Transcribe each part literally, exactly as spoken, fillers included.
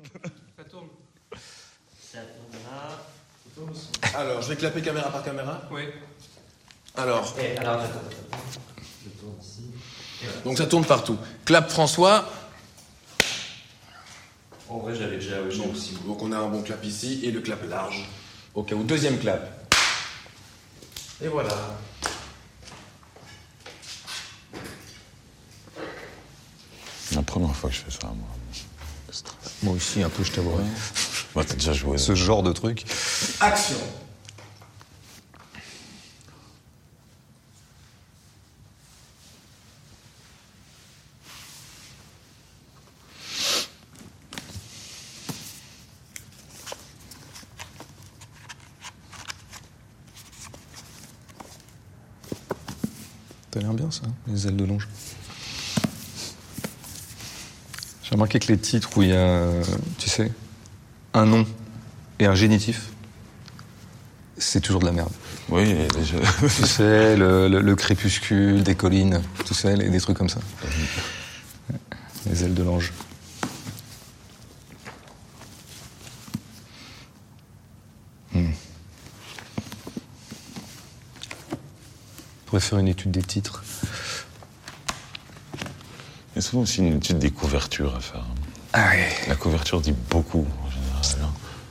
Ça tourne. Ça tourne là. Alors, je vais clapper caméra par caméra. Oui. Alors. Et alors, attends, attends. Je tourne ici. Donc ça tourne partout. Clap François. En vrai, j'avais déjà. Oui, Donc, aussi. donc on a un bon clap ici et le clap large. Au cas où. Deuxième clap. Et voilà. La première fois que je fais ça, moi. Moi aussi, un peu, je t'avouerai. Bah, t'as déjà joué. Ce genre de truc. Action. Ça a l'air bien, ça, les ailes de longe. J'ai remarqué que les titres où il y a, tu sais, un nom et un génitif, c'est toujours de la merde. Oui, et déjà... Tu sais, le, le, le crépuscule des collines, tu sais, les, des trucs comme ça. Les ailes de l'ange. Hmm. On pourrait faire une étude des titres. Il y a souvent aussi une étude des couvertures à faire. Ah ouais. La couverture dit beaucoup, en général.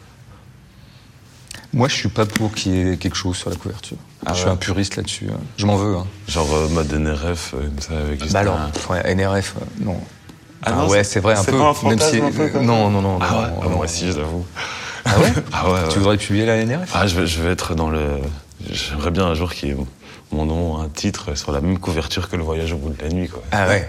Moi, je suis pas pour qu'il y ait quelque chose sur la couverture. Ah je ouais. suis un puriste là-dessus. Hein. Je m'en veux. Hein. Genre euh, mode N R F, euh, comme ça, avec juste Bah alors, un... ouais, N R F, euh, non. Ah Ah, non, ouais, c'est- c'est vrai, un c'est peu. pas un même fantasme si, un peu, comme non, non, non, Ah non, ouais non, ah, non. moi aussi, j'avoue. Ah ouais. Ah ouais, Tu ouais. voudrais publier la N R F? Ah, je vais, je vais être dans le... J'aimerais bien un jour qu'il y ait mon nom, un titre, sur la même couverture que Le Voyage au bout de la nuit, quoi. Ah ouais.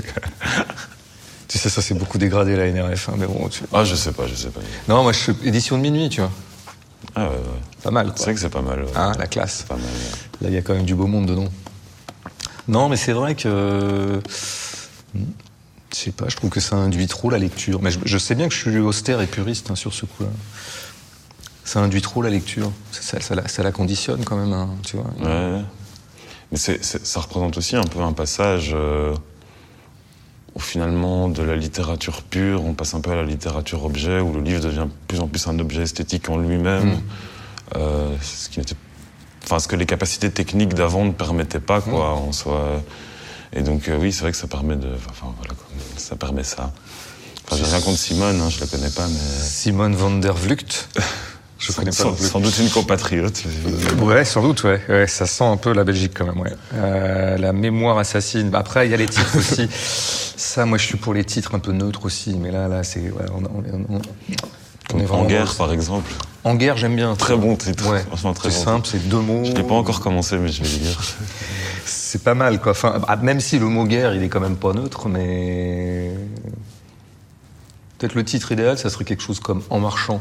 Tu sais, ça, c'est beaucoup dégradé, la N R F, hein, mais bon, tu... Ah, je sais pas, je sais pas. Non, moi, je fais édition de minuit, tu vois. Ah ouais, ouais. Pas mal, C'est quoi. vrai que c'est pas mal. Ouais. Hein, la classe. C'est pas mal, ouais. Là, il y a quand même du beau monde dedans. Non, mais c'est vrai que... Je sais pas, je trouve que ça induit trop la lecture. Mais je, je sais bien que je suis austère et puriste hein, sur ce coup-là. Ça induit trop la lecture. Ça, ça, ça, la, ça la conditionne quand même, hein, tu vois. Ouais. Mais c'est, c'est, ça représente aussi un peu un passage euh, où finalement, de la littérature pure, on passe un peu à la littérature objet, où le livre devient de plus en plus un objet esthétique en lui-même. Mmh. Euh, ce qui n'était... Enfin, ce que les capacités techniques d'avant ne permettaient pas, quoi, mmh. en soi. Et donc, euh, oui, c'est vrai que ça permet de... Enfin, voilà, quoi. Ça permet ça. Enfin, j'ai rien contre Simone, hein, je la connais pas, mais... Simone van der Vlugt. Je sans, connais pas sans, non plus. sans doute une compatriote. Ouais, sans doute, ouais. ouais. Ça sent un peu la Belgique quand même, ouais. Euh, la mémoire assassine. Après, il y a les titres aussi. Ça, moi, je suis pour les titres un peu neutres aussi. Mais là, là, c'est... Ouais, on, on, on, on est En guerre, par exemple. En guerre, j'aime bien. Très bon titre. Ouais. Franchement, très c'est bon simple, titre. c'est deux mots. Je l'ai pas encore commencé, mais je vais le lire. C'est pas mal, quoi. Enfin, même si le mot guerre, il est quand même pas neutre, mais... Peut-être le titre idéal, ça serait quelque chose comme En marchant.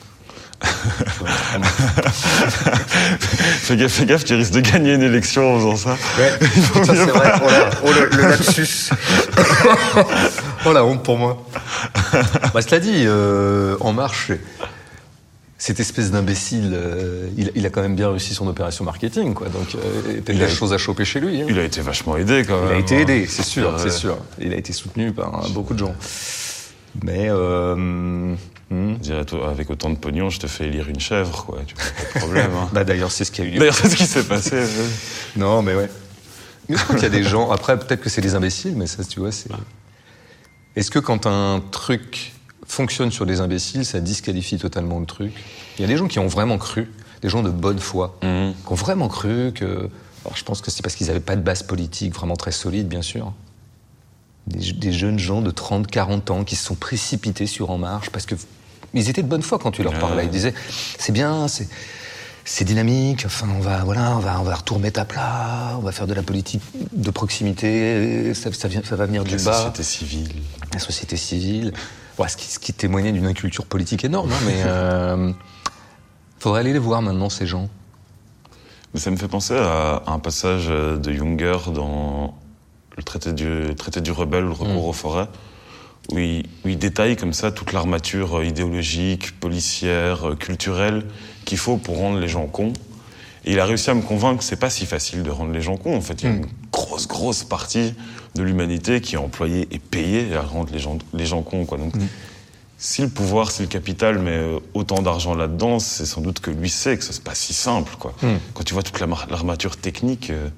fais gaffe, fais gaffe, tu risques de gagner une élection en faisant ça. Ouais, ça c'est vrai. Oh, là, oh le, le lapsus. Oh la honte pour moi. Bah, cela dit, euh, En Marche, cette espèce d'imbécile, euh, il, il a quand même bien réussi son opération marketing, quoi. Donc, euh, il y a des choses à choper chez lui. Hein. Il a été vachement aidé, quand même. Il a été aidé, c'est sûr, ouais. c'est sûr. Il a été soutenu par hein, beaucoup de gens. Mais... Euh, hmm. Je dirais, toi, avec autant de pognon, je te fais élire une chèvre, quoi. Tu vois, pas de problème. Hein. Bah d'ailleurs, c'est ce qui a eu lieu. D'ailleurs, c'est ce qui s'est passé. Ouais. Non, mais ouais. Mais je crois qu'il y a des gens... Après, peut-être que c'est des imbéciles, mais ça, tu vois, c'est... Est-ce que quand un truc fonctionne sur des imbéciles, ça disqualifie totalement le truc? Il y a des gens qui ont vraiment cru, des gens de bonne foi, Mmh. qui ont vraiment cru que... Alors, je pense que c'est parce qu'ils n'avaient pas de base politique vraiment très solide, bien sûr. Des, des jeunes gens de trente, quarante ans qui se sont précipités sur En Marche parce que ils étaient de bonne foi quand tu leur parlais. Ils disaient, c'est bien, c'est, c'est dynamique, enfin, on va, voilà, on va, on va tout remettre à plat, on va faire de la politique de proximité, ça, ça, vient, ça va venir du La bas. société civile. La société civile. Ouais, ce, qui, ce qui témoignait d'une inculture politique énorme, hein, mais euh, faudrait aller les voir maintenant, ces gens. Mais ça me fait penser à un passage de Junger dans le traité du, le traité du rebelle, le recours mmh. aux forêts, où il, où il détaille comme ça toute l'armature idéologique, policière, culturelle qu'il faut pour rendre les gens cons. Et il a réussi à me convaincre que c'est pas si facile de rendre les gens cons. En fait, il y a une grosse, grosse partie de l'humanité qui est employée et payée à rendre les gens, les gens cons, quoi. Donc, mmh. si le pouvoir, si le capital met autant d'argent là-dedans, c'est sans doute que lui sait que ça c'est pas si simple, quoi. Mm. Quand tu vois toute la mar- l'armature technique. Euh...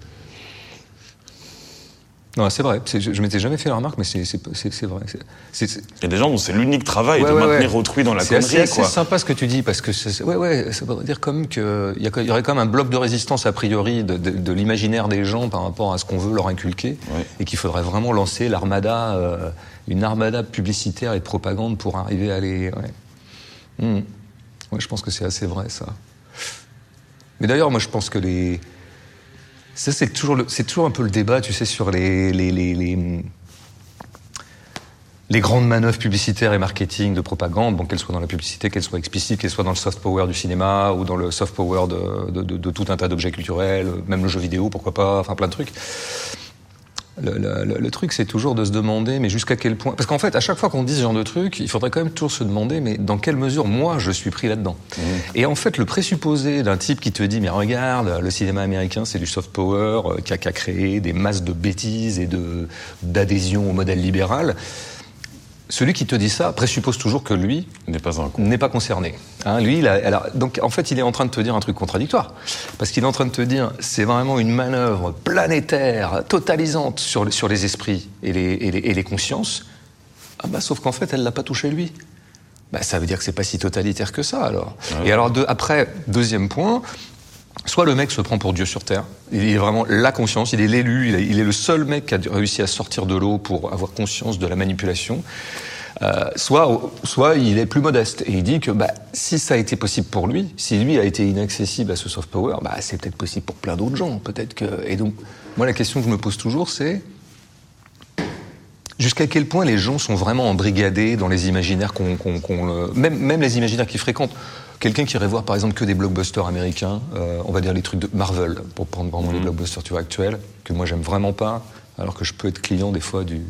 Non, c'est vrai. C'est, je, je m'étais jamais fait la remarque, mais c'est, c'est, c'est, c'est vrai. C'est, c'est, c'est... Il y a des gens dont c'est l'unique travail ouais, de ouais, maintenir ouais. autrui dans la c'est connerie, assez, quoi. C'est sympa ce que tu dis, parce que c'est, ouais, ouais, ça veut dire comme que il y, y aurait quand même un bloc de résistance a priori de, de, de l'imaginaire des gens par rapport à ce qu'on veut leur inculquer, ouais. Et qu'il faudrait vraiment lancer l'armada, euh, une armada publicitaire et de propagande pour arriver à les. Ouais. Mmh. Ouais, je pense que c'est assez vrai ça. Mais d'ailleurs, moi, je pense que les Ça, c'est toujours, le, c'est toujours un peu le débat, tu sais, sur les, les, les, les, les grandes manœuvres publicitaires et marketing de propagande, bon, qu'elles soient dans la publicité, qu'elles soient explicites, qu'elles soient dans le soft power du cinéma ou dans le soft power de, de, de, de tout un tas d'objets culturels, même le jeu vidéo, pourquoi pas, enfin plein de trucs. Le, le, le truc, c'est toujours de se demander, mais jusqu'à quel point... Parce qu'en fait, à chaque fois qu'on dit ce genre de truc, il faudrait quand même toujours se demander, mais dans quelle mesure, moi, je suis pris là-dedans. Mmh. Et en fait, le présupposé d'un type qui te dit, mais regarde, le cinéma américain, c'est du soft power, euh, qui a qu'à créer des masses de bêtises et de, d'adhésion au modèle libéral... Celui qui te dit ça présuppose toujours que lui n'est pas, un con. n'est pas concerné. Hein, lui, il a, alors, donc en fait, il est en train de te dire un truc contradictoire, parce qu'il est en train de te dire, c'est vraiment une manœuvre planétaire, totalisante sur les, sur les esprits et les, et les, et les consciences. Ah bah, sauf qu'en fait, elle l'a pas touché lui. Bah, ça veut dire que c'est pas si totalitaire que ça, alors. Ouais. Et alors, de, après, deuxième point. Soit le mec se prend pour Dieu sur Terre, il est vraiment la conscience, il est l'élu, il est, il est le seul mec qui a réussi à sortir de l'eau pour avoir conscience de la manipulation, euh, soit, soit il est plus modeste et il dit que bah, si ça a été possible pour lui, si lui a été inaccessible à ce soft power, bah, c'est peut-être possible pour plein d'autres gens, peut-être que... Et donc, moi la question que je me pose toujours c'est jusqu'à quel point les gens sont vraiment embrigadés dans les imaginaires qu'on... qu'on, qu'on même, même les imaginaires qu'ils fréquentent. Quelqu'un qui irait voir, par exemple, que des blockbusters américains, euh, on va dire les trucs de Marvel, pour prendre vraiment mmh. les blockbusters tu vois, actuels, que moi j'aime vraiment pas, alors que je peux être client des fois du...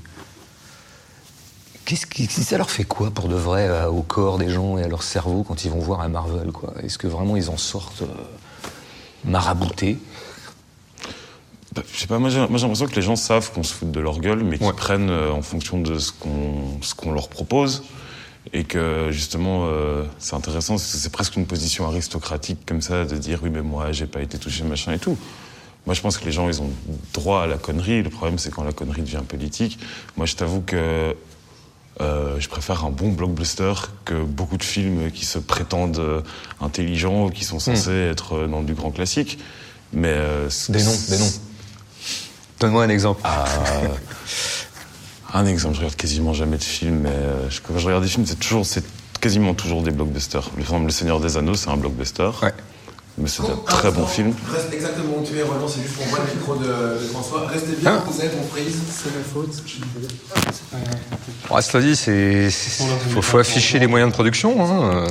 Qu'est-ce qui, ça leur fait quoi, pour de vrai, euh, au corps des gens et à leur cerveau quand ils vont voir un Marvel, quoi ? Est-ce que vraiment ils en sortent euh, maraboutés ? Bah, je sais pas, moi j'ai, moi j'ai l'impression que les gens savent qu'on se fout de leur gueule, mais qu'ils ouais. prennent euh, en fonction de ce qu'on, ce qu'on leur propose. Et que justement, euh, c'est intéressant, parce que c'est presque une position aristocratique comme ça, de dire oui mais moi j'ai pas été touché machin et tout. Moi je pense que les gens ils ont droit à la connerie, le problème c'est quand la connerie devient politique. Moi je t'avoue que euh, je préfère un bon blockbuster que beaucoup de films qui se prétendent euh, intelligents, qui sont censés mmh. être dans du grand classique. Mais euh, des noms, des noms. Donne-moi un exemple. Ah, Un exemple, je regarde quasiment jamais de films, mais euh, je, quand je regarde des films, c'est toujours, c'est quasiment toujours des blockbusters. Par exemple, Le Seigneur des Anneaux, c'est un blockbuster. Ouais. Mais c'est un très bon film. Reste exactement où tu es, Roland, c'est juste qu'on voit le micro de, de François. Restez bien, ah. vous êtes, on prise. C'est ma faute. Bon, cela dit, c'est, c'est faut, faut afficher les moyens de production. Hein.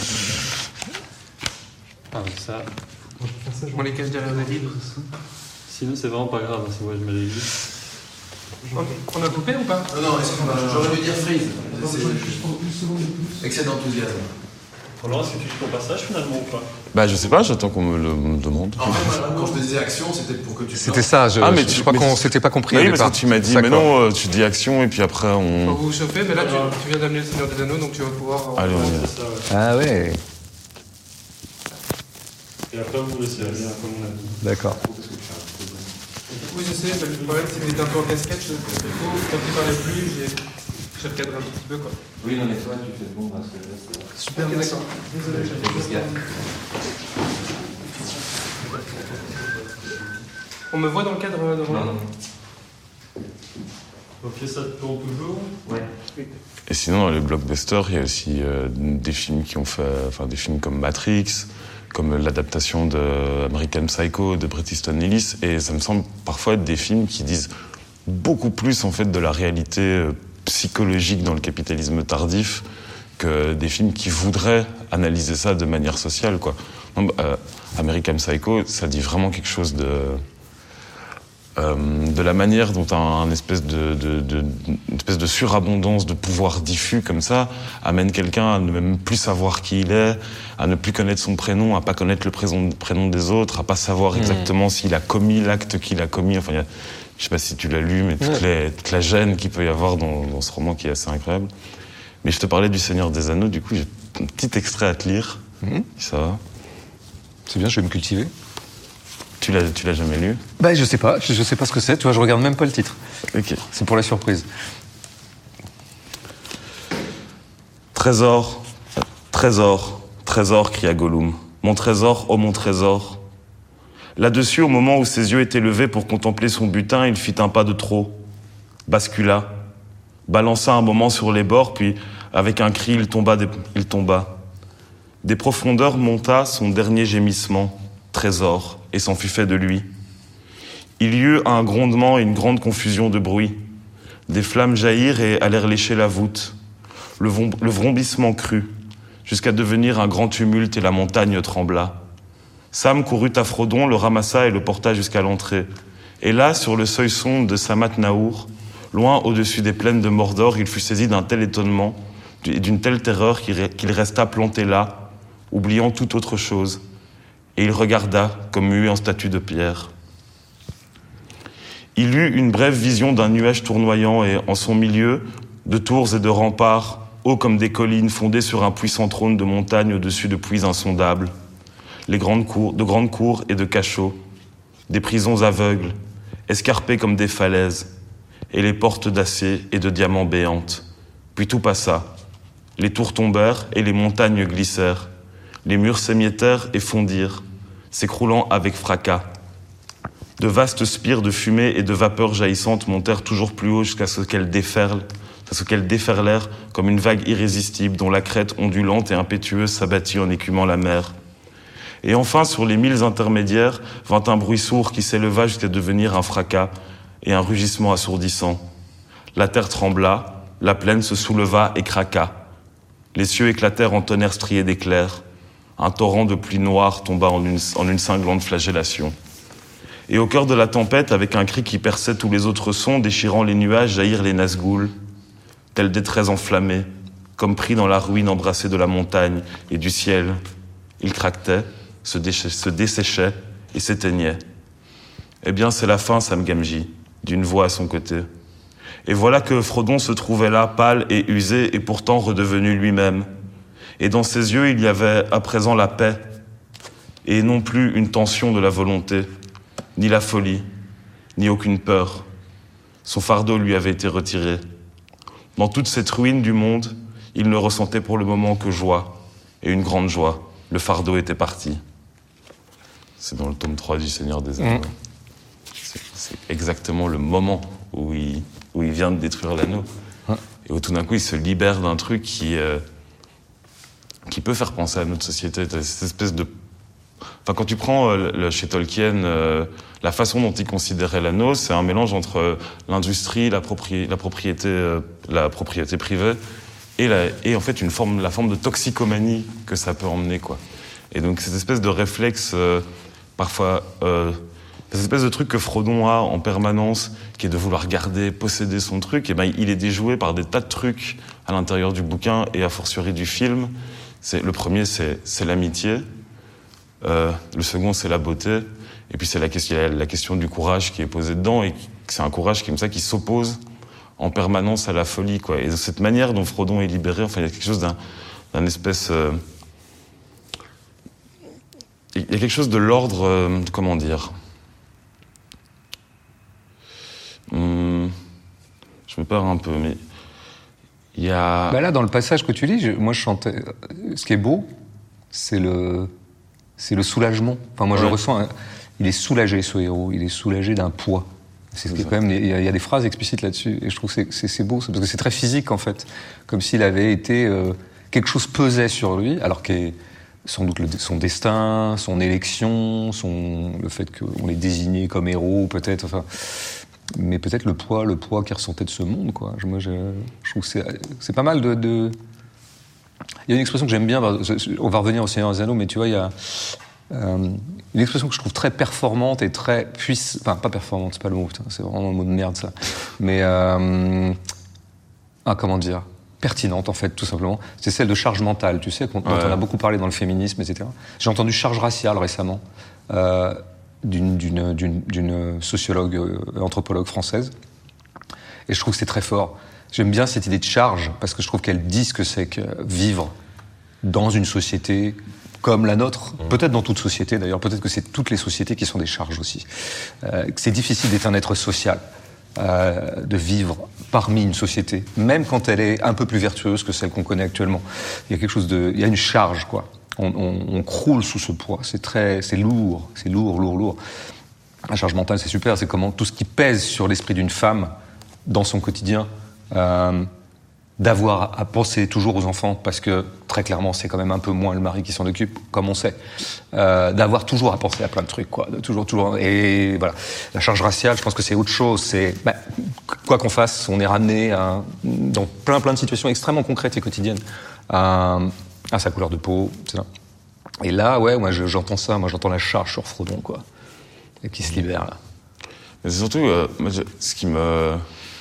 Ah, ça. On les cache derrière des livres. Sinon, c'est vraiment pas grave si moi je mets les livres. Okay. On a coupé ou pas? Non, non, j'aurais dû dire freeze. C'est excès d'enthousiasme. Roland, est-ce que tu fais ton passage finalement ou pas? Bah, je sais pas, j'attends qu'on me le me demande. En fait, quand je te disais action, c'était pour que tu. C'était ça, je, ah, mais je, tu, je crois mais qu'on s'était pas compris. Oui, parce que tu m'as dit, mais non, euh, tu dis action et puis après on. Vous vous chauffez, mais là tu, tu viens d'amener le Seigneur des Anneaux, donc tu vas pouvoir. Allez, ouais, ouais. C'est ça, ouais. Ah ouais. Et après vous laissez aller, comme on a dit. D'accord. Oui, je sais, le problème c'est que j'étais un peu en casquette, du coup, quand il parlait plus, j'ai, j'ai recadré un petit peu, quoi. Oui, non, mais toi, tu fais bon parce que là, c'est... Super, okay, d'accord. Désolé, j'ai On me voit dans le cadre devant? Non, non. Ok, ça te tourne toujours? Ouais. Oui. Et sinon, dans les blockbusters, il y a aussi euh, des films qui ont fait, enfin, des films comme Matrix, comme l'adaptation de American Psycho de Bret Easton Ellis, et ça me semble parfois être des films qui disent beaucoup plus en fait de la réalité euh, psychologique dans le capitalisme tardif que des films qui voudraient analyser ça de manière sociale, quoi. Non, euh, American Psycho, ça dit vraiment quelque chose de euh, de la manière dont un, un espèce de, de, de une espèce de surabondance de pouvoir diffus comme ça amène quelqu'un à ne même plus savoir qui il est, à ne plus connaître son prénom, à pas connaître le prénom, prénom des autres, à pas savoir exactement mmh. s'il a commis l'acte qu'il a commis. Enfin, il y a, je sais pas si tu l'as lu, mais toute, ouais. les, toute la gêne qu'il peut y avoir dans, dans ce roman qui est assez incroyable. Mais je te parlais du Seigneur des Anneaux, du coup, j'ai un petit extrait à te lire. Mmh. Ça va. C'est bien, je vais me cultiver. Tu l'as, tu l'as jamais lu? Bah, je sais pas, je, je sais pas ce que c'est, tu vois, je regarde même pas le titre. Ok. C'est pour la surprise. Trésor, trésor, trésor, cria Gollum. Mon trésor, oh mon trésor. Là-dessus, au moment où ses yeux étaient levés pour contempler son butin, il fit un pas de trop, bascula, balança un moment sur les bords, puis, avec un cri, il tomba. Des, il tomba. Des profondeurs monta son dernier gémissement, trésor, et s'en fut fait de lui. Il y eut un grondement et une grande confusion de bruit. Des flammes jaillirent et allèrent lécher la voûte. Le, vom, le vrombissement crut, jusqu'à devenir un grand tumulte et la montagne trembla. Sam courut à Frodon, le ramassa et le porta jusqu'à l'entrée. Et là, sur le seuil sombre de Samath Naour, loin au-dessus des plaines de Mordor, il fut saisi d'un tel étonnement et d'une telle terreur qu'il resta planté là, oubliant toute autre chose. Et il regarda, comme muet en statue de pierre. Il eut une brève vision d'un nuage tournoyant et, en son milieu, de tours et de remparts, hauts comme des collines fondées sur un puissant trône de montagne au-dessus de puits insondables. Les grandes cours, de grandes cours et de cachots, des prisons aveugles, escarpées comme des falaises, et les portes d'acier et de diamants béantes. Puis tout passa. Les tours tombèrent et les montagnes glissèrent. Les murs s'émiettèrent et fondirent, s'écroulant avec fracas. De vastes spires de fumée et de vapeur jaillissantes montèrent toujours plus haut jusqu'à ce qu'elles déferlent, jusqu'à ce qu'elles déferlèrent comme une vague irrésistible dont la crête ondulante et impétueuse s'abattit en écumant la mer. Et enfin, sur les milles intermédiaires, vint un bruit sourd qui s'éleva jusqu'à devenir un fracas et un rugissement assourdissant. La terre trembla, la plaine se souleva et craqua. Les cieux éclatèrent en tonnerres striés d'éclairs. Un torrent de pluie noire tomba en une, en une cinglante flagellation. Et au cœur de la tempête, avec un cri qui perçait tous les autres sons, déchirant les nuages, jaillirent les Nazgûl, tels des traits enflammés, comme pris dans la ruine embrassée de la montagne et du ciel. Ils craquetaient, se, déch- se desséchaient et s'éteignaient. Eh bien, c'est la fin, Sam Gamgee, d'une voix à son côté. Et voilà que Frodon se trouvait là, pâle et usé, et pourtant redevenu lui-même. Et dans ses yeux, il y avait à présent la paix, et non plus une tension de la volonté, ni la folie, ni aucune peur. Son fardeau lui avait été retiré. Dans toute cette ruine du monde, il ne ressentait pour le moment que joie, et une grande joie. Le fardeau était parti. C'est dans le tome trois du Seigneur des Anneaux. Mmh. C'est, c'est exactement le moment où il, où il vient de détruire l'anneau. Mmh. Et où tout d'un coup, il se libère d'un truc qui, euh, qui peut faire penser à notre société. Cette espèce de... Enfin, quand tu prends euh, le, chez Tolkien, euh, la façon dont il considérait l'anneau, c'est un mélange entre euh, l'industrie, la, propri- la, propriété, euh, la propriété privée et, la, et en fait une forme, la forme de toxicomanie que ça peut emmener, quoi. Et donc cette espèce de réflexe, euh, parfois, euh, cette espèce de truc que Frodon a en permanence, qui est de vouloir garder, posséder son truc, et ben il est déjoué par des tas de trucs à l'intérieur du bouquin et a fortiori du film. C'est, le premier, c'est, c'est l'amitié. Euh, le second, c'est la beauté. Et puis c'est la question, la question du courage qui est posée dedans, et c'est un courage qui, comme ça, qui s'oppose en permanence à la folie, quoi. Et de cette manière dont Frodon est libéré, enfin, il y a quelque chose d'un, d'un espèce... Euh, il y a quelque chose de l'ordre... Euh, comment dire hum, Je me perds un peu, mais... Il y a... Bah là, dans le passage que tu lis, je, moi je chantais... Ce qui est beau, c'est le... C'est le soulagement. Enfin, moi, ouais. je ressens... Un... Il est soulagé, ce héros. Il est soulagé d'un poids. C'est, c'est quand même... Il y, a, il y a des phrases explicites là-dessus. Et je trouve que c'est, c'est, c'est beau, parce que c'est très physique, en fait. Comme s'il avait été... Euh, quelque chose pesait sur lui, alors que sans doute le, son destin, son élection, son, le fait qu'on l'ait désigné comme héros, peut-être... Enfin, mais peut-être le poids, le poids qu'il ressentait de ce monde, quoi. Moi, je, je trouve que c'est, c'est pas mal de... de... Il y a une expression que j'aime bien, on va revenir au Seigneur des Anneaux, mais tu vois, il y a euh, une expression que je trouve très performante et très puissante, enfin pas performante, c'est pas le mot, putain, c'est vraiment un mot de merde ça, mais euh, ah, comment dire, pertinente en fait, tout simplement, c'est celle de charge mentale, tu sais, dont ouais. on a beaucoup parlé dans le féminisme, et cetera. J'ai entendu charge raciale récemment, euh, d'une, d'une, d'une, d'une sociologue, euh, anthropologue française, et je trouve que c'est très fort. J'aime bien cette idée de charge, parce que je trouve qu'elle dit ce que c'est que vivre dans une société comme la nôtre, mmh. peut-être dans toute société d'ailleurs, peut-être que c'est toutes les sociétés qui sont des charges aussi. Euh, que c'est difficile d'être un être social, euh, de vivre parmi une société, même quand elle est un peu plus vertueuse que celle qu'on connaît actuellement. Il y a quelque chose de, il y a une charge, quoi. On, on, on croule sous ce poids. C'est très, c'est lourd, c'est lourd, lourd, lourd. La charge mentale, c'est super. C'est comment tout ce qui pèse sur l'esprit d'une femme dans son quotidien. Euh, d'avoir à penser toujours aux enfants, parce que très clairement c'est quand même un peu moins le mari qui s'en occupe, comme on sait, euh, d'avoir toujours à penser à plein de trucs, quoi, de toujours, toujours, et voilà. La charge raciale, je pense que c'est autre chose. C'est bah, quoi qu'on fasse, on est ramené à, dans plein plein de situations extrêmement concrètes et quotidiennes à, à sa couleur de peau, c'est ça. Et là, ouais, moi je, j'entends ça, moi j'entends la charge sur Frodon, quoi, et qui se libère là. Mais c'est surtout, euh, moi, je, ce qui me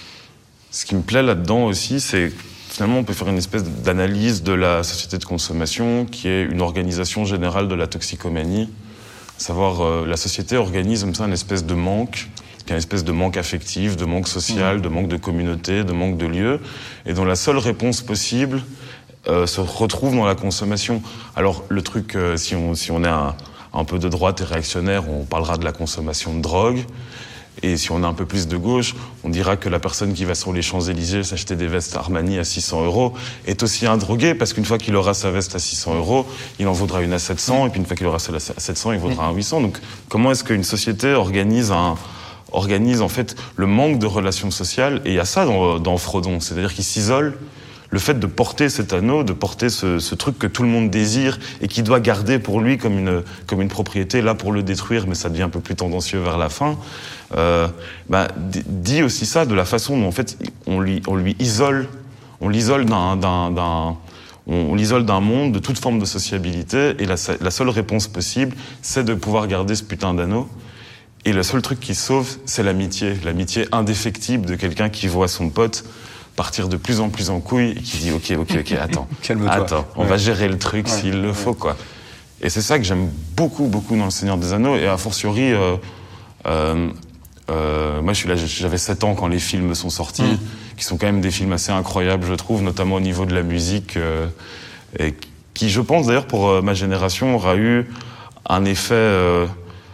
Ce qui me plaît là-dedans aussi, c'est finalement on peut faire une espèce d'analyse de la société de consommation qui est une organisation générale de la toxicomanie. À savoir, euh, la société organise comme ça une espèce de manque, qui est une espèce de manque affectif, de manque social, mmh. de manque de communauté, de manque de lieu, et dont la seule réponse possible euh, se retrouve dans la consommation. Alors le truc, euh, si on, si on est un, un peu de droite et réactionnaire, on parlera de la consommation de drogue. Et si on a un peu plus de gauche, on dira que la personne qui va sur les Champs-Élysées s'acheter des vestes Armani à six cents euros est aussi un drogué, parce qu'une fois qu'il aura sa veste à six cents euros, il en vaudra une à sept cents, et puis une fois qu'il aura celle à sept cents, il vaudra un à huit cents. Donc comment est-ce qu'une société organise un, organise en fait le manque de relations sociales? Et il y a ça dans, dans Frodon, c'est-à-dire qu'il s'isole. Le fait de porter cet anneau, de porter ce, ce truc que tout le monde désire et qui doit garder pour lui comme une, comme une propriété, là pour le détruire, mais ça devient un peu plus tendancieux vers la fin, euh, bah, dit aussi ça de la façon dont en fait on lui, on lui isole, on l'isole d'un, d'un, d'un, on, on l'isole d'un monde, de toute forme de sociabilité, et la, la seule réponse possible, c'est de pouvoir garder ce putain d'anneau. Et le seul truc qui sauve, c'est l'amitié, l'amitié indéfectible de quelqu'un qui voit son pote partir de plus en plus en couille et qui dit ok, ok, ok, attends, calme-toi. Attends, on ouais. va gérer le truc ouais. s'il le ouais. faut, quoi. Et c'est ça que j'aime beaucoup, beaucoup dans Le Seigneur des Anneaux, et a fortiori, euh, euh, euh, moi je suis là, j'avais sept ans quand les films sont sortis, mm. qui sont quand même des films assez incroyables, je trouve, notamment au niveau de la musique, euh, et qui, je pense d'ailleurs, pour euh, ma génération, aura eu un effet euh,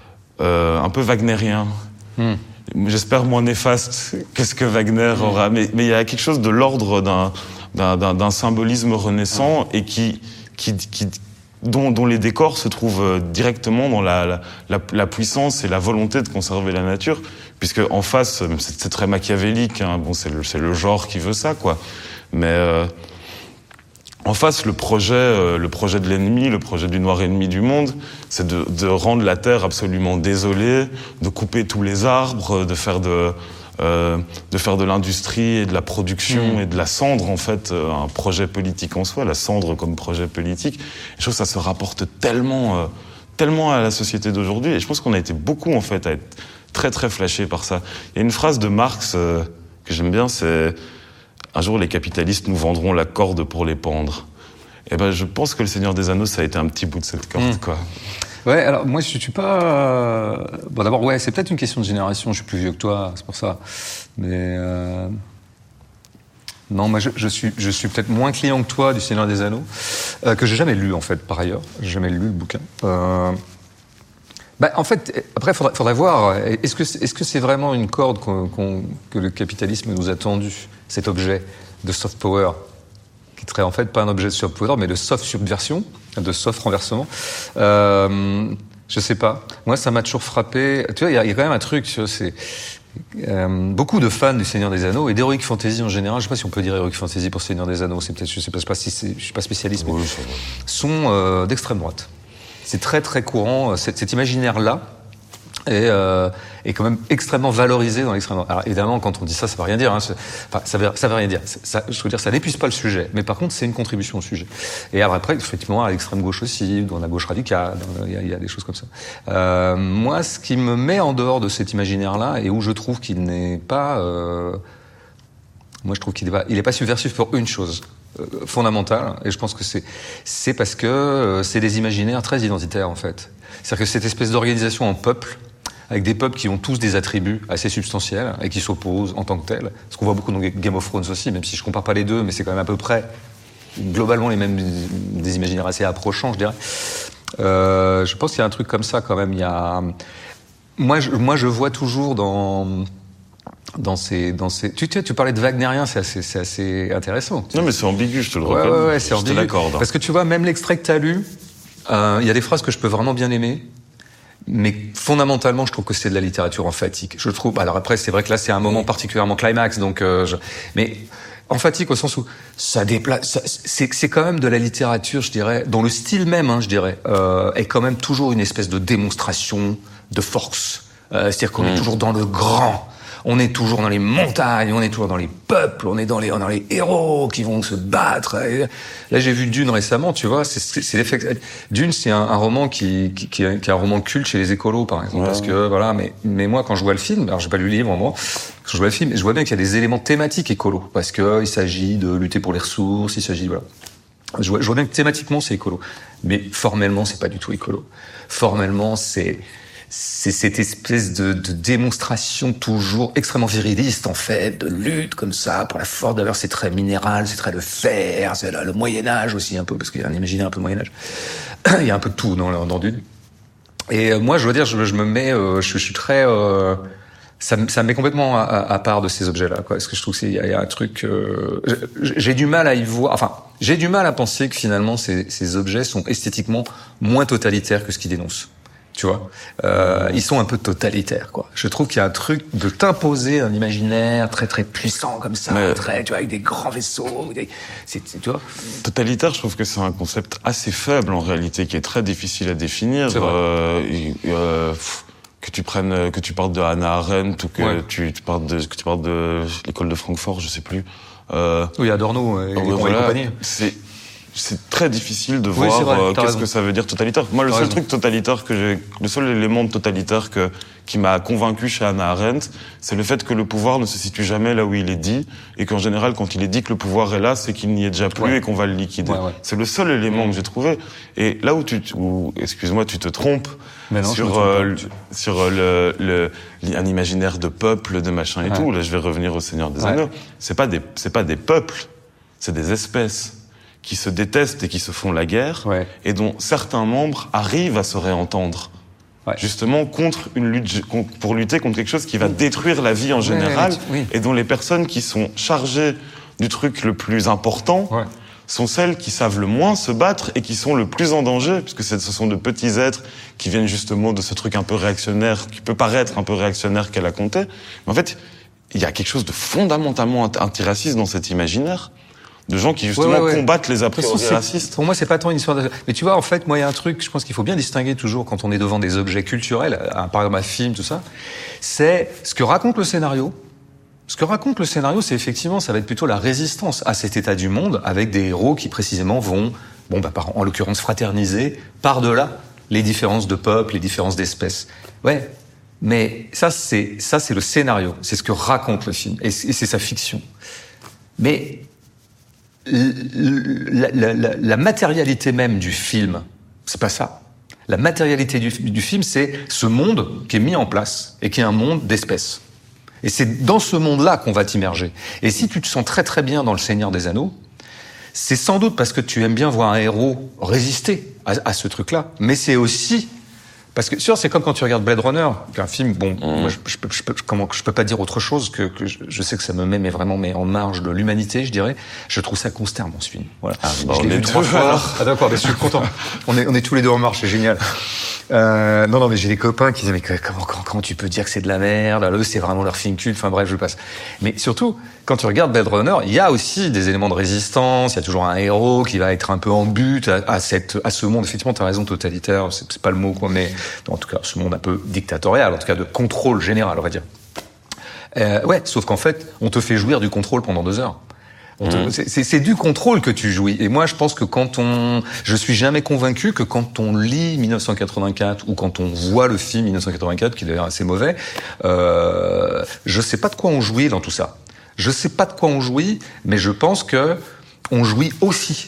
euh, un peu wagnérien. Mm. J'espère moins néfaste que ce que Wagner aura, mais mais il y a quelque chose de l'ordre d'un d'un d'un, d'un symbolisme renaissant et qui qui qui dont dont les décors se trouvent directement dans la la la, la puissance et la volonté de conserver la nature, puisque en face c'est, c'est très machiavélique, hein, bon c'est le c'est le genre qui veut ça, quoi, mais euh, en face, le projet, euh, le projet de l'ennemi, le projet du noir ennemi du monde, c'est de, de rendre la terre absolument désolée, de couper tous les arbres, de faire de, euh, de faire de l'industrie et de la production mmh. et de la cendre, en fait, euh, un projet politique en soi, la cendre comme projet politique. Et je trouve que ça se rapporte tellement, euh, tellement à la société d'aujourd'hui. Et je pense qu'on a été beaucoup, en fait, à être très, très flashés par ça. Il y a une phrase de Marx euh, que j'aime bien, c'est un jour, les capitalistes nous vendront la corde pour les pendre. Et ben, je pense que Le Seigneur des Anneaux, ça a été un petit bout de cette corde, mmh. quoi. Ouais, alors moi, je suis pas. Bon, d'abord, ouais, c'est peut-être une question de génération. Je suis plus vieux que toi, c'est pour ça. Mais euh... non, moi, je, je suis, je suis peut-être moins client que toi du Seigneur des Anneaux, euh, que j'ai jamais lu en fait, par ailleurs. J'ai jamais lu le bouquin. Euh... Bah, en fait, après, faudrait, faudrait voir. Est-ce que, est-ce que c'est vraiment une corde qu'on, qu'on, que le capitalisme nous a tendue, cet objet de soft power, qui serait en fait pas un objet de soft power, mais de soft subversion, de soft renversement. Euh, je sais pas. Moi, ça m'a toujours frappé. Tu vois, il y, y a quand même un truc. Tu vois, c'est euh, beaucoup de fans du Seigneur des Anneaux et d'Heroic Fantasy en général. Je sais pas si on peut dire Heroic Fantasy pour Seigneur des Anneaux. C'est peut-être, je sais pas, je sais pas si c'est, je suis pas spécialiste, mais oui, sont euh, d'extrême droite. C'est très très courant, cet, cet imaginaire-là est, euh, est quand même extrêmement valorisé dans l'extrême droite. Alors évidemment, quand on dit ça, ça veut rien dire. Hein. Enfin, ça veut, ça veut rien dire. Ça, je veux dire, ça n'épuise pas le sujet. Mais par contre, c'est une contribution au sujet. Et après, effectivement, à l'extrême gauche aussi, dans la gauche radicale, il y a, il y a des choses comme ça. Euh, moi, ce qui me met en dehors de cet imaginaire-là, et où je trouve qu'il n'est pas... Euh, moi, je trouve qu'il n'est pas, il est pas subversif pour une chose fondamentale, et je pense que c'est c'est parce que euh, c'est des imaginaires très identitaires en fait. C'est-à-dire que cette espèce d'organisation en peuple avec des peuples qui ont tous des attributs assez substantiels et qui s'opposent en tant que tels. Ce qu'on voit beaucoup dans Game of Thrones aussi, même si je compare pas les deux, mais c'est quand même à peu près globalement les mêmes, des imaginaires assez approchants, je dirais. Euh, je pense qu'il y a un truc comme ça quand même. Il y a, moi, je, moi, je vois toujours dans dans ces, dans ces. Tu, tu, tu parlais de wagnérien, c'est assez, c'est assez intéressant. Non, mais c'est ambigu, je te le ouais, reconnais. Ouais, ouais, c'est je ambigu. te l'accorde. Parce que tu vois, même l'extrait que t'as lu, il euh, y a des phrases que je peux vraiment bien aimer. Mais fondamentalement, je trouve que c'est de la littérature emphatique. Je trouve. Alors après, c'est vrai que là, c'est un moment particulièrement climax, donc. Euh, je, mais emphatique au sens où ça déplace. Ça, c'est, c'est quand même de la littérature, je dirais, dont le style même, hein, je dirais, euh, est quand même toujours une espèce de démonstration de force. Euh, c'est-à-dire qu'on mmh. est toujours dans le grand. On est toujours dans les montagnes, on est toujours dans les peuples, on est dans les, dans les héros qui vont se battre. Et là, j'ai vu Dune récemment, tu vois. C'est, c'est, c'est l'effet. Dune, c'est un, un roman qui, qui, qui, est, qui est un roman culte chez les écolos, par exemple, ouais. parce que voilà. Mais, mais moi, quand je vois le film, alors j'ai pas lu le livre, moi. Quand je vois le film, je vois bien qu'il y a des éléments thématiques écolos, parce que il s'agit de lutter pour les ressources, il s'agit voilà. Je vois, je vois bien que thématiquement c'est écolo, mais formellement c'est pas du tout écolo. Formellement, c'est c'est cette espèce de, de démonstration toujours extrêmement viriliste, en fait, de lutte comme ça, pour la force d'ailleurs, c'est très minéral, c'est très le fer, c'est le, le Moyen-Âge aussi un peu, parce qu'il y a un imaginaire un peu Moyen-Âge. Il y a un peu de tout dans, dans Dune. Et euh, moi, je veux dire, je, je me mets, euh, je, je suis très... Euh, ça, ça me met complètement à, à part de ces objets-là, quoi. Parce que je trouve qu'il y, y a un truc... Euh, j'ai du mal à y voir... Enfin, j'ai du mal à penser que finalement, ces, ces objets sont esthétiquement moins totalitaires que ce qu'ils dénoncent. Tu vois, euh, ils sont un peu totalitaires, quoi. Je trouve qu'il y a un truc de t'imposer un imaginaire très très puissant comme ça, mais très, tu vois, avec des grands vaisseaux. Des, c'est, tu vois. Totalitaire, je trouve que c'est un concept assez faible en réalité, qui est très difficile à définir. C'est vrai. Euh, et, euh, que tu prennes, que tu parles de Hannah Arendt ou que ouais. tu, tu parles de, que tu parles de l'école de Francfort, je sais plus. Euh, oui, Adorno et, euh, voilà, et compagnie. C'est c'est très difficile de oui, voir vrai, euh, qu'est-ce raison. que ça veut dire totalitaire. Moi, le t'as seul raison. truc totalitaire que j'ai, le seul élément de totalitaire que, qui m'a convaincu chez Hannah Arendt, c'est le fait que le pouvoir ne se situe jamais là où il est dit, et qu'en général, quand il est dit que le pouvoir est là, c'est qu'il n'y est déjà plus ouais. et qu'on va le liquider. Ouais, ouais. C'est le seul élément mmh. que j'ai trouvé. Et là où tu, où, excuse-moi, tu te trompes, Mais non, sur, euh, sur euh, le, le, un imaginaire de peuple, de machin et ouais. tout. Là, je vais revenir au Seigneur des ouais. Anneaux. C'est pas des, c'est pas des peuples, c'est des espèces qui se détestent et qui se font la guerre, ouais. et dont certains membres arrivent à se réentendre, ouais. justement contre une lutte, pour lutter contre quelque chose qui va oui. détruire la vie en général, ouais, oui. et dont les personnes qui sont chargées du truc le plus important ouais. sont celles qui savent le moins se battre et qui sont le plus en danger, puisque ce sont de petits êtres qui viennent justement de ce truc un peu réactionnaire, qui peut paraître un peu réactionnaire qu'elle a compté. Mais en fait, il y a quelque chose de fondamentalement antiraciste dans cet imaginaire, de gens qui justement ouais, ouais, ouais. combattent les a priori racistes. Pour moi, c'est pas tant une histoire de... Mais tu vois, en fait, moi, il y a un truc, je pense qu'il faut bien distinguer toujours quand on est devant des objets culturels, par exemple un film, tout ça, c'est ce que raconte le scénario. Ce que raconte le scénario, c'est effectivement, ça va être plutôt la résistance à cet état du monde, avec des héros qui précisément vont, bon, bah, par, en l'occurrence, fraterniser par-delà les différences de peuple, les différences d'espèces. Ouais. Mais ça, c'est, ça, c'est le scénario. C'est ce que raconte le film. Et c'est, et c'est sa fiction. Mais, La, la, la, la matérialité même du film, c'est pas ça. La matérialité du, du film, c'est ce monde qui est mis en place et qui est un monde d'espèces. Et c'est dans ce monde-là qu'on va t'immerger. Et si tu te sens très très bien dans Le Seigneur des Anneaux, c'est sans doute parce que tu aimes bien voir un héros résister à, à ce truc-là. Mais c'est aussi parce que, sûr, c'est comme quand tu regardes Blade Runner, un film, bon, mmh. moi, je, je, peux, je, peux, comment, je peux pas dire autre chose que, que je, je sais que ça me met, mais vraiment, mais en marge de l'humanité, je dirais. Je trouve ça consternant, ce film. Voilà. Ah, bon, je l'ai vu trois fois. Ah, d'accord, mais je suis content. On est, on est tous les deux en marche, c'est génial. Euh, non, non, mais j'ai des copains qui disent, mais comment, comment, comment tu peux dire que c'est de la merde? Eux, c'est vraiment leur film culte. Enfin, bref, je passe. Mais surtout, quand tu regardes Blade Runner, il y a aussi des éléments de résistance. Il y a toujours un héros qui va être un peu en but à, à cette, à ce monde. Effectivement, t'as raison, totalitaire. C'est, c'est pas le mot, quoi, mais en tout cas, ce monde un peu dictatorial, en tout cas de contrôle général, on va dire. Euh, ouais, sauf qu'en fait, on te fait jouir du contrôle pendant deux heures. On te, mmh. c'est, c'est, c'est du contrôle que tu jouis. Et moi, je pense que quand on, je suis jamais convaincu que quand on lit dix-neuf cent quatre-vingt-quatre ou quand on voit le film dix-neuf cent quatre-vingt-quatre, qui est d'ailleurs assez mauvais, euh, je sais pas de quoi on jouit dans tout ça. Je sais pas de quoi on jouit, mais je pense que on jouit aussi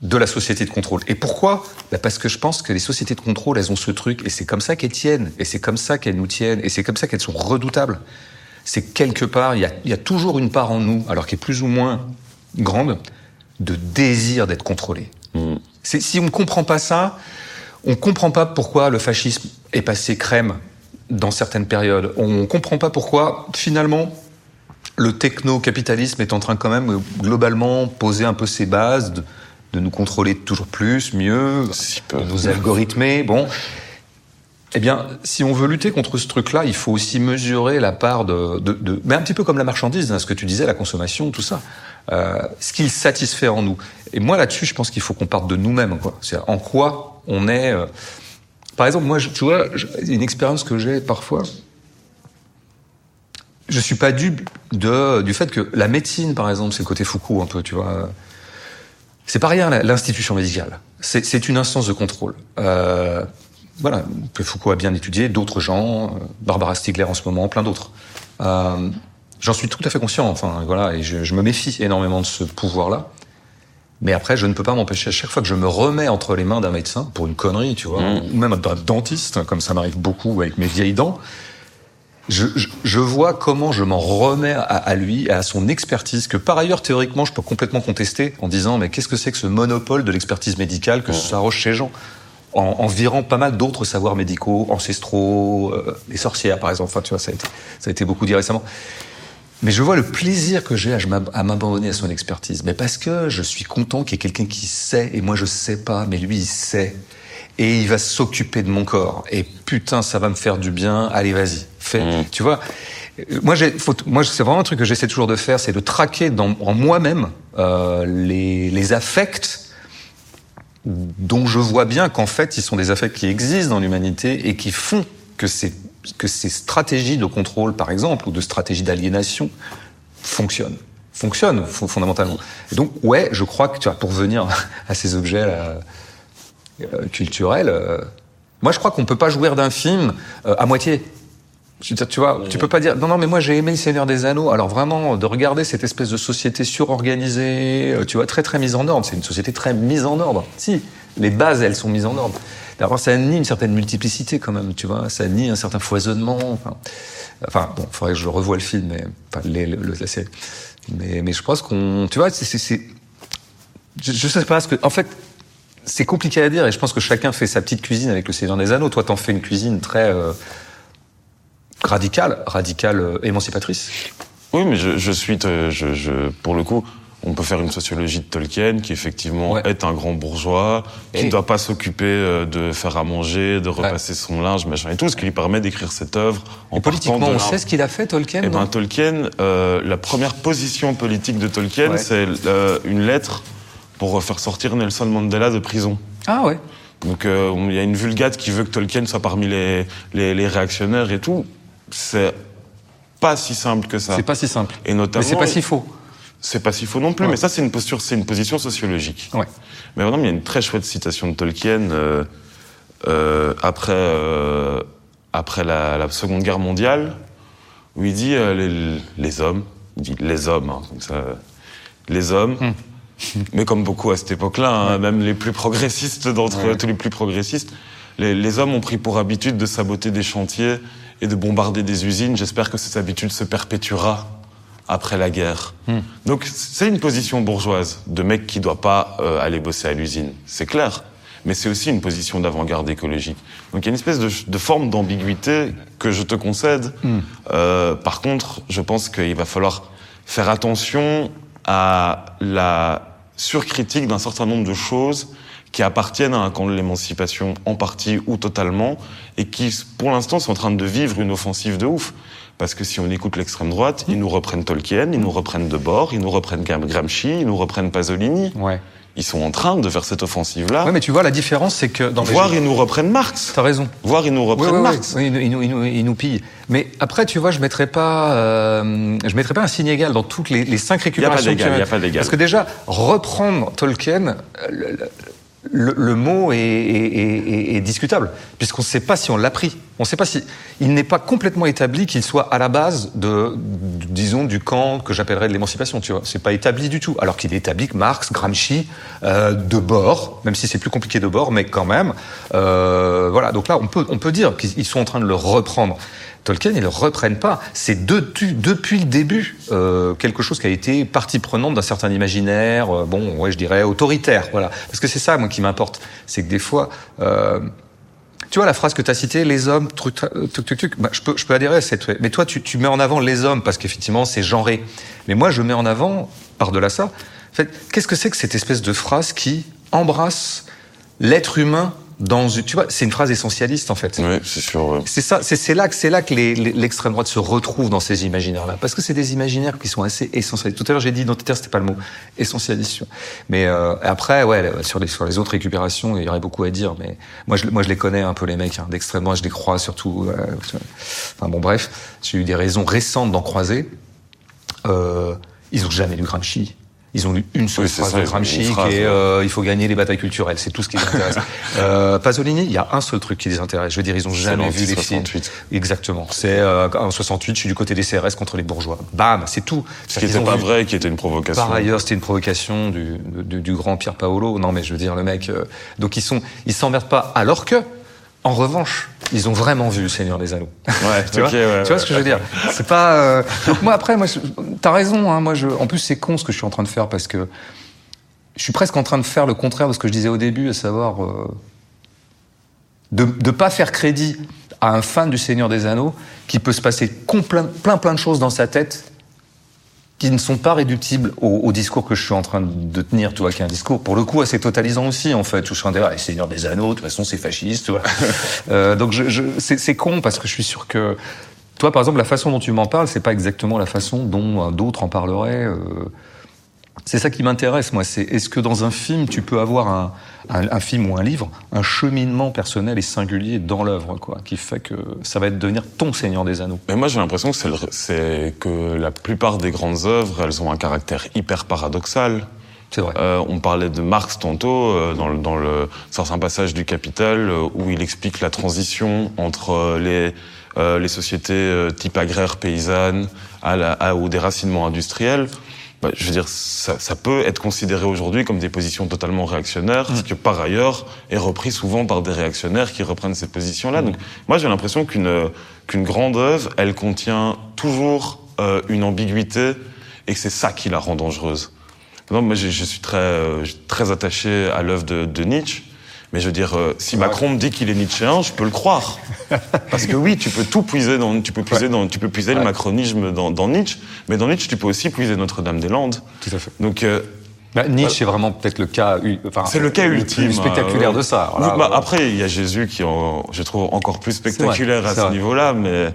de la société de contrôle. Et pourquoi ? Ben parce que je pense que les sociétés de contrôle, elles ont ce truc, et c'est comme ça qu'elles tiennent, et c'est comme ça qu'elles nous tiennent, et c'est comme ça qu'elles sont redoutables. C'est quelque part, il y a, il y a toujours une part en nous, alors qui est plus ou moins grande, de désir d'être contrôlé. Mmh. C'est, si on ne comprend pas ça, on ne comprend pas pourquoi le fascisme est passé crème dans certaines périodes. On ne comprend pas pourquoi, finalement, le techno-capitalisme est en train quand même, globalement, poser un peu ses bases, de, de nous contrôler toujours plus, mieux, si de nous algorithmer. Bon, eh bien, si on veut lutter contre ce truc-là, il faut aussi mesurer la part de... de, de mais un petit peu comme la marchandise, hein, ce que tu disais, la consommation, tout ça. Euh, ce qu'il satisfait en nous. Et moi, là-dessus, je pense qu'il faut qu'on parte de nous-mêmes, quoi. C'est-à-dire, en quoi on est... Euh... Par exemple, moi, je, tu vois, je, une expérience que j'ai parfois, je suis pas dupe de, du fait que la médecine, par exemple, c'est le côté Foucault, un peu, tu vois. C'est pas rien, l'institution médicale. C'est, c'est une instance de contrôle. Euh, voilà, que Foucault a bien étudié, d'autres gens, euh, Barbara Stiegler en ce moment, plein d'autres. Euh, j'en suis tout à fait conscient, enfin, voilà, et je, je me méfie énormément de ce pouvoir-là. Mais après, je ne peux pas m'empêcher, à chaque fois que je me remets entre les mains d'un médecin, pour une connerie, tu vois, mmh. ou même d'un dentiste, comme ça m'arrive beaucoup avec mes vieilles dents, je, je, je vois comment je m'en remets à, à lui, à son expertise, que par ailleurs, théoriquement, je peux complètement contester, en disant, mais qu'est-ce que c'est que ce monopole de l'expertise médicale que mmh. s'arroche chez gens, en, en virant pas mal d'autres savoirs médicaux, ancestraux, euh, les sorcières, par exemple, enfin, tu vois, ça a été, ça a été beaucoup dit récemment. Mais je vois le plaisir que j'ai à m'abandonner à son expertise. Mais parce que je suis content qu'il y ait quelqu'un qui sait, et moi je sais pas, mais lui il sait. Et il va s'occuper de mon corps. Et putain, ça va me faire du bien. Allez, vas-y, fais. Mmh. Tu vois, moi, j'ai, faut, moi, c'est vraiment un truc que j'essaie toujours de faire, c'est de traquer dans, en moi-même euh, les, les affects dont je vois bien qu'en fait, ils sont des affects qui existent dans l'humanité et qui font que c'est que ces stratégies de contrôle, par exemple, ou de stratégies d'aliénation, fonctionnent. Fonctionnent, fondamentalement. Et donc, ouais, je crois que, tu vois, pour revenir à ces objets là, euh, culturels, euh, moi, je crois qu'on peut pas jouir d'un film euh, à moitié. Tu, tu vois, oui. Tu peux pas dire, non, non, mais moi, j'ai aimé Le Seigneur des Anneaux. Alors, vraiment, de regarder cette espèce de société surorganisée, euh, tu vois, très, très mise en ordre. C'est une société très mise en ordre. Si, les bases, elles sont mises en ordre. D'abord, ça nie une certaine multiplicité quand même, tu vois. Ça nie un certain foisonnement. Enfin, enfin bon, il faudrait que je revoie le film, mais enfin, les, le, la série. Mais, mais je pense qu'on, tu vois, c'est, c'est, c'est je, je sais pas ce que, en fait, c'est compliqué à dire. Et je pense que chacun fait sa petite cuisine avec Le Seigneur des Anneaux. Toi, t'en fais une cuisine très euh, radicale, radicale, euh, émancipatrice. Oui, mais je, je suis, euh, je, je, pour le coup. On peut faire une sociologie de Tolkien qui effectivement ouais. est un grand bourgeois, qui ne doit pas s'occuper de faire à manger, de repasser ouais. son linge, machin et tout, ce qui lui permet d'écrire cette œuvre en et politiquement, on de sait ce qu'il a fait, Tolkien. Eh ben, Tolkien, euh, la première position politique de Tolkien, ouais. c'est euh, une lettre pour faire sortir Nelson Mandela de prison. Ah ouais. Donc il euh, y a une vulgate qui veut que Tolkien soit parmi les, les, les réactionnaires et tout. C'est pas si simple que ça. C'est pas si simple. Et notamment, mais c'est pas si faux. C'est pas si faux non plus, ouais. mais ça c'est une posture, c'est une position sociologique. Ouais. Mais maintenant, il y a une très chouette citation de Tolkien euh, euh, après euh, après la, la Seconde Guerre mondiale, où il dit euh, les, les hommes, il dit les hommes, hein, comme ça, les hommes. Hum. Mais comme beaucoup à cette époque-là, hein, ouais. même les plus progressistes d'entre ouais. tous les plus progressistes, les, les hommes ont pris pour habitude de saboter des chantiers et de bombarder des usines. J'espère que cette habitude se perpétuera après la guerre. Hmm. Donc c'est une position bourgeoise de mec qui doit pas euh, aller bosser à l'usine, c'est clair. Mais c'est aussi une position d'avant-garde écologique. Donc il y a une espèce de, de forme d'ambiguïté que je te concède. Hmm. Euh, par contre, je pense qu'il va falloir faire attention à la surcritique d'un certain nombre de choses qui appartiennent à un camp de l'émancipation en partie ou totalement et qui, pour l'instant, sont en train de vivre une offensive de ouf. Parce que si on écoute l'extrême droite, ils nous reprennent Tolkien, ils nous reprennent Debord, ils nous reprennent Gramsci, ils nous reprennent Pasolini. Ouais. Ils sont en train de faire cette offensive-là. Ouais, mais tu vois, la différence, c'est que dans Voire les... ils nous reprennent Marx. T'as raison. Voire ils nous reprennent ouais, ouais, Marx. Ouais. Oui, ils, nous, ils, nous, ils nous pillent. Mais après, tu vois, je mettrais pas, euh, je mettrais pas un signe égal dans toutes les, les cinq récupérations. Il n'y a pas d'égal, il n'y a pas d'égal. Parce que déjà, reprendre Tolkien, le, le, le mot est, est, est, est discutable, puisqu'on ne sait pas si on l'a pris. On ne sait pas si... Il n'est pas complètement établi qu'il soit à la base de, de disons, du camp que j'appellerais de l'émancipation, tu vois. C'est pas établi du tout. Alors qu'il est établi que Marx, Gramsci, euh, Debord, même si c'est plus compliqué Debord, mais quand même, euh, voilà. Donc là, on peut, on peut dire qu'ils sont en train de le reprendre. Tolkien, ils ne le reprennent pas. C'est de, depuis le début euh, quelque chose qui a été partie prenante d'un certain imaginaire, euh, bon, ouais, je dirais autoritaire, voilà. Parce que c'est ça, moi, qui m'importe. C'est que des fois... Euh, tu vois la phrase que tu as citée, les hommes, truc, truc, truc, truc, bah, je peux, je peux adhérer à cette. Mais toi, tu, tu mets en avant les hommes parce qu'effectivement, c'est genré. Mais moi, je mets en avant, par-delà ça, en fait, qu'est-ce que c'est que cette espèce de phrase qui embrasse l'être humain dans une. Tu vois, c'est une phrase essentialiste, en fait. Oui, c'est sûr. Ouais. C'est ça, c'est, c'est là que c'est là que les, les, l'extrême droite se retrouve dans ces imaginaires-là, parce que c'est des imaginaires qui sont assez essentialistes. Tout à l'heure, j'ai dit identitaire, c'était pas le mot essentialiste. Mais euh, après, ouais, sur les sur les autres récupérations, il y aurait beaucoup à dire. Mais moi, je moi, je les connais un peu les mecs hein, d'extrême droite, je les crois surtout. Euh, enfin bon, bref, j'ai eu des raisons récentes d'en croiser. Euh, ils ont jamais lu Gramsci. Ils ont lu une seule oui, phrase ça, de Gramsci qui phrase, est ouais. euh, il faut gagner les batailles culturelles, c'est tout ce qui les intéresse. euh, Pasolini, il y a un seul truc qui les intéresse. Je veux dire, ils ont jamais vu les films. Exactement. C'est euh, en soixante-huit, je suis du côté des C R S contre les bourgeois. Bam, c'est tout. Ce qui n'était pas vu. Vrai, qui était une provocation. Par ailleurs, c'était une provocation du, du, du grand Pier Paolo. Non, mais je veux dire, le mec. Euh, donc ils sont, ils s'emmerdent pas. Alors que, en revanche, ils ont vraiment vu Le Seigneur des Anneaux. Ouais, tu okay, vois, ouais, tu vois ouais. ce que je veux dire. C'est pas. Euh... Donc moi après, moi, je... t'as raison. Hein, moi, je. En plus, c'est con ce que je suis en train de faire parce que je suis presque en train de faire le contraire de ce que je disais au début, à savoir euh... de ne pas faire crédit à un fan du Seigneur des Anneaux qui peut se passer plein, plein, plein de choses dans sa tête qui ne sont pas réductibles au, au discours que je suis en train de tenir, tu vois, qui est un discours, pour le coup, assez totalisant aussi, en fait. Je suis en train de dire, ah, Seigneur des Anneaux, de toute façon, c'est fasciste, tu vois. euh, donc, je, je, c'est, c'est con, parce que je suis sûr que, toi, par exemple, la façon dont tu m'en parles, c'est pas exactement la façon dont euh, d'autres en parleraient. Euh, c'est ça qui m'intéresse, moi. C'est, est-ce que dans un film, tu peux avoir un, un, un film ou un livre, un cheminement personnel et singulier dans l'œuvre, quoi, qui fait que ça va devenir ton Seigneur des Anneaux. Mais moi, j'ai l'impression que c'est, le, c'est que la plupart des grandes œuvres, elles ont un caractère hyper paradoxal. C'est vrai. Euh, on parlait de Marx tantôt, euh, dans, le, dans le certain passage du Capital, euh, où il explique la transition entre les, euh, les sociétés euh, type agraire paysanne à la, à, au déracinement industriel. Bah, je veux dire, ça, ça peut être considéré aujourd'hui comme des positions totalement réactionnaires, mmh. ce qui, par ailleurs, est repris souvent par des réactionnaires qui reprennent ces positions-là. Mmh. Donc, moi, j'ai l'impression qu'une, qu'une grande œuvre, elle contient toujours euh, une ambiguïté, et que c'est ça qui la rend dangereuse. Non, moi, je, je suis très, euh, très attaché à l'œuvre de, de Nietzsche. Mais je veux dire, euh, si Macron me dit qu'il est nietzschéen, je peux le croire. Parce que oui, tu peux tout puiser dans, tu peux puiser ouais. dans, tu peux puiser ouais. le macronisme dans, dans Nietzsche, mais dans Nietzsche, tu peux aussi puiser Notre-Dame-des-Landes. Tout à fait. Donc, euh, bah, Nietzsche, c'est vraiment peut-être le cas, enfin, c'est le cas le ultime, plus spectaculaire euh, de ça. Voilà, bah, voilà. Après, il y a Jésus qui, en, je trouve, encore plus spectaculaire vrai, à ce vrai. niveau-là, mais.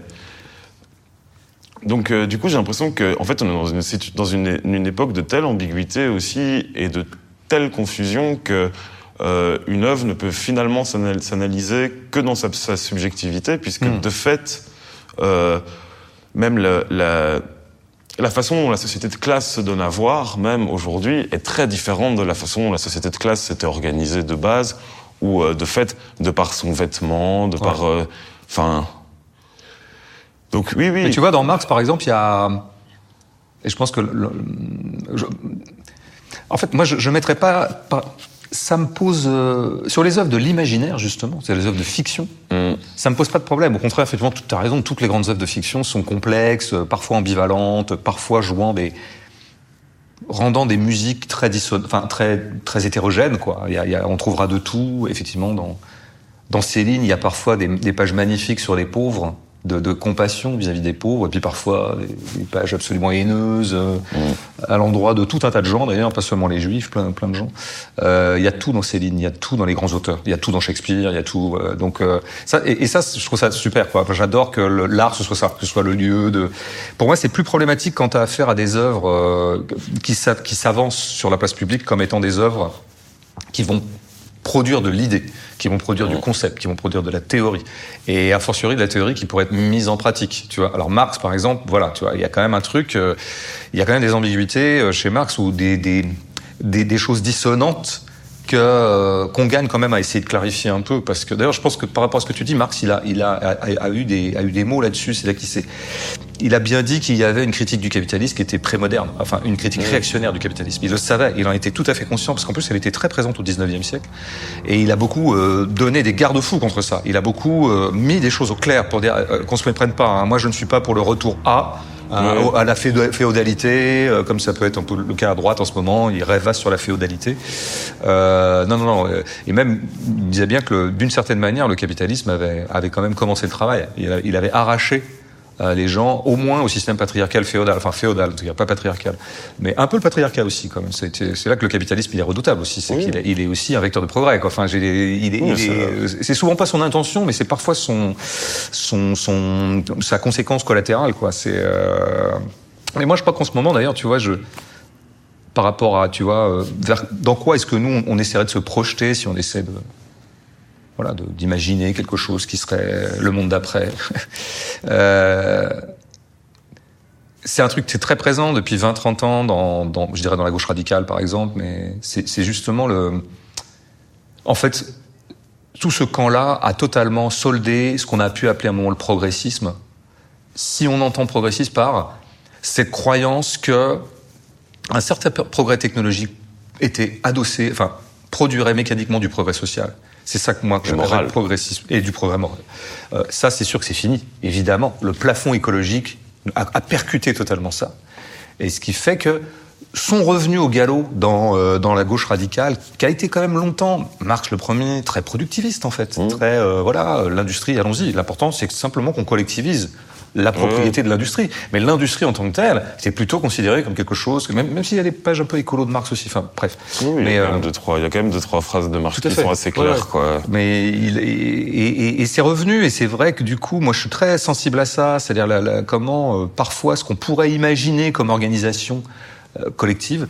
Donc, euh, du coup, j'ai l'impression que, en fait, on est dans une, dans une, une époque de telle ambiguïté aussi et de telle confusion que. Euh, une œuvre ne peut finalement s'analyser que dans sa, sa subjectivité, puisque mmh. de fait, euh, même la, la, la façon dont la société de classe se donne à voir, même aujourd'hui, est très différente de la façon dont la société de classe s'était organisée de base, ou euh, de fait, de par son vêtement, de ouais. par... Enfin... Euh, donc oui, oui... Mais tu vois, dans Marx, par exemple, il y a... Et je pense que... Le, je, en fait, moi, je ne mettrais pas... pas ça me pose... Euh, sur les œuvres de l'imaginaire, justement, c'est les œuvres de fiction, mm. ça me pose pas de problème. Au contraire, effectivement, tu as raison, toutes les grandes œuvres de fiction sont complexes, parfois ambivalentes, parfois jouant des... rendant des musiques très disson... enfin, très, très hétérogènes, quoi. Il y a, il y a, on trouvera de tout, effectivement, dans, dans Céline, il y a parfois des, des pages magnifiques sur les pauvres, de, de compassion vis-à-vis des pauvres, et puis parfois des, des pages absolument haineuses, euh, mmh. à l'endroit de tout un tas de gens, d'ailleurs, pas seulement les juifs, plein, plein de gens. Euh, il y a tout dans Céline, il y a tout dans les grands auteurs, il y a tout dans Shakespeare, il y a tout... Euh, donc euh, ça, et, et ça, je trouve ça super, quoi. Enfin, j'adore que le, l'art, ce soit ça, que ce soit le lieu de... Pour moi, c'est plus problématique quand tu as affaire à des œuvres euh, qui, qui s'avancent sur la place publique comme étant des œuvres qui vont produire de l'idée, qui vont produire mmh. du concept, qui vont produire de la théorie. Et a fortiori de la théorie qui pourrait être mise en pratique, tu vois. Alors Marx, par exemple, voilà, tu vois, il y a quand même un truc, euh, il y a quand même des ambiguïtés euh, chez Marx ou des, des, des, des choses dissonantes que euh, qu'on gagne quand même à essayer de clarifier un peu, parce que d'ailleurs je pense que par rapport à ce que tu dis, Marx il a il a a, a eu des a eu des mots là-dessus. C'est là qu'il s'est il a bien dit qu'il y avait une critique du capitalisme qui était prémoderne, enfin une critique réactionnaire du capitalisme. Il le savait, il en était tout à fait conscient, parce qu'en plus elle était très présente au dix-neuvième siècle, et il a beaucoup euh, donné des garde-fous contre ça. Il a beaucoup euh, mis des choses au clair pour dire euh, qu'on se méprenne pas. Hein. Moi je ne suis pas pour le retour à À, ouais. à la féodalité, euh, comme ça peut être un peu le cas à droite en ce moment, il rêvasse sur la féodalité. Euh, non, non, non. Et même, il disait bien que le, d'une certaine manière, le capitalisme avait, avait quand même commencé le travail. Il, il avait arraché euh, les gens, au moins au système patriarcal féodal, enfin féodal, en tout cas pas patriarcal, mais un peu le patriarcat aussi quand même. C'est, c'est là que le capitalisme il est redoutable aussi, c'est oui. qu'il est, il est aussi un vecteur de progrès. Quoi. Enfin, j'ai, il est, oui, il est, c'est, c'est souvent pas son intention, mais c'est parfois son, son, son, sa conséquence collatérale. Quoi. C'est, euh... mais moi je crois qu'en ce moment d'ailleurs, tu vois, je, par rapport à, tu vois, euh, vers, dans quoi est-ce que nous on, on essaierait de se projeter si on essaie de Voilà, de, d'imaginer quelque chose qui serait le monde d'après. euh, c'est un truc qui est très présent depuis vingt à trente ans, dans, dans, je dirais dans la gauche radicale par exemple, mais c'est, c'est justement le... En fait, tout ce camp-là a totalement soldé ce qu'on a pu appeler à un moment le progressisme. Si on entend progressisme par cette croyance que un certain progrès technologique était adossé, enfin, produirait mécaniquement du progrès social. C'est ça que moi, j'appelle le progressisme et du progrès moral. Euh, ça, c'est sûr que c'est fini, évidemment. Le plafond écologique a, a percuté totalement ça. Et ce qui fait que sont revenus au galop dans, euh, dans la gauche radicale, qui a été quand même longtemps, Marx le premier, très productiviste en fait. Mmh. Très, euh, voilà, l'industrie, allons-y. L'important, c'est que simplement qu'on collectivise la propriété mmh. de l'industrie. Mais l'industrie en tant que telle, c'est plutôt considéré comme quelque chose, que même, même s'il y a des pages un peu écolo de Marx aussi, enfin bref. Oui, mais, il, y a euh, quand même deux, trois, il y a quand même deux, trois phrases de Marx qui sont assez claires. Ouais. Quoi. Mais il, et, et, et c'est revenu, et c'est vrai que du coup, moi je suis très sensible à ça, c'est-à-dire la, la, comment euh, parfois ce qu'on pourrait imaginer comme organisation euh, collective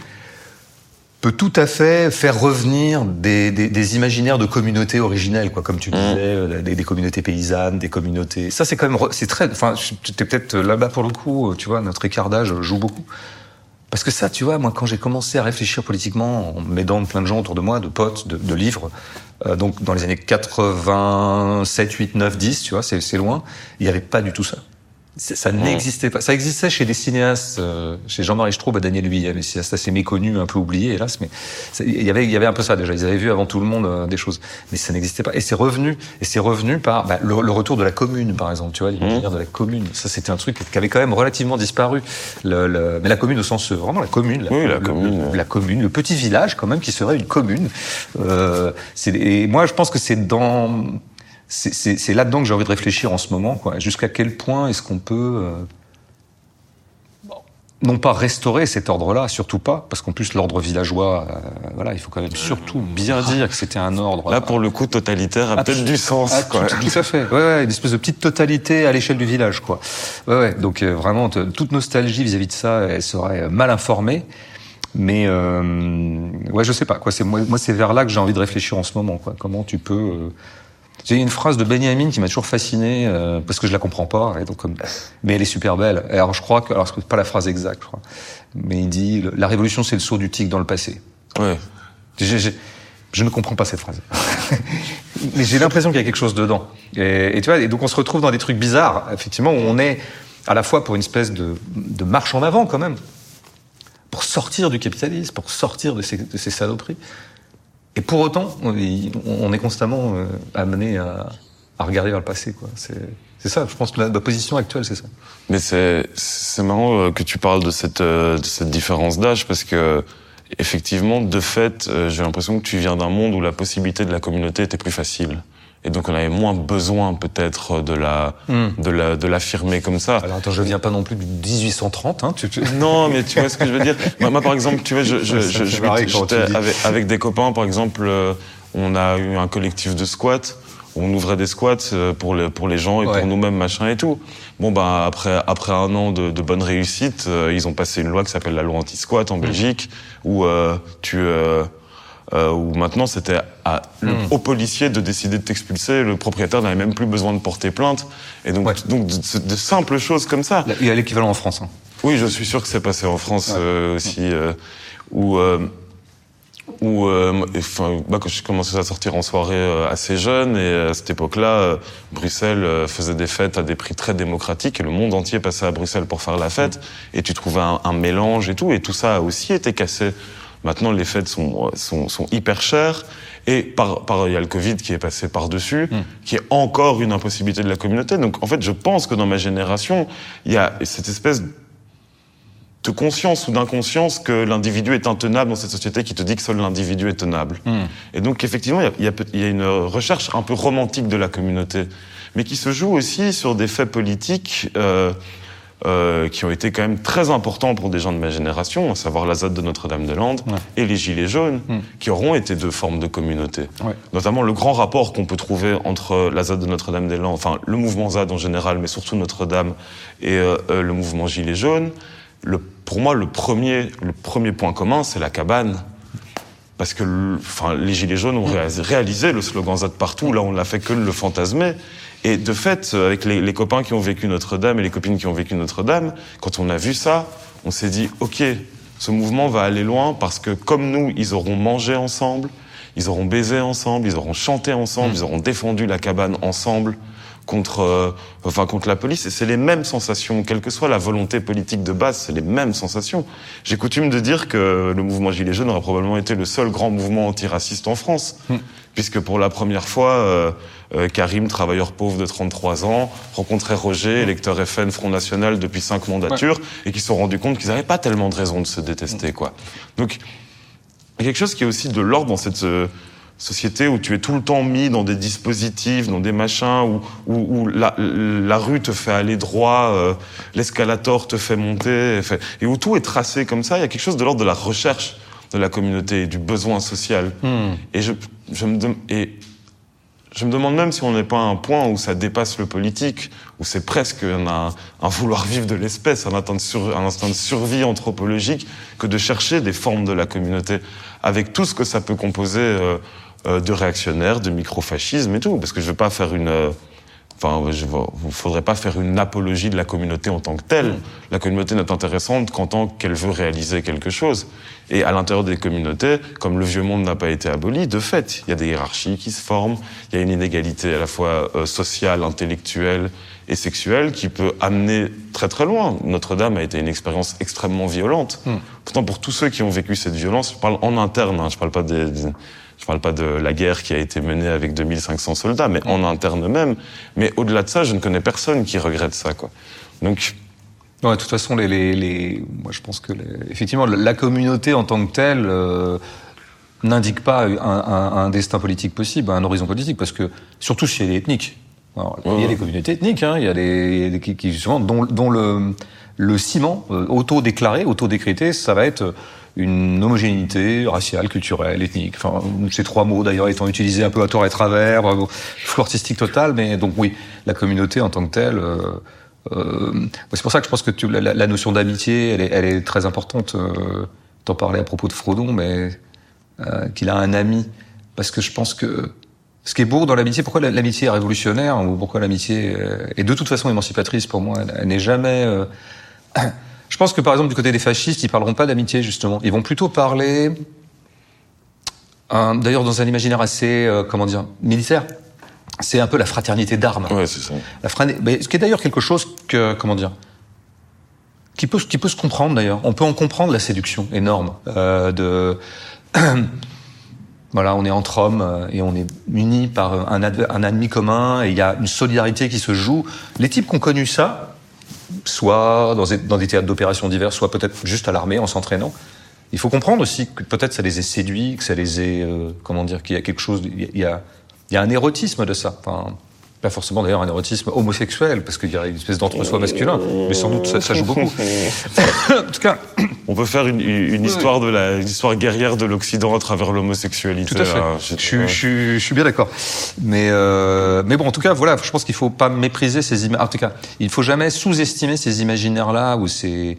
peut tout à fait faire revenir des, des, des imaginaires de communautés originelles, quoi, comme tu disais, mmh. des, des communautés paysannes, des communautés. Ça, c'est quand même, c'est très. Enfin, t'es peut-être là-bas pour le coup. Tu vois, notre écartage joue beaucoup. Parce que ça, tu vois, moi, quand j'ai commencé à réfléchir politiquement, en m'aidant de plein de gens autour de moi, de potes, de, de livres, euh, donc dans les années quatre-vingt-sept, huit, neuf, dix, tu vois, c'est, c'est loin. Il n'y avait pas du tout ça. Ça n'existait pas. Ça existait chez des cinéastes, euh, chez Jean-Marie Straub et Daniel Huy, des cinéastes assez méconnus, un peu oubliés, hélas, mais ça, il y avait, il y avait un peu ça déjà. Ils avaient vu avant tout le monde euh, des choses, mais ça n'existait pas. Et c'est revenu, et c'est revenu par bah, le, le retour de la commune, par exemple. Tu vois, l'imaginaire mmh. de la commune. Ça, c'était un truc qui avait quand même relativement disparu. Le, le, mais la commune au sens vraiment la commune, la, oui, la le, commune, le, la commune, le petit village quand même qui serait une commune. Euh, c'est, et moi, je pense que c'est dans C'est, c'est, c'est là-dedans que j'ai envie de réfléchir en ce moment, quoi. Jusqu'à quel point est-ce qu'on peut, euh, non pas restaurer cet ordre-là, surtout pas, parce qu'en plus l'ordre villageois, euh, voilà, il faut quand même surtout bien dire que c'était un ordre. Là, pour le coup, totalitaire a ah, peut-être du sens, ah, quoi. Tout, tout à fait. Ouais, ouais, une espèce de petite totalité à l'échelle du village, quoi. Ouais, ouais. Donc euh, vraiment, t- toute nostalgie vis-à-vis de ça, elle serait mal informée. Mais euh, ouais, je sais pas, quoi. C'est moi, moi, c'est vers là que j'ai envie de réfléchir en ce moment, quoi. Comment tu peux euh, J'ai une phrase de Benjamin qui m'a toujours fasciné, euh, parce que je la comprends pas, et donc, comme... mais elle est super belle. Et alors je crois que, alors c'est pas la phrase exacte, je crois, mais il dit la révolution c'est le saut du tigre dans le passé. Ouais. J'ai, j'ai, je ne comprends pas cette phrase, mais j'ai l'impression qu'il y a quelque chose dedans. Et, et tu vois, et donc on se retrouve dans des trucs bizarres. Effectivement, où on est à la fois pour une espèce de, de marche en avant quand même, pour sortir du capitalisme, pour sortir de ces, de ces saloperies. Et pour autant, on est constamment amené à, à regarder vers le passé, quoi. C'est, c'est ça, je pense que la, la position actuelle, c'est ça. Mais c'est, c'est marrant que tu parles de cette, de cette différence d'âge, parce que, effectivement, de fait, j'ai l'impression que tu viens d'un monde où la possibilité de la communauté était plus facile. Et donc on avait moins besoin peut-être de la mm. de la de l'affirmer comme ça. Alors attends, je viens pas non plus du dix-huit cent trente, hein. Tu, tu... Non, mais tu vois ce que je veux dire. Moi, moi par exemple, tu vois, je je je, je j'étais avec, avec des copains, par exemple, euh, on a eu un collectif de squats. On ouvrait des squats pour les pour les gens et ouais. pour nous-mêmes, machin et tout. Bon bah après après un an de, de bonne réussite, euh, ils ont passé une loi qui s'appelle la loi anti-squat en mm. Belgique, où euh, tu euh, Euh, où maintenant c'était à, mmh. au policier de décider de t'expulser, le propriétaire n'avait même plus besoin de porter plainte, et donc, ouais. donc de, de simples choses comme ça. Il y a l'équivalent en France. Hein. Oui, je suis sûr que c'est passé en France ouais. euh, aussi, euh, où, euh, où, euh, enfin, bah, quand j'ai commencé à sortir en soirée euh, assez jeune, et à cette époque-là, euh, Bruxelles euh, faisait des fêtes à des prix très démocratiques, et le monde entier passait à Bruxelles pour faire la fête, et tu trouvais un, un mélange et tout, et tout ça a aussi été cassé. Maintenant, les fêtes sont, sont, sont hyper chères, et par, par, il y a le Covid qui est passé par-dessus, mmh. qui est encore une impossibilité de la communauté. Donc, en fait, je pense que dans ma génération, il y a cette espèce de conscience ou d'inconscience que l'individu est intenable dans cette société qui te dit que seul l'individu est tenable. Mmh. Et donc, effectivement, il y a, il y a, il y a une recherche un peu romantique de la communauté, mais qui se joue aussi sur des faits politiques euh, euh, qui ont été quand même très importants pour des gens de ma génération, à savoir l'Azad de Notre-Dame-des-Landes ouais. et les Gilets jaunes, mmh. qui auront été deux formes de communauté. Ouais. Notamment le grand rapport qu'on peut trouver entre l'Azad de Notre-Dame-des-Landes, enfin le mouvement ZAD en général, mais surtout Notre-Dame, et euh, euh, le mouvement Gilets jaunes. Le, pour moi, le premier, le premier point commun, c'est la cabane. Parce que le, enfin, les Gilets jaunes ont réalisé, réalisé le slogan ZAD partout. Là, on l'a fait que le fantasmer. Et de fait, avec les, les copains qui ont vécu Notre-Dame et les copines qui ont vécu Notre-Dame, quand on a vu ça, on s'est dit, OK, ce mouvement va aller loin parce que comme nous, ils auront mangé ensemble, ils auront baisé ensemble, ils auront chanté ensemble, mmh. ils auront défendu la cabane ensemble. Contre, euh, enfin, contre la police, et c'est les mêmes sensations, quelle que soit la volonté politique de base, c'est les mêmes sensations. J'ai coutume de dire que le mouvement Gilets jaunes aurait probablement été le seul grand mouvement antiraciste en France, mmh. puisque pour la première fois, euh, euh, Karim, travailleur pauvre de trente-trois ans, rencontrait Roger, électeur F N, Front National depuis cinq mandatures, ouais. et qui se sont rendus compte qu'ils n'avaient pas tellement de raisons de se détester, mmh. quoi. Donc, il y a quelque chose qui est aussi de l'ordre dans cette... Euh, société où tu es tout le temps mis dans des dispositifs, dans des machins, où, où, où la, la rue te fait aller droit, euh, l'escalator te fait monter, fait, et où tout est tracé comme ça. Il y a quelque chose de l'ordre de la recherche de la communauté, du besoin social. Mmh. Et, je, je me de, et je me demande même si on n'est pas à un point où ça dépasse le politique, où c'est presque un, un vouloir vivre de l'espèce, un instinct de, sur, un instinct de survie anthropologique, que de chercher des formes de la communauté, avec tout ce que ça peut composer euh, euh, de réactionnaires, de microfascisme et tout. Parce que je veux pas faire une... Euh, Enfin, il ne faudrait pas faire une apologie de la communauté en tant que telle. Mmh. La communauté n'est intéressante qu'en tant qu'elle veut réaliser quelque chose. Et à l'intérieur des communautés, comme le vieux monde n'a pas été aboli, de fait, il y a des hiérarchies qui se forment, il y a une inégalité à la fois euh, sociale, intellectuelle et sexuelle qui peut amener très très loin. Notre-Dame a été une expérience extrêmement violente. Mmh. Pourtant, pour tous ceux qui ont vécu cette violence, je parle en interne, hein, je parle pas des... des Je parle pas de la guerre qui a été menée avec deux mille cinq cents soldats, mais en interne même. Mais au-delà de ça, je ne connais personne qui regrette ça, quoi. Donc... Ouais, de toute façon, les, les, les... moi, je pense que, les... effectivement, la communauté en tant que telle euh, n'indique pas un, un, un destin politique possible, un horizon politique, parce que, surtout si elle est ethnique. Alors, ouais, il y a des communautés ethniques, hein, il y a des, des qui, qui, justement, dont, dont le, le ciment euh, auto-déclaré, auto-décrété, ça va être une homogénéité raciale, culturelle, ethnique. Enfin, ces trois mots d'ailleurs étant utilisés un peu à tort et travers, euh, flou artistique total. Mais donc oui, la communauté en tant que telle. Euh, euh, c'est pour ça que je pense que tu, la, la notion d'amitié, elle est, elle est très importante. Euh, T'en parlais à propos de Frodon, mais euh, qu'il a un ami, parce que je pense que ce qui est beau dans l'amitié, pourquoi l'amitié est révolutionnaire ou pourquoi l'amitié est de toute façon émancipatrice pour moi, elle, elle n'est jamais. Euh, Je pense que, par exemple, du côté des fascistes, ils parleront pas d'amitié, justement. Ils vont plutôt parler, euh, d'ailleurs, dans un imaginaire assez, euh, comment dire, militaire. C'est un peu la fraternité d'armes. Ouais, c'est ça. La fra... Mais, ce qui est d'ailleurs quelque chose que, comment dire, qui peut, qui peut se comprendre, d'ailleurs. On peut en comprendre la séduction énorme, euh, de, voilà, on est entre hommes et on est unis par un, adver... un ennemi commun et il y a une solidarité qui se joue. Les types qui ont connu ça, soit dans des, dans des théâtres d'opérations divers, soit peut-être juste à l'armée en s'entraînant. Il faut comprendre aussi que peut-être ça les ait séduits, que ça les ait, euh, comment dire, qu'il y a quelque chose, il y a, il y a un érotisme de ça. Enfin, pas forcément d'ailleurs un érotisme homosexuel, parce qu'il y a une espèce d'entre-soi masculin, mais sans doute ça, ça joue beaucoup. En tout cas, on peut faire une, une histoire de la, une histoire guerrière de l'Occident à travers l'homosexualité. Tout à fait. Hein, je, je, je, je suis bien d'accord. Mais, euh, mais bon, en tout cas, voilà, je pense qu'il faut pas mépriser ces images. En tout cas, il faut jamais sous-estimer ces imaginaires-là ou ces,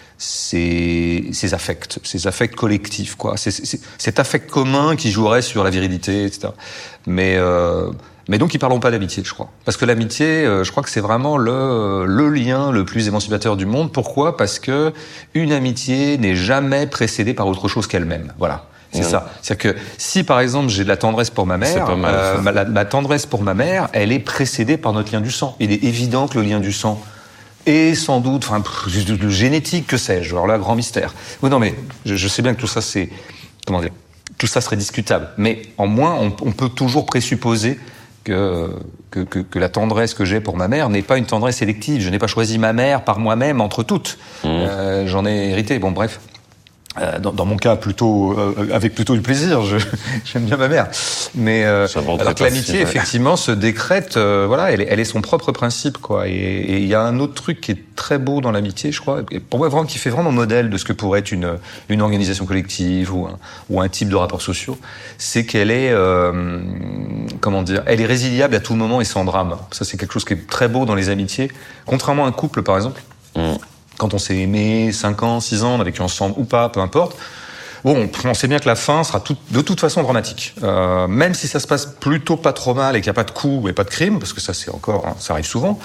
ces, ces affects, ces affects collectifs, quoi. C'est, c'est, cet affect commun qui jouerait sur la virilité, et cetera. Mais euh, Mais donc, ils parlent pas d'amitié, je crois. Parce que l'amitié, euh, je crois que c'est vraiment le, le lien le plus émancipateur du monde. Pourquoi ? Parce que une amitié n'est jamais précédée par autre chose qu'elle-même. Voilà. C'est Mmh. ça. C'est-à-dire que si, par exemple, j'ai de la tendresse pour ma mère, pas mal, euh, ça. ma, la, ma tendresse pour ma mère, elle est précédée par notre lien du sang. Il est évident que le lien du sang est sans doute, enfin, pff, le génétique, que sais-je. Alors là, grand mystère. Oui, non, mais je, je sais bien que tout ça, c'est, comment dire, tout ça serait discutable. Mais en moins, on, on peut toujours présupposer que, que, que, que la tendresse que j'ai pour ma mère n'est pas une tendresse sélective. Je n'ai pas choisi ma mère par moi-même entre toutes. Mmh. Euh, j'en ai hérité. Bon, bref. Euh, dans, dans mon cas, plutôt euh, avec plutôt du plaisir. Je, j'aime bien ma mère, mais euh, alors que l'amitié, effectivement, se décrète. Euh, voilà, elle est, elle est son propre principe, quoi. Et il y a un autre truc qui est très beau dans l'amitié, je crois, et pour moi, vraiment, qui fait vraiment modèle de ce que pourrait être une une organisation collective ou un, ou un type de rapports sociaux, c'est qu'elle est, euh, comment dire, elle est résiliable à tout moment et sans drame. Ça, c'est quelque chose qui est très beau dans les amitiés, contrairement à un couple, par exemple. Mmh. Quand on s'est aimé cinq ans, six ans, on a vécu ensemble ou pas, peu importe. Bon, on sait bien que la fin sera tout, de toute façon dramatique. Euh, même si ça se passe plutôt pas trop mal et qu'il n'y a pas de coups et pas de crimes, parce que ça c'est encore, hein, ça arrive souvent.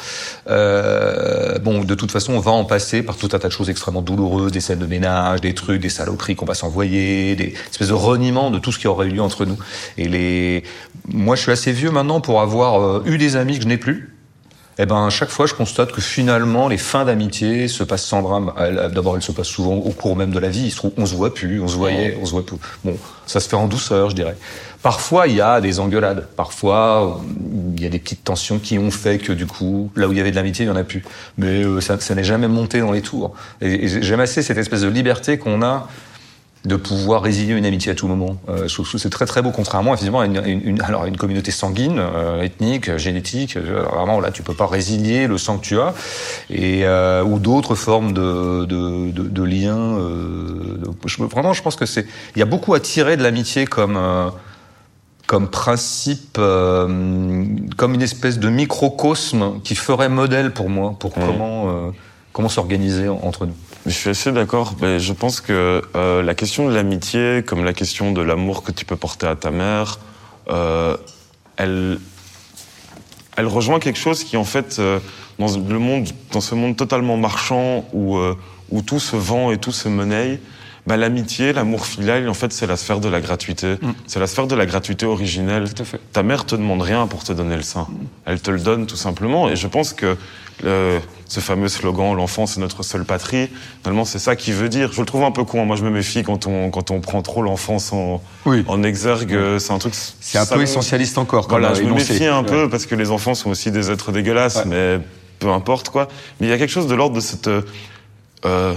Euh, bon, de toute façon, on va en passer par tout un tas de choses extrêmement douloureuses, des scènes de ménage, des trucs, des saloperies qu'on va s'envoyer, des espèces de reniements de tout ce qui aurait eu lieu entre nous. Et les, moi, je suis assez vieux maintenant pour avoir euh, eu des amis que je n'ai plus. Eh ben, à chaque fois, je constate que finalement, les fins d'amitié se passent sans drame. D'abord, elles se passent souvent au cours même de la vie. Il se trouve, on se voit plus, on se voyait, on se voit plus. Bon, ça se fait en douceur, je dirais. Parfois, il y a des engueulades. Parfois, il y a des petites tensions qui ont fait que, du coup, là où il y avait de l'amitié, il y en a plus. Mais euh, ça, ça n'est jamais monté dans les tours. Et, et j'aime assez cette espèce de liberté qu'on a de pouvoir résilier une amitié à tout moment. Euh, je trouve que c'est très très beau, contrairement effectivement à une, une, une, alors une communauté sanguine, euh, ethnique, génétique. Euh, vraiment là, tu peux pas résilier le sang que tu as, et euh, ou d'autres formes de de, de, de liens. Euh, de, je, vraiment, je pense que c'est, il y a beaucoup à tirer de l'amitié comme euh, comme principe, euh, comme une espèce de microcosme qui ferait modèle pour moi, pour mmh. comment euh, comment s'organiser entre nous. Je suis assez d'accord. Mais je pense que euh, la question de l'amitié, comme la question de l'amour que tu peux porter à ta mère, euh, elle, elle rejoint quelque chose qui, en fait, euh, dans le monde, dans ce monde totalement marchand où euh, où tout se vend et tout se monnaie, bah, l'amitié, l'amour filial, en fait, c'est la sphère de la gratuité. Mm. C'est la sphère de la gratuité originelle. Tout à fait. Ta mère te demande rien pour te donner le sein. Mm. Elle te le donne tout simplement. Et je pense que le, ce fameux slogan « l'enfance est notre seule patrie », finalement, c'est ça qui veut dire. Je le trouve un peu con. Moi, je me méfie quand on, quand on prend trop l'enfance en, oui. en exergue. Oui. C'est un truc... C'est un peu me... essentialiste encore. Voilà, je me méfie un ouais. peu parce que les enfants sont aussi des êtres dégueulasses, ouais. mais peu importe, quoi. Mais il y a quelque chose de l'ordre de cette... Euh,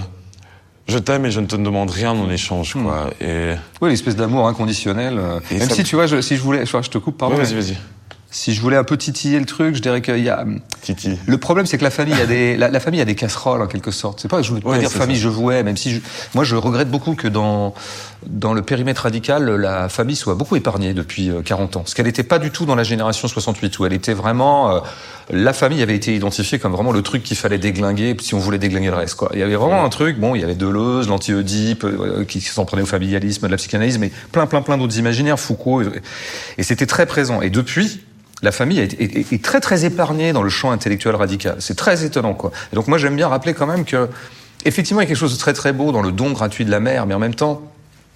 je t'aime et je ne te demande rien en échange, quoi. Mmh. Et... Oui, l'espèce d'amour inconditionnel. Et même ça... si, tu vois, je, si je voulais... Je, je te coupe, pardon. Ouais, vas-y, vas-y. Si je voulais un peu titiller le truc, je dirais qu'il y a... Titi. Le problème, c'est que la famille a des, la, la famille a des casseroles, en quelque sorte. C'est pas, je veux pas ouais, dire famille, ça. Je vouais, même si je, moi, je regrette beaucoup que dans, dans le périmètre radical, la famille soit beaucoup épargnée depuis quarante ans. Ce qu'elle n'était pas du tout dans la génération soixante-huit, où elle était vraiment, euh, la famille avait été identifiée comme vraiment le truc qu'il fallait déglinguer si on voulait déglinguer le reste, quoi. Il y avait vraiment ouais. un truc, bon, il y avait Deleuze, l'anti-Oedipe, euh, qui s'en prenait au familialisme, de la psychanalyse, mais plein, plein, plein d'autres imaginaires, Foucault, et, et c'était très présent. Et depuis, la famille est, est, est très très épargnée dans le champ intellectuel radical. C'est très étonnant, quoi. Et donc moi j'aime bien rappeler quand même que effectivement il y a quelque chose de très très beau dans le don gratuit de la mère, mais en même temps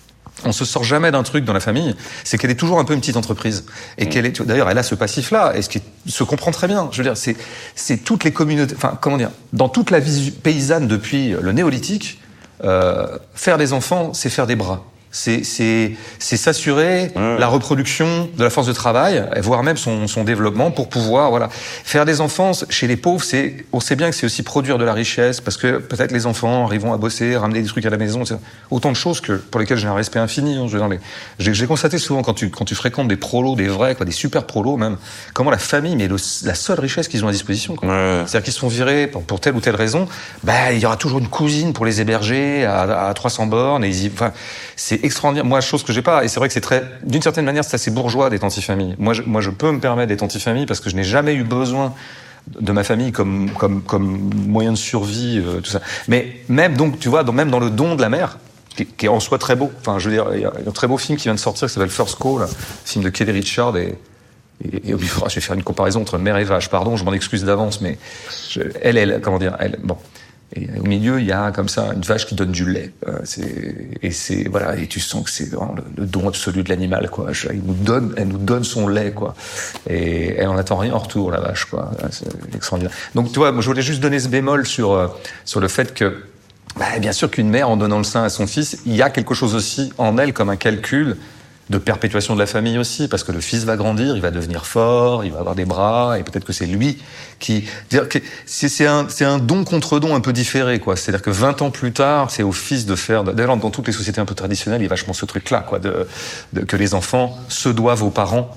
on se sort jamais d'un truc dans la famille, c'est qu'elle est toujours un peu une petite entreprise et mmh. qu'elle est d'ailleurs elle a ce passif-là et ce qui se comprend très bien. Je veux dire c'est c'est toutes les communautés, enfin comment dire, dans toute la vie paysanne depuis le néolithique, euh, faire des enfants c'est faire des bras. C'est, c'est, c'est s'assurer ouais. la reproduction de la force de travail, voire même son, son développement pour pouvoir, voilà. Faire des enfants, chez les pauvres, c'est, on sait bien que c'est aussi produire de la richesse, parce que peut-être les enfants arriveront à bosser, ramener des trucs à la maison, c'est autant de choses que, pour lesquelles j'ai un respect infini, hein, je veux dire, les, j'ai, j'ai constaté souvent quand tu, quand tu fréquentes des prolos, des vrais, quoi, des super prolos même, comment la famille, mais le, la seule richesse qu'ils ont à disposition, quoi. Ouais. C'est-à-dire qu'ils se font virer pour, pour telle ou telle raison, bah, il y aura toujours une cousine pour les héberger à, à trois cents bornes, et ils y, enfin, c'est extraordinaire. Moi, chose que j'ai pas, et c'est vrai que c'est très, d'une certaine manière, c'est assez bourgeois d'être anti-famille. Moi, je, moi, je peux me permettre d'être anti-famille parce que je n'ai jamais eu besoin de ma famille comme, comme, comme moyen de survie, euh, tout ça. Mais même, donc, tu vois, dans, même dans le don de la mère, qui, qui est en soi très beau. Enfin, je veux dire, il y a un très beau film qui vient de sortir qui s'appelle First Call, film de Kelly Richard et, et, et oh, je vais faire une comparaison entre mère et vache. Pardon, je m'en excuse d'avance, mais je, elle, elle, comment dire, elle, bon. Et au milieu, il y a comme ça une vache qui donne du lait. Euh, c'est, et c'est voilà, et tu sens que c'est vraiment le, le don absolu de l'animal, quoi. Je, il nous donne, elle nous donne son lait, quoi. Et elle en attend rien en retour, la vache, quoi. C'est extraordinaire. Donc, tu vois, moi, je voulais juste donner ce bémol sur euh, sur le fait que, bah, bien sûr, qu'une mère, en donnant le sein à son fils, il y a quelque chose aussi en elle comme un calcul de perpétuation de la famille aussi, parce que le fils va grandir, il va devenir fort, il va avoir des bras, et peut-être que c'est lui qui... C'est, c'est, un, c'est un don contre don un peu différé, quoi. C'est-à-dire que vingt ans plus tard, c'est au fils de faire... D'ailleurs, dans toutes les sociétés un peu traditionnelles, il y a vachement ce truc-là, quoi, de, de, que les enfants se doivent aux parents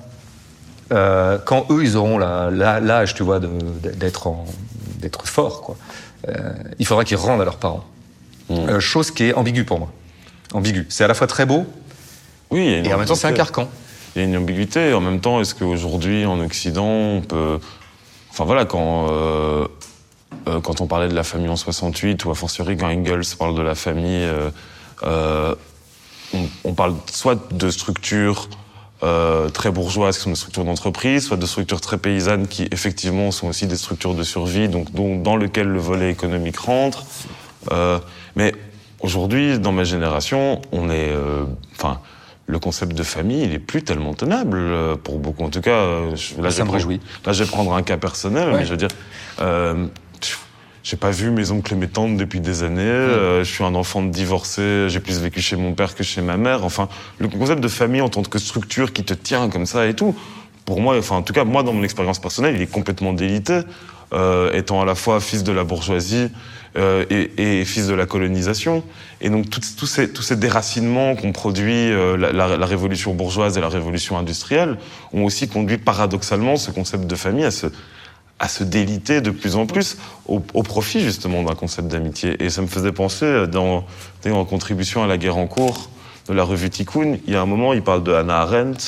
euh, quand eux, ils auront la, la, l'âge, tu vois, de, d'être, en, d'être forts, quoi. Euh, il faudra qu'ils rendent à leurs parents. Mmh. Euh, chose qui est ambiguë pour moi. Ambiguë. C'est à la fois très beau, oui, et en même temps, c'est un carcan. Il y a une ambiguïté. En même temps, est-ce qu'aujourd'hui, en Occident, on peut... Enfin voilà, quand, euh, euh, quand on parlait de la famille en soixante-huit, ou a fortiori quand Engels parle de la famille, euh, euh, on, on parle soit de structures euh, très bourgeoises qui sont des structures d'entreprise, soit de structures très paysannes qui, effectivement, sont aussi des structures de survie, donc dont, dans lesquelles le volet économique rentre. Euh, mais aujourd'hui, dans ma génération, on est... Enfin... Euh, le concept de famille, il est plus tellement tenable pour beaucoup. En tout cas, là, ça me réjouit. Là, je vais prendre un cas personnel, ouais. mais je veux dire, euh, j'ai pas vu mes oncles et mes tantes depuis des années. Ouais. Euh, je suis un enfant de divorcé. J'ai plus vécu chez mon père que chez ma mère. Enfin, le concept de famille en tant que structure qui te tient comme ça et tout, pour moi, enfin, en tout cas, moi, dans mon expérience personnelle, il est complètement délité. Euh, étant à la fois fils de la bourgeoisie euh, et, et fils de la colonisation. Et donc, tous ces, tous ces déracinements qu'ont produit euh, la, la, la révolution bourgeoise et la révolution industrielle ont aussi conduit paradoxalement ce concept de famille à se, à se déliter de plus en plus au, au profit justement d'un concept d'amitié. Et ça me faisait penser, dans, en contribution à la guerre en cours de la revue Tikkun, il y a un moment, ils parlent de Hannah Arendt,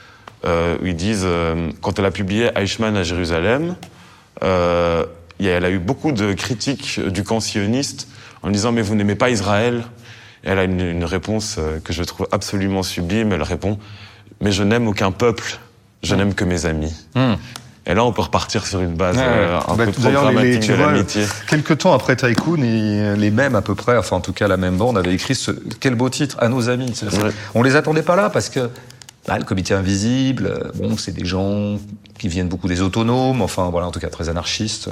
euh, où ils disent, euh, quand elle a publié Eichmann à Jérusalem, Euh, elle a eu beaucoup de critiques du camp sioniste en disant « mais vous n'aimez pas Israël ?» Et elle a une, une réponse que je trouve absolument sublime. Elle répond « mais je n'aime aucun peuple, je mmh. n'aime que mes amis. Mmh. » Et là, on peut repartir sur une base ouais, euh, un bah, peu trop dramatique les, de vois, l'amitié. Quelques temps après Tycoon, les mêmes à peu près, enfin en tout cas la même bande, avait écrit ce, quel beau titre, « À nos amis ». Ouais. On les attendait pas là parce que bah, le comité invisible, bon, c'est des gens qui viennent beaucoup des autonomes, enfin voilà, en tout cas très anarchistes.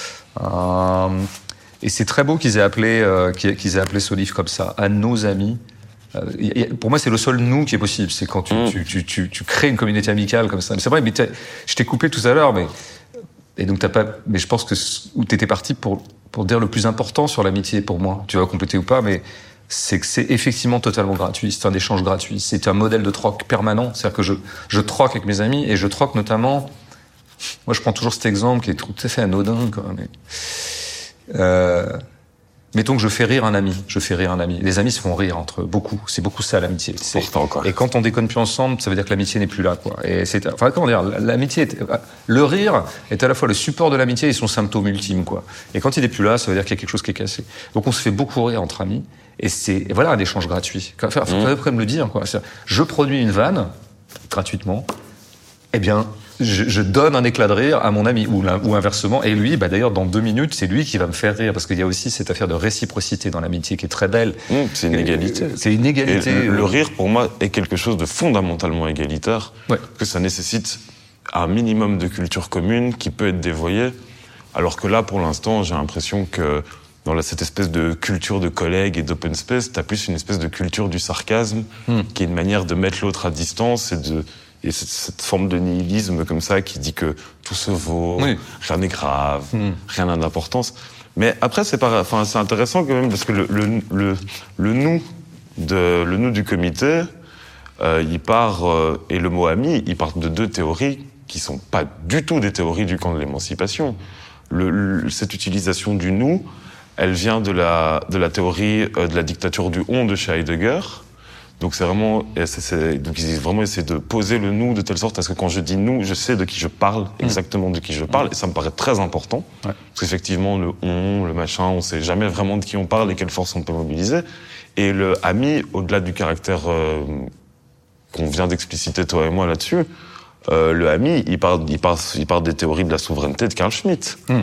Euh, et c'est très beau qu'ils aient appelé, euh, qu'ils aient appelé ce livre comme ça, À nos amis. Euh, y a, pour moi, c'est le seul nous qui est possible. C'est quand tu, mmh. tu, tu, tu, tu crées une communauté amicale comme ça. Mais c'est vrai, mais je t'ai coupé tout à l'heure, mais et donc t'as pas. Mais je pense que où t'étais parti pour pour dire le plus important sur l'amitié pour moi. Tu vas compléter ou pas, mais c'est que c'est effectivement totalement gratuit. C'est un échange gratuit. C'est un modèle de troc permanent. C'est-à-dire que je, je troque avec mes amis et je troque notamment... Moi, je prends toujours cet exemple qui est tout à fait anodin, quoi. Mais, euh, mettons que je fais rire un ami. Je fais rire un ami. Les amis se font rire entre eux. Beaucoup. C'est beaucoup ça, l'amitié. C'est, et quand on déconne plus ensemble, ça veut dire que l'amitié n'est plus là, quoi. Et c'est, enfin, comment dire, l'amitié est, le rire est à la fois le support de l'amitié et son symptôme ultime, quoi. Et quand il n'est plus là, ça veut dire qu'il y a quelque chose qui est cassé. Donc on se fait beaucoup rire entre amis. Et c'est, et voilà un échange gratuit. Il faut mmh. quand même me le dire, quoi. Je produis une vanne, gratuitement, eh bien, je, je donne un éclat de rire à mon ami, ou, ou inversement, et lui, bah d'ailleurs, dans deux minutes, c'est lui qui va me faire rire, parce qu'il y a aussi cette affaire de réciprocité dans l'amitié qui est très belle. Mmh, c'est une égalité. Euh, c'est une égalité. Et le, le rire, pour moi, est quelque chose de fondamentalement égalitaire, ouais. que ça nécessite un minimum de culture commune qui peut être dévoyée, alors que là, pour l'instant, j'ai l'impression que dans la, cette espèce de culture de collègues et d'open space, t'as plus une espèce de culture du sarcasme, mm. qui est une manière de mettre l'autre à distance et de et cette, cette forme de nihilisme comme ça qui dit que tout se vaut, oui. rien n'est grave, mm. rien n'a d'importance. Mais après, c'est pas, enfin, c'est intéressant quand même parce que le le le, le nous de le nous du comité, euh, il part euh, et le mot ami, il part de deux théories qui sont pas du tout des théories du camp de l'émancipation. Le, le, cette utilisation du nous, elle vient de la, de la théorie euh, de la dictature du on de chez Heidegger. Donc c'est vraiment, c'est, c'est, donc ils ont vraiment essayé de poser le nous de telle sorte à ce que quand je dis nous, je sais de qui je parle, exactement de qui je parle, et ça me paraît très important. Ouais. Parce qu'effectivement, le on, le machin, on sait jamais vraiment de qui on parle et quelle force on peut mobiliser. Et le ami, au-delà du caractère euh, qu'on vient d'expliciter toi et moi là-dessus, euh, le ami, il part, il part, il part des théories de la souveraineté de Carl Schmitt. Mm.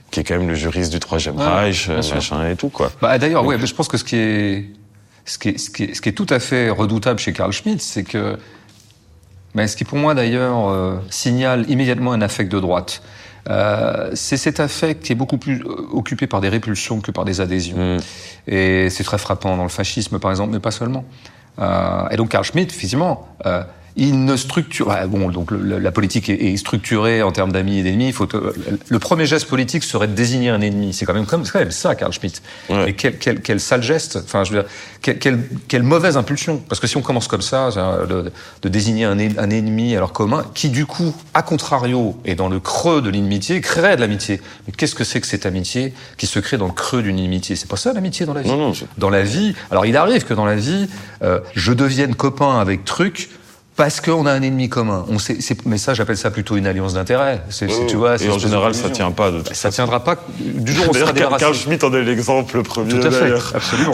qui est quand même le juriste du Troisième Ouais, Reich, bien sûr. machin et tout, quoi. Bah, d'ailleurs, Donc- ouais, mais je pense que ce qui est, ce qui est, ce qui est, ce qui est tout à fait redoutable chez Carl Schmitt, c'est que, mais ce qui pour moi d'ailleurs euh, signale immédiatement un affect de droite. Euh, c'est cet affect qui est beaucoup plus euh, occupé par des répulsions que par des adhésions. Mm. Et c'est très frappant dans le fascisme, par exemple, mais pas seulement. Euh, et donc Carl Schmitt, effectivement, euh, il ne structure. Ouais, bon, donc le- la politique est, est structurée en termes d'amis et d'ennemis. Il faut te- le premier geste politique serait de désigner un ennemi. C'est quand même, comme- c'est quand même ça, Carl Schmitt. Ouais. Mais quel, quel, quel sale geste. Enfin, je veux dire, quelle, quelle, quelle mauvaise impulsion. Parce que si on commence comme ça, c'est-à-dire de, de désigner un, en- un ennemi alors commun, qui du coup, à contrario, est dans le creux de l'inimitié, créerait de l'amitié. Mais qu'est-ce que c'est que cette amitié qui se crée dans le creux d'une inimitié? C'est pas ça l'amitié dans la vie. Non, non, c'est- Dans la vie, alors il arrive que dans la vie, euh, je devienne copain avec truc parce qu'on a un ennemi commun. On sait, c'est, mais ça, j'appelle ça plutôt une alliance d'intérêts. C'est, c'est, tu vois, c'est et en une espèce de général, ça collusion. tient pas de toute Ça façon. tiendra pas du jour où on sera D'ailleurs, Carl- débarrassé. Carl Schmitt en est l'exemple le premier, Tout à fait, d'ailleurs. absolument.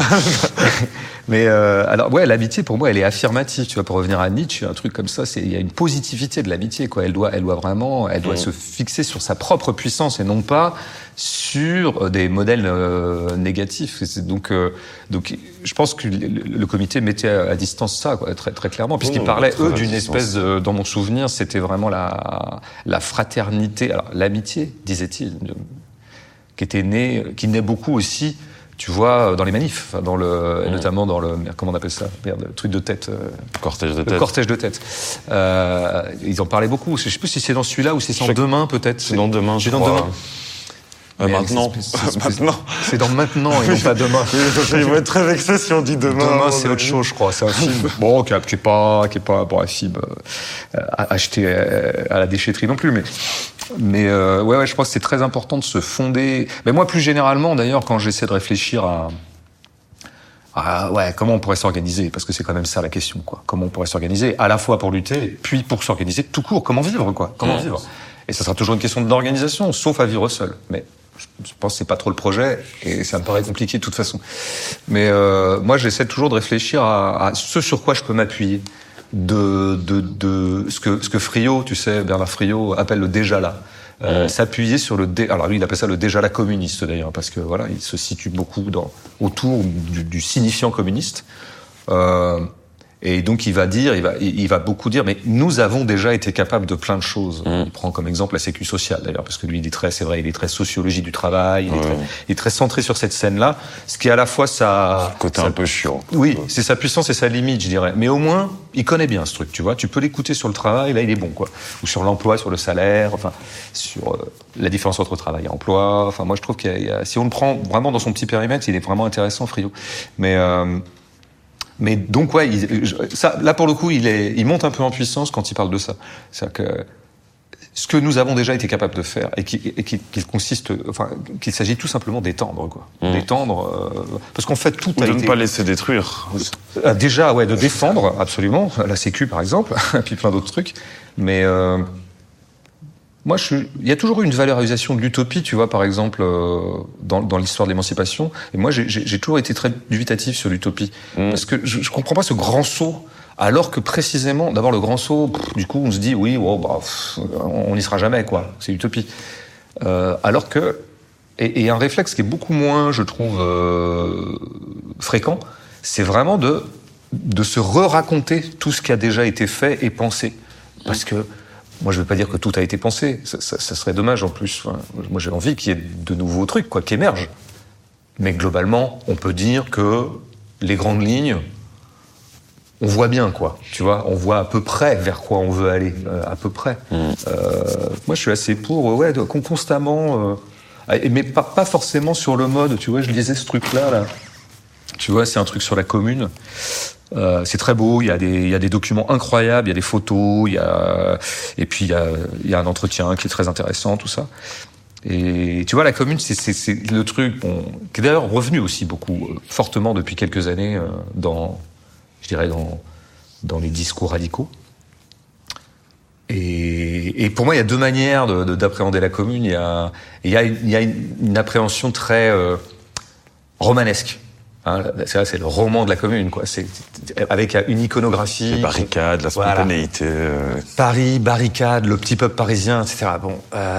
Mais euh, alors ouais, l'amitié pour moi, elle est affirmative. Tu vois, pour revenir à Nietzsche, un truc comme ça, c'est il y a une positivité de l'amitié, quoi. Elle doit, elle doit vraiment, elle doit Mm. se fixer sur sa propre puissance et non pas sur des modèles euh, négatifs. Et c'est donc, euh, donc, je pense que le, le comité mettait à, à distance ça, quoi, très, très clairement, puisqu'ils Mm, parlaient très eux à d'une distance. espèce de, dans mon souvenir, c'était vraiment la, la fraternité, alors l'amitié, disait-il, qui était née, qui naît beaucoup aussi. Tu vois, dans les manifs, enfin, dans le, et notamment dans le, comment on appelle ça, merde, le truc de tête, euh, Cortège de le tête. cortège de tête. Euh, ils en parlaient beaucoup. Je sais plus si c'est dans celui-là ou si c'est en Je sais- demain, peut-être. C'est dans demain, je C'est dans crois. demain. Euh, Mais maintenant. c'est- c'est- c'est- Maintenant. C'est dans maintenant et non pas demain. Ils vont être très vexés si on dit demain. à Demain, mon c'est autre avis. chose, je crois. C'est un film, bon, qui est pas, qui est pas, bon, un film euh, acheté euh, à la déchetterie non plus, mais, mais euh, ouais, ouais, je pense que c'est très important de se fonder. Mais moi, plus généralement, d'ailleurs, quand j'essaie de réfléchir à, à ouais, comment on pourrait s'organiser, parce que c'est quand même ça la question, quoi. Comment on pourrait s'organiser, à la fois pour lutter, puis pour s'organiser tout court. Comment vivre, quoi. Comment Ouais. vivre. Et ça sera toujours une question d'organisation, sauf à vivre seul. Mais je pense que c'est pas trop le projet, et ça me paraît compliqué de toute façon. Mais euh, moi, j'essaie toujours de réfléchir à, à ce sur quoi je peux m'appuyer. De, de, de ce que ce que Friot, tu sais, Bernard Friot appelle le déjà là. Euh, Mmh. S'appuyer sur le dé... alors lui il appelle ça le déjà là communiste d'ailleurs, parce que voilà, il se situe beaucoup dans autour du, du signifiant communiste. Euh, et donc il va dire, il va, il va beaucoup dire, mais nous avons déjà été capables de plein de choses. Mmh. Il prend comme exemple la sécu sociale d'ailleurs, parce que lui il est très, c'est vrai, il est très sociologie du travail, il, est, Ouais. très, il est très centré sur cette scène-là, ce qui est à la fois sa Côté sa- un peu chiant. oui, c'est sa puissance et sa limite, je dirais. Mais au moins, il connaît bien ce truc, tu vois. Tu peux l'écouter sur le travail, là, il est bon, quoi. Ou sur l'emploi, sur le salaire, enfin, sur euh, la différence entre travail et emploi. Enfin, moi, je trouve qu'il y a, il y a- si on le prend vraiment dans son petit périmètre, il est vraiment intéressant, Friot. Mais, euh, mais donc, ouais, il, je- ça, là, pour le coup, il, est, il monte un peu en puissance quand il parle de ça. C'est-à-dire que ce que nous avons déjà été capables de faire et qui, et qui, qu'il consiste, enfin, qu'il s'agit tout simplement d'étendre, quoi. Mmh. D'étendre, euh, parce qu'en fait, tout Ou a de ne été... pas laisser détruire. Euh, Déjà, ouais, de défendre, absolument, la Sécu par exemple, et puis plein d'autres trucs. Mais euh, moi, je suis... il y a toujours eu une valorisation de l'utopie, tu vois, par exemple, euh, dans, dans l'histoire de l'émancipation. Et moi, j'ai- j'ai j'ai toujours été très dubitatif sur l'utopie. Mm. Parce que je, je comprends pas ce grand saut, alors que précisément, d'abord le grand saut, pff, du coup, on se dit, oui, wow, bah, pff, on n'y sera jamais, quoi. C'est utopie. Euh, alors que, et, et un réflexe qui est beaucoup moins, je trouve, euh, fréquent, c'est vraiment de, de se re-raconter tout ce qui a déjà été fait et pensé. Parce que, moi, je ne veux pas dire que tout a été pensé, ça, ça, ça serait dommage en plus. Enfin, moi, j'ai envie qu'il y ait de nouveaux trucs, quoi, qui émergent. Mais globalement, on peut dire que les grandes lignes, on voit bien, quoi. Tu vois, on voit à peu près vers quoi on veut aller, euh, à peu près. Mmh. Euh, moi, je suis assez pour, ouais, de, qu'on constamment, euh, mais pas, pas forcément sur le mode. Tu vois, je lisais ce truc-là, là. Tu vois, c'est un truc sur la commune. Euh, c'est très beau. Il y a des, il y a des documents incroyables, il y a des photos, il y a, et puis il y a, il y a un entretien qui est très intéressant, tout ça. Et tu vois, la commune, c'est, c'est, c'est le truc, bon, qui est d'ailleurs revenu aussi beaucoup, euh, fortement depuis quelques années, euh, dans, je dirais, dans, dans les discours radicaux. Et, et pour moi, il y a deux manières de, de, d'appréhender la commune. Il y a, il y a, il y a une, une appréhension très euh, romanesque. Hein, c'est, c'est le roman de la Commune, quoi. C'est avec une iconographie. Les barricades, la spontanéité. Voilà. Euh... Paris, barricades, le petit peuple parisien, et cetera. Bon,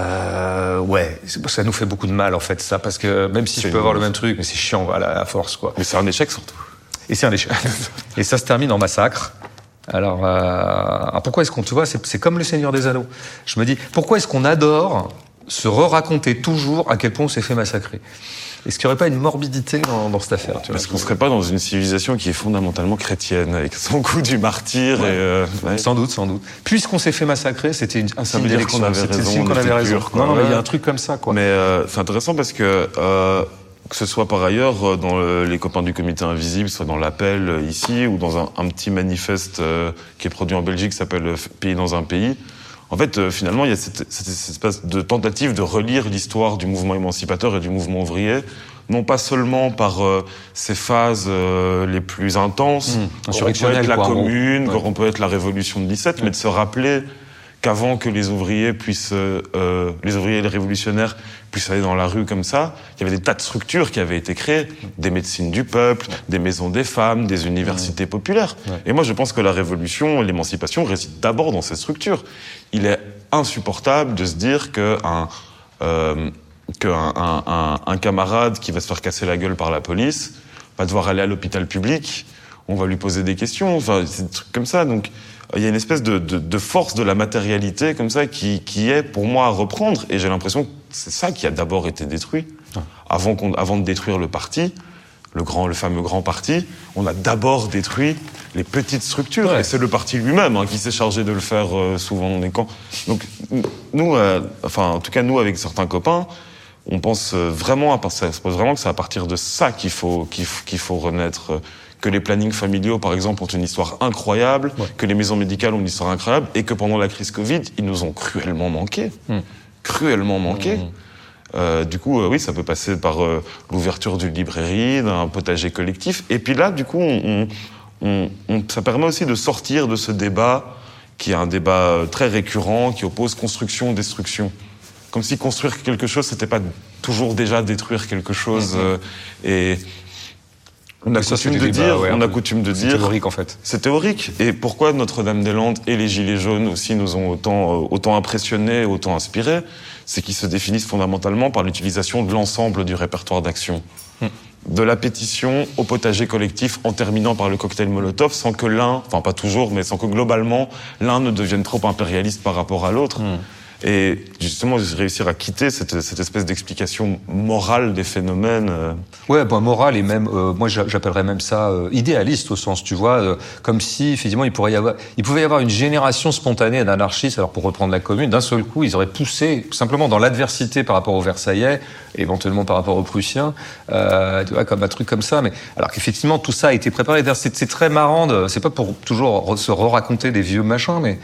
euh, ouais, ça nous fait beaucoup de mal en fait, ça, parce que même si c'est je peux avoir le même truc, mais c'est chiant, voilà, à force, quoi. Mais c'est un échec surtout. Et c'est un échec. Et ça se termine en massacre. Alors, euh, alors pourquoi est-ce qu'on, tu vois, c'est, c'est comme le Seigneur des Anneaux. Je me dis, pourquoi est-ce qu'on adore se re-raconter toujours à quel point on s'est fait massacrer? Est-ce qu'il n'y aurait pas une morbidité dans, dans cette affaire, tu vois? Est-ce qu'on ne serait pas dans une civilisation qui est fondamentalement chrétienne, avec son coup du martyr ouais. et euh, ouais. Sans doute, sans doute. Puisqu'on s'est fait massacrer, c'était une, un ça veut dire qu'on avait c'était raison. Signe qu'on avait raison. Pur, non, non, mais il y a un truc comme ça, quoi. Mais euh, c'est intéressant parce que euh, que ce soit par ailleurs dans le, les copains du Comité Invisible, soit dans l'appel euh, ici, ou dans un, un petit manifeste euh, qui est produit en Belgique, qui s'appelle « Pays dans un pays ». En fait, euh, finalement, il y a cette, cette, cette espèce de tentative de relire l'histoire du mouvement émancipateur et du mouvement ouvrier, non pas seulement par euh, ces phases euh, les plus intenses, mmh, quand on peut être la quoi, Commune, quand ouais. on peut être la Révolution de dix-sept, ouais. mais de se rappeler qu'avant que les ouvriers puissent, euh, les ouvriers et les révolutionnaires puissent aller dans la rue comme ça, il y avait des tas de structures qui avaient été créées, des médecines du peuple, ouais. des maisons des femmes, des universités ouais. populaires. Ouais. Et moi, je pense que la révolution, l'émancipation réside d'abord dans ces structures. Il est insupportable de se dire qu'un euh, qu'un un, un, un camarade qui va se faire casser la gueule par la police va devoir aller à l'hôpital public, on va lui poser des questions, enfin, c'est des trucs comme ça. Donc, il y a une espèce de, de, de force de la matérialité comme ça qui, qui est pour moi à reprendre, et j'ai l'impression que c'est ça qui a d'abord été détruit. Ah. Avant, qu'on, avant de détruire le parti, le, grand, le fameux grand parti, on a d'abord détruit les petites structures, ouais. et c'est le parti lui-même hein, qui s'est chargé de le faire euh, souvent dans les camps. Donc nous, euh, enfin en tout cas nous avec certains copains, on pense vraiment, à, ça se pose vraiment que c'est à partir de ça qu'il faut, qu'il, qu'il faut renaître. Que les plannings familiaux, par exemple, ont une histoire incroyable, ouais. que les maisons médicales ont une histoire incroyable, et que pendant la crise Covid, ils nous ont cruellement manqué. Mmh. Cruellement manqué. Mmh. Euh, du coup, euh, oui, ça peut passer par euh, l'ouverture d'une librairie, d'un potager collectif. Et puis là, du coup, on, on, on, ça permet aussi de sortir de ce débat, qui est un débat très récurrent, qui oppose construction-destruction. Comme si construire quelque chose, c'était pas toujours déjà détruire quelque chose. Mmh. Euh, et... On a, coutume de, débats, dire, ouais, on a coutume de dire... C'est théorique, en fait. C'est théorique. Et pourquoi Notre-Dame-des-Landes et les Gilets jaunes aussi nous ont autant, euh, autant impressionnés, autant inspirés? C'est qu'ils se définissent fondamentalement par l'utilisation de l'ensemble du répertoire d'action. Hum. De la pétition au potager collectif, en terminant par le cocktail Molotov, sans que l'un, enfin pas toujours, mais sans que globalement, l'un ne devienne trop impérialiste par rapport à l'autre. Hum. Et justement, réussir à quitter cette, cette espèce d'explication morale des phénomènes. Euh... Ouais, bah, morale et même, euh, moi j'appellerais même ça euh, idéaliste au sens, tu vois, euh, comme si effectivement il pourrait y avoir, il pouvait y avoir une génération spontanée d'anarchistes. Alors pour reprendre la Commune, d'un seul coup, ils auraient poussé simplement dans l'adversité par rapport aux Versaillais, éventuellement par rapport aux Prussiens, euh, tu vois, comme un truc comme ça. Mais alors qu'effectivement tout ça a été préparé. C'est, c'est très marrant. De, c'est pas pour toujours se re-raconter des vieux machins, mais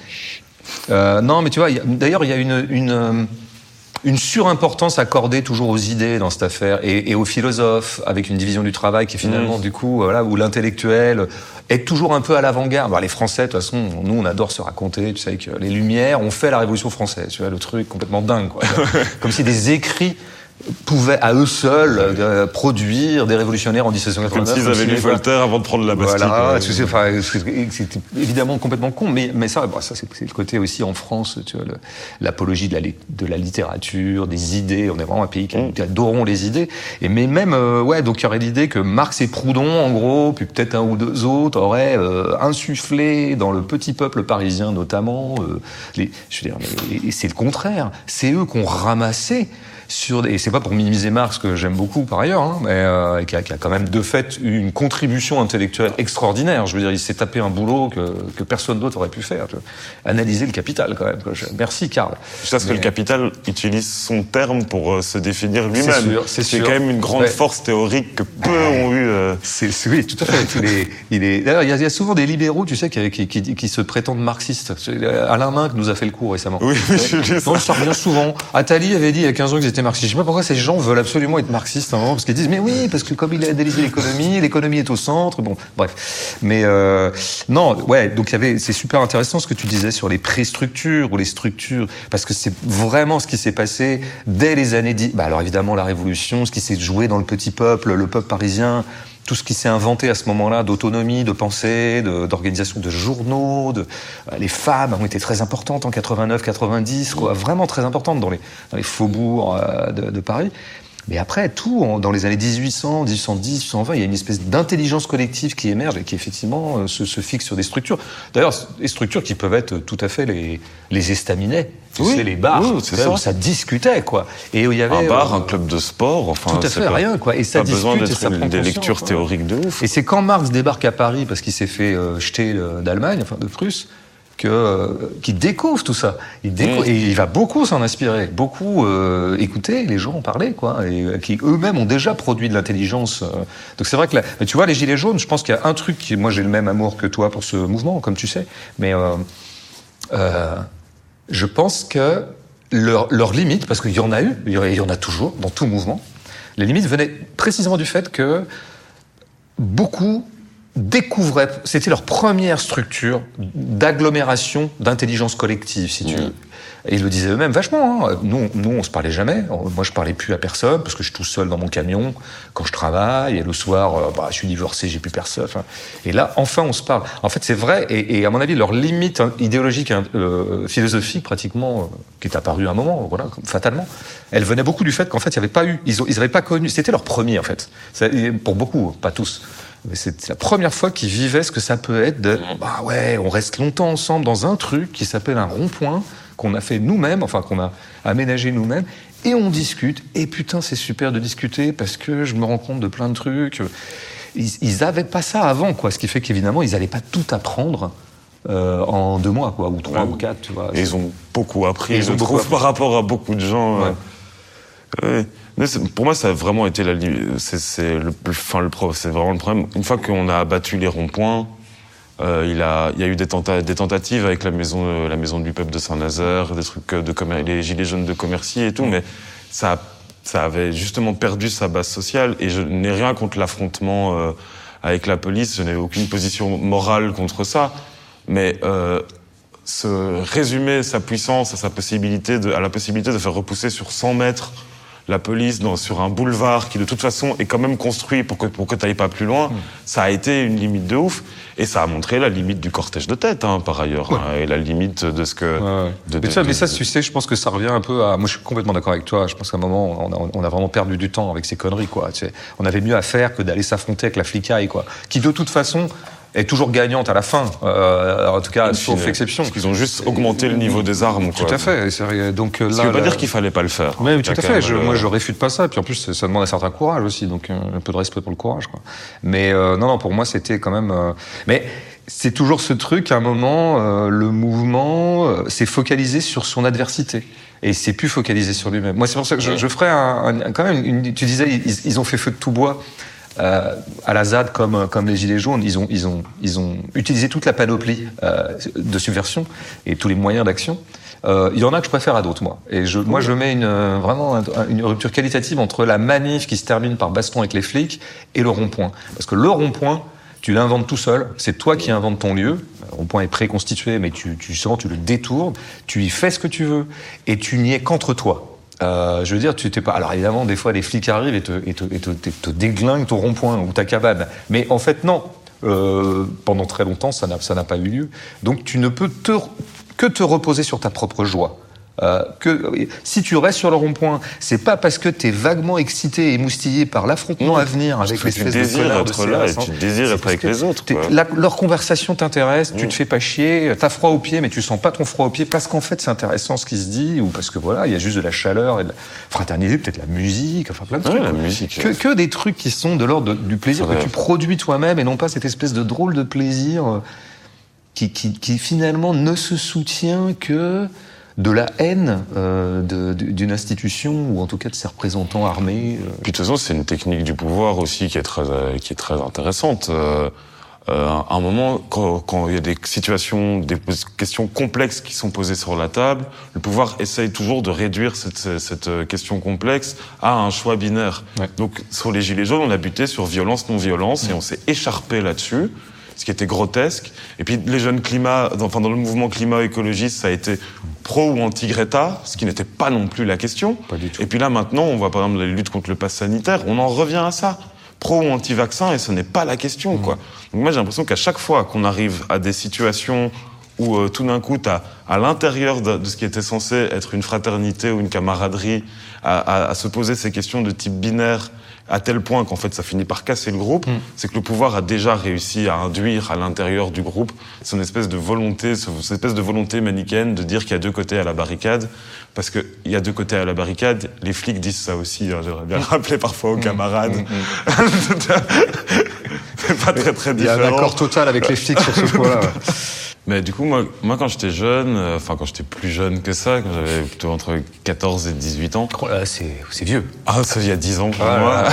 Euh, non, mais tu vois, y a, d'ailleurs, il y a une, une, une surimportance accordée toujours aux idées dans cette affaire et, et aux philosophes, avec une division du travail qui est finalement, mmh. du coup, voilà, où l'intellectuel est toujours un peu à l'avant-garde. Alors, les Français, de toute façon, nous, on adore se raconter, tu sais, que les Lumières ont fait la Révolution française, tu vois, le truc complètement dingue, quoi. Comme si des écrits pouvaient à eux seuls euh, produire des révolutionnaires en dix-sept cent quatre-vingt-neuf. Comme s'ils avaient lu Voltaire avant de prendre la Bastille. Voilà, c'est, enfin, c'est évidemment complètement con, mais, mais ça, bon, ça c'est, c'est le côté aussi en France, tu vois, le, l'apologie de la, de la littérature, des idées. On est vraiment un pays qui, qui adorons les idées. Et mais même, euh, ouais, donc il y aurait l'idée que Marx et Proudhon, en gros, puis peut-être un ou deux autres, auraient euh, insufflé dans le petit peuple parisien notamment. Euh, les, je veux dire, mais, et c'est le contraire. C'est eux qui ont ramassé. Sur, et c'est pas pour minimiser Marx, que j'aime beaucoup par ailleurs, hein, mais euh, qui, a, qui a quand même de fait eu une contribution intellectuelle extraordinaire. Je veux dire, il s'est tapé un boulot que, que personne d'autre aurait pu faire. Tu vois. Analyser le Capital, quand même. Je, merci, Karl. Je sais que le Capital utilise son terme pour euh, se définir lui-même. C'est sûr, c'est, c'est sûr. quand même une grande ouais. force théorique que peu ouais. ont eu. Euh... C'est, c'est, oui, tout à fait. il est, il est, d'ailleurs, il y, a, il y a souvent des libéraux, tu sais, qui, qui, qui, qui se prétendent marxistes. Alain Minc nous a fait le coup récemment. Oui, oui, je lis ça. Non, ça revient souvent. Attali avait dit il y a quinze ans qu'ils étaient marxistes. Je sais pas pourquoi ces gens veulent absolument être marxistes à un moment, parce qu'ils disent mais oui, parce que comme il a analysé l'économie, l'économie est au centre. Bon, bref. Mais euh, non, ouais. Donc il y avait, c'est super intéressant ce que tu disais sur les pré-structures ou les structures, parce que c'est vraiment ce qui s'est passé dès les années dix. Bah alors évidemment la Révolution, ce qui s'est joué dans le petit peuple, le peuple parisien. tout ce qui s'est inventé à ce moment-là d'autonomie, de pensée, de, d'organisation de journaux, de, les femmes ont été très importantes en quatre-vingt-neuf quatre-vingt-dix, quoi, vraiment très importantes dans les, dans les faubourgs euh, de, de Paris. Mais après, tout, en, dans les années dix-huit cents, dix-huit cent dix, dix-huit cent vingt, il y a une espèce d'intelligence collective qui émerge et qui, effectivement, euh, se, se fixe sur des structures. D'ailleurs, des structures qui peuvent être tout à fait les, les estaminets, tu oui, sais, les bars, oui, c'est ça. où ça discutait, quoi. Et où il y avait... Un bar, euh, un club de sport, enfin... tout à fait, pas, rien, quoi. Et ça pas discute besoin et ça d'être prend des conscience, lectures ouais. théoriques de ouf. Et c'est quand Marx débarque à Paris, parce qu'il s'est fait euh, jeter euh, d'Allemagne, enfin de Prusse, que, euh, qu'il découvre tout ça. Il découvre, Mmh. Et il va beaucoup s'en inspirer, beaucoup euh, écouter les gens en parler, quoi, et euh, qui eux-mêmes ont déjà produit de l'intelligence. Euh. Donc c'est vrai que, là, mais tu vois, les Gilets jaunes, je pense qu'il y a un truc, qui, moi j'ai le même amour que toi pour ce mouvement, comme tu sais, mais euh, euh, je pense que leur, leur limite, parce qu'il y en a eu, il y en a toujours, dans tout mouvement, les limites venaient précisément du fait que beaucoup découvraient, c'était leur première structure d'agglomération d'intelligence collective, si tu veux. Et ils le disaient eux-mêmes vachement. Hein. Nous, nous, on se parlait jamais. Moi, je parlais plus à personne parce que je suis tout seul dans mon camion quand je travaille. Et le soir, euh, bah, je suis divorcé, j'ai plus personne. Enfin, et là, enfin, on se parle. En fait, c'est vrai. Et, et à mon avis, leur limite hein, idéologique, hein, euh, philosophique, pratiquement, euh, qui est apparue à un moment, voilà, fatalement, elle venait beaucoup du fait qu'en fait, il n'y avait pas eu, ils n'avaient pas connu. C'était leur premier, en fait. Ça, pour beaucoup, pas tous. Mais c'est la première fois qu'ils vivaient ce que ça peut être de, bah ouais, on reste longtemps ensemble dans un truc qui s'appelle un rond-point, qu'on a fait nous-mêmes, enfin qu'on a aménagé nous-mêmes, et on discute, et putain c'est super de discuter parce que je me rends compte de plein de trucs. Ils, ils avaient pas ça avant, quoi, ce qui fait qu'évidemment, ils n'allaient pas tout apprendre euh, en deux mois, quoi, ou trois ouais. ou quatre, tu vois. Et ils ont beaucoup appris, ils je ont trouve, beaucoup par rapport à beaucoup de gens. Ouais. Euh, ouais. Mais pour moi, ça a vraiment été la c'est, c'est le, enfin, le c'est vraiment le problème. Une fois qu'on a abattu les ronds-points, euh, il a, il y a eu des, tenta, des tentatives avec la maison, euh, la maison du peuple de Saint-Nazaire, des trucs de commer- les gilets jaunes de Commercy et tout, mais ça, ça avait justement perdu sa base sociale. Et je n'ai rien contre l'affrontement euh, avec la police. Je n'ai aucune position morale contre ça, mais euh, se résumer sa puissance à sa possibilité de, à la possibilité de faire repousser sur cent mètres la police dans, sur un boulevard qui de toute façon est quand même construit pour que, pour que tu n'ailles pas plus loin, mmh. ça a été une limite de ouf. Et ça a montré la limite du cortège de tête, hein, par ailleurs, ouais. hein, et la limite de ce que... Ouais, ouais. De, mais, de, ça, de, mais ça, de... tu sais, je pense que ça revient un peu à... Moi, je suis complètement d'accord avec toi. Je pense qu'à un moment, on a, on a vraiment perdu du temps avec ces conneries, quoi. Tu sais, on avait mieux à faire que d'aller s'affronter avec la flicaille, quoi. Qui, de toute façon... est toujours gagnante à la fin, euh, en tout cas, sauf exception. Parce qu'ils ont juste augmenté le niveau des armes, quoi. Tout à fait. C'est, donc, Ce là, qui ne veut pas là... dire qu'il fallait pas le faire. Oui, mais tout à fait. Je, le... Moi, je réfute pas ça. Puis en plus, ça demande un certain courage aussi, donc un peu de respect pour le courage, quoi. Mais euh, non, non, pour moi, c'était quand même... Euh... Mais c'est toujours ce truc, à un moment, euh, le mouvement euh, s'est focalisé sur son adversité. Et il s'est plus focalisé sur lui-même. Moi, c'est pour ça que je, je ferais un, un, quand même une... Tu disais, ils, ils ont fait feu de tout bois. Euh, à la Z A D, comme, comme les Gilets jaunes, ils ont, ils ont, ils ont utilisé toute la panoplie euh, de subversion et tous les moyens d'action. Euh, il y en a que je préfère à d'autres, moi. Et je, moi, je mets une, vraiment une rupture qualitative entre la manif qui se termine par baston avec les flics et le rond-point. Parce que le rond-point, tu l'inventes tout seul, c'est toi qui inventes ton lieu. Le rond-point est préconstitué, mais tu, tu, souvent, tu le détournes, tu y fais ce que tu veux, et tu n'y es qu'entre toi. Euh, je veux dire, tu t'es pas. Alors évidemment, des fois, les flics arrivent et te, et te, et te, te, te déglinguent ton rond-point ou ta cabane. Mais en fait, non. Euh, pendant très longtemps, ça n'a, ça n'a pas eu lieu. Donc, tu ne peux te, que te reposer sur ta propre joie. Euh, que, si tu restes sur le rond-point, c'est pas parce que t'es vaguement excité et émoustillé par l'affrontement à venir avec l'espèce de connard de là et tu désires être avec les autres. La, leur conversation t'intéresse, mmh. tu te fais pas chier, t'as froid aux pieds, mais tu sens pas ton froid aux pieds parce qu'en fait c'est intéressant ce qui se dit ou parce que voilà, il y a juste de la chaleur et de la fraternité, peut-être la musique, enfin plein de ouais, trucs. La musique, que, que des trucs qui sont de l'ordre de, du plaisir que tu produis toi-même et non pas cette espèce de drôle de plaisir euh, qui, qui, qui finalement ne se soutient que de la haine euh, de, d'une institution ou en tout cas de ses représentants armés. Euh. Puis de toute façon, c'est une technique du pouvoir aussi qui est très, qui est très intéressante. Euh, euh, à un moment, quand, quand il y a des situations, des questions complexes qui sont posées sur la table, le pouvoir essaye toujours de réduire cette, cette question complexe à un choix binaire. Ouais. Donc sur les Gilets jaunes, on a buté sur violence-non-violence mmh. et on s'est écharpé là-dessus. Ce qui était grotesque. Et puis les jeunes climat, enfin dans le mouvement climat écologiste, ça a été pro ou anti-Greta, ce qui n'était pas non plus la question. Pas du tout. Et puis là maintenant, on voit par exemple les luttes contre le pass sanitaire, on en revient à ça. pro ou anti-vaccin et ce n'est pas la question, quoi. Donc moi, j'ai l'impression qu'à chaque fois qu'on arrive à des situations où euh, tout d'un coup, t'as, à l'intérieur de, de ce qui était censé être une fraternité ou une camaraderie, à, à, à se poser ces questions de type binaire, à tel point qu'en fait ça finit par casser le groupe, mm. c'est que le pouvoir a déjà réussi à induire à l'intérieur du groupe son espèce de volonté, cette espèce de volonté manichéenne de dire qu'il y a deux côtés à la barricade, parce qu'il y a deux côtés à la barricade, les flics disent ça aussi, hein, j'aimerais bien le rappeler parfois aux camarades. Mm. Mm. C'est pas très très différent. Il y a un accord total avec les flics sur ce point-là. Ouais. Mais du coup, moi, moi quand j'étais jeune, enfin euh, quand j'étais plus jeune que ça, quand j'avais plutôt entre quatorze et dix-huit ans... Oh là, c'est, c'est vieux. Ah, ça il y a dix ans pour ah, moi.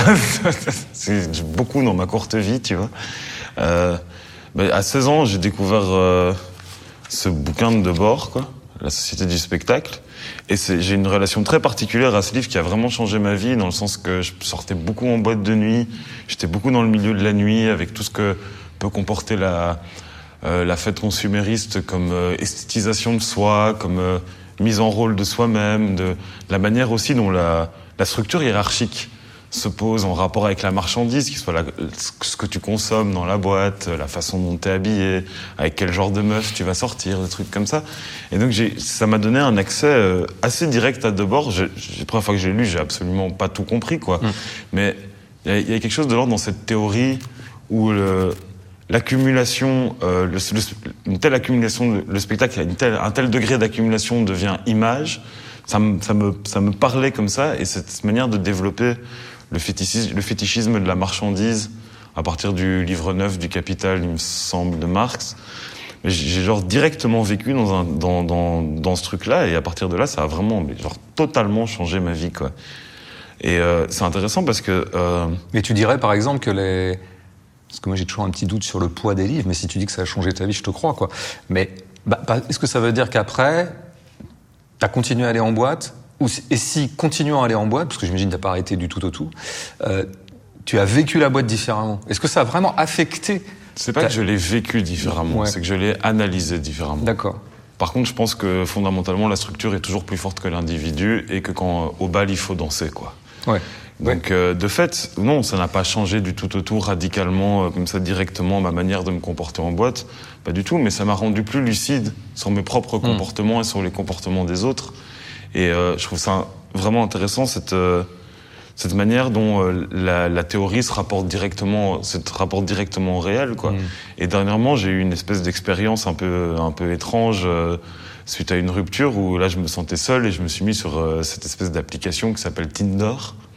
C'est beaucoup dans ma courte vie, tu vois. Euh, bah, à seize ans, j'ai découvert euh, ce bouquin de Debord, quoi, La Société du spectacle. Et c'est, j'ai une relation très particulière à ce livre qui a vraiment changé ma vie, dans le sens que je sortais beaucoup en boîte de nuit, j'étais beaucoup dans le milieu de la nuit, avec tout ce que peut comporter la... Euh, la fête consumériste comme euh, esthétisation de soi, comme euh, mise en rôle de soi-même, de la manière aussi dont la, la structure hiérarchique se pose en rapport avec la marchandise, qui soit la, ce que tu consommes dans la boîte, la façon dont tu es habillé, avec quel genre de meuf tu vas sortir, des trucs comme ça. Et donc j'ai, ça m'a donné un accès euh, assez direct à Debord. J'ai, la première fois que j'ai lu, j'ai absolument pas tout compris, quoi. Mmh. Mais il y, y a quelque chose de l'ordre dans cette théorie où le... L'accumulation, euh, le, le, une telle accumulation, le spectacle, une telle, un tel degré d'accumulation devient image. Ça me, ça me, ça me parlait comme ça, et cette manière de développer le fétichisme, le fétichisme de la marchandise à partir du livre neuf du Capital, il me semble, de Marx. Mais j'ai genre directement vécu dans un, dans, dans, dans ce truc-là, et à partir de là, ça a vraiment, mais genre totalement changé ma vie, quoi. Et euh, c'est intéressant parce que. Euh... Mais tu dirais, par exemple, que les Parce que moi, j'ai toujours un petit doute sur le poids des livres, mais si tu dis que ça a changé ta vie, je te crois, quoi. Mais bah, est-ce que ça veut dire qu'après, tu as continué à aller en boîte, ou, et si, continuant à aller en boîte, parce que j'imagine que tu n'as pas arrêté du tout au tout, euh, tu as vécu la boîte différemment? Est-ce que ça a vraiment affecté? C'est pas ta... que je l'ai vécu différemment, ouais. C'est que je l'ai analysé différemment. D'accord. Par contre, je pense que fondamentalement, la structure est toujours plus forte que l'individu, et que quand au bal, il faut danser, quoi. Ouais. Donc, euh, de fait, non, ça n'a pas changé du tout au tout, radicalement, euh, comme ça, directement, ma manière de me comporter en boîte. Pas du tout, mais ça m'a rendu plus lucide sur mes propres mmh. comportements et sur les comportements des autres. Et euh, je trouve ça vraiment intéressant, cette, euh, cette manière dont euh, la, la théorie se rapporte directement, se rapporte directement au réel, quoi. Mmh. Et dernièrement, j'ai eu une espèce d'expérience un peu, un peu étrange, euh, suite à une rupture, où là, je me sentais seul et je me suis mis sur euh, cette espèce d'application qui s'appelle Tinder.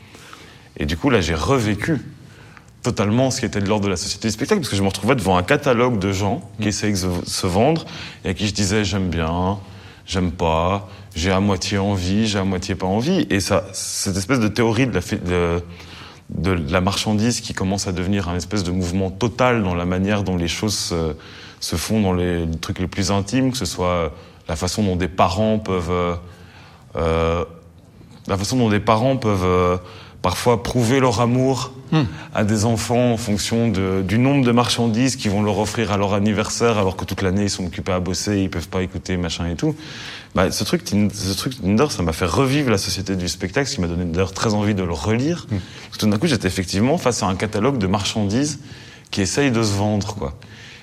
Et du coup, là, j'ai revécu totalement ce qui était de l'ordre de la société du spectacle, parce que je me retrouvais devant un catalogue de gens qui essayaient de se vendre, et à qui je disais « j'aime bien »,« j'aime pas »,« j'ai à moitié envie »,« j'ai à moitié pas envie ». Et ça, cette espèce de théorie de la, de, de la marchandise qui commence à devenir un espèce de mouvement total dans la manière dont les choses se, se font dans les, les trucs les plus intimes, que ce soit la façon dont des parents peuvent... Euh, la façon dont des parents peuvent... Euh, parfois prouver leur amour mmh. à des enfants en fonction de, du nombre de marchandises qu'ils vont leur offrir à leur anniversaire, alors que toute l'année ils sont occupés à bosser, ils peuvent pas écouter, machin et tout. Bah, ce truc, ce truc Tinder, ça m'a fait revivre la société du spectacle, ce qui m'a donné d'ailleurs très envie de le relire. Mmh. Parce que tout d'un coup, j'étais effectivement face à un catalogue de marchandises qui essayent de se vendre, quoi.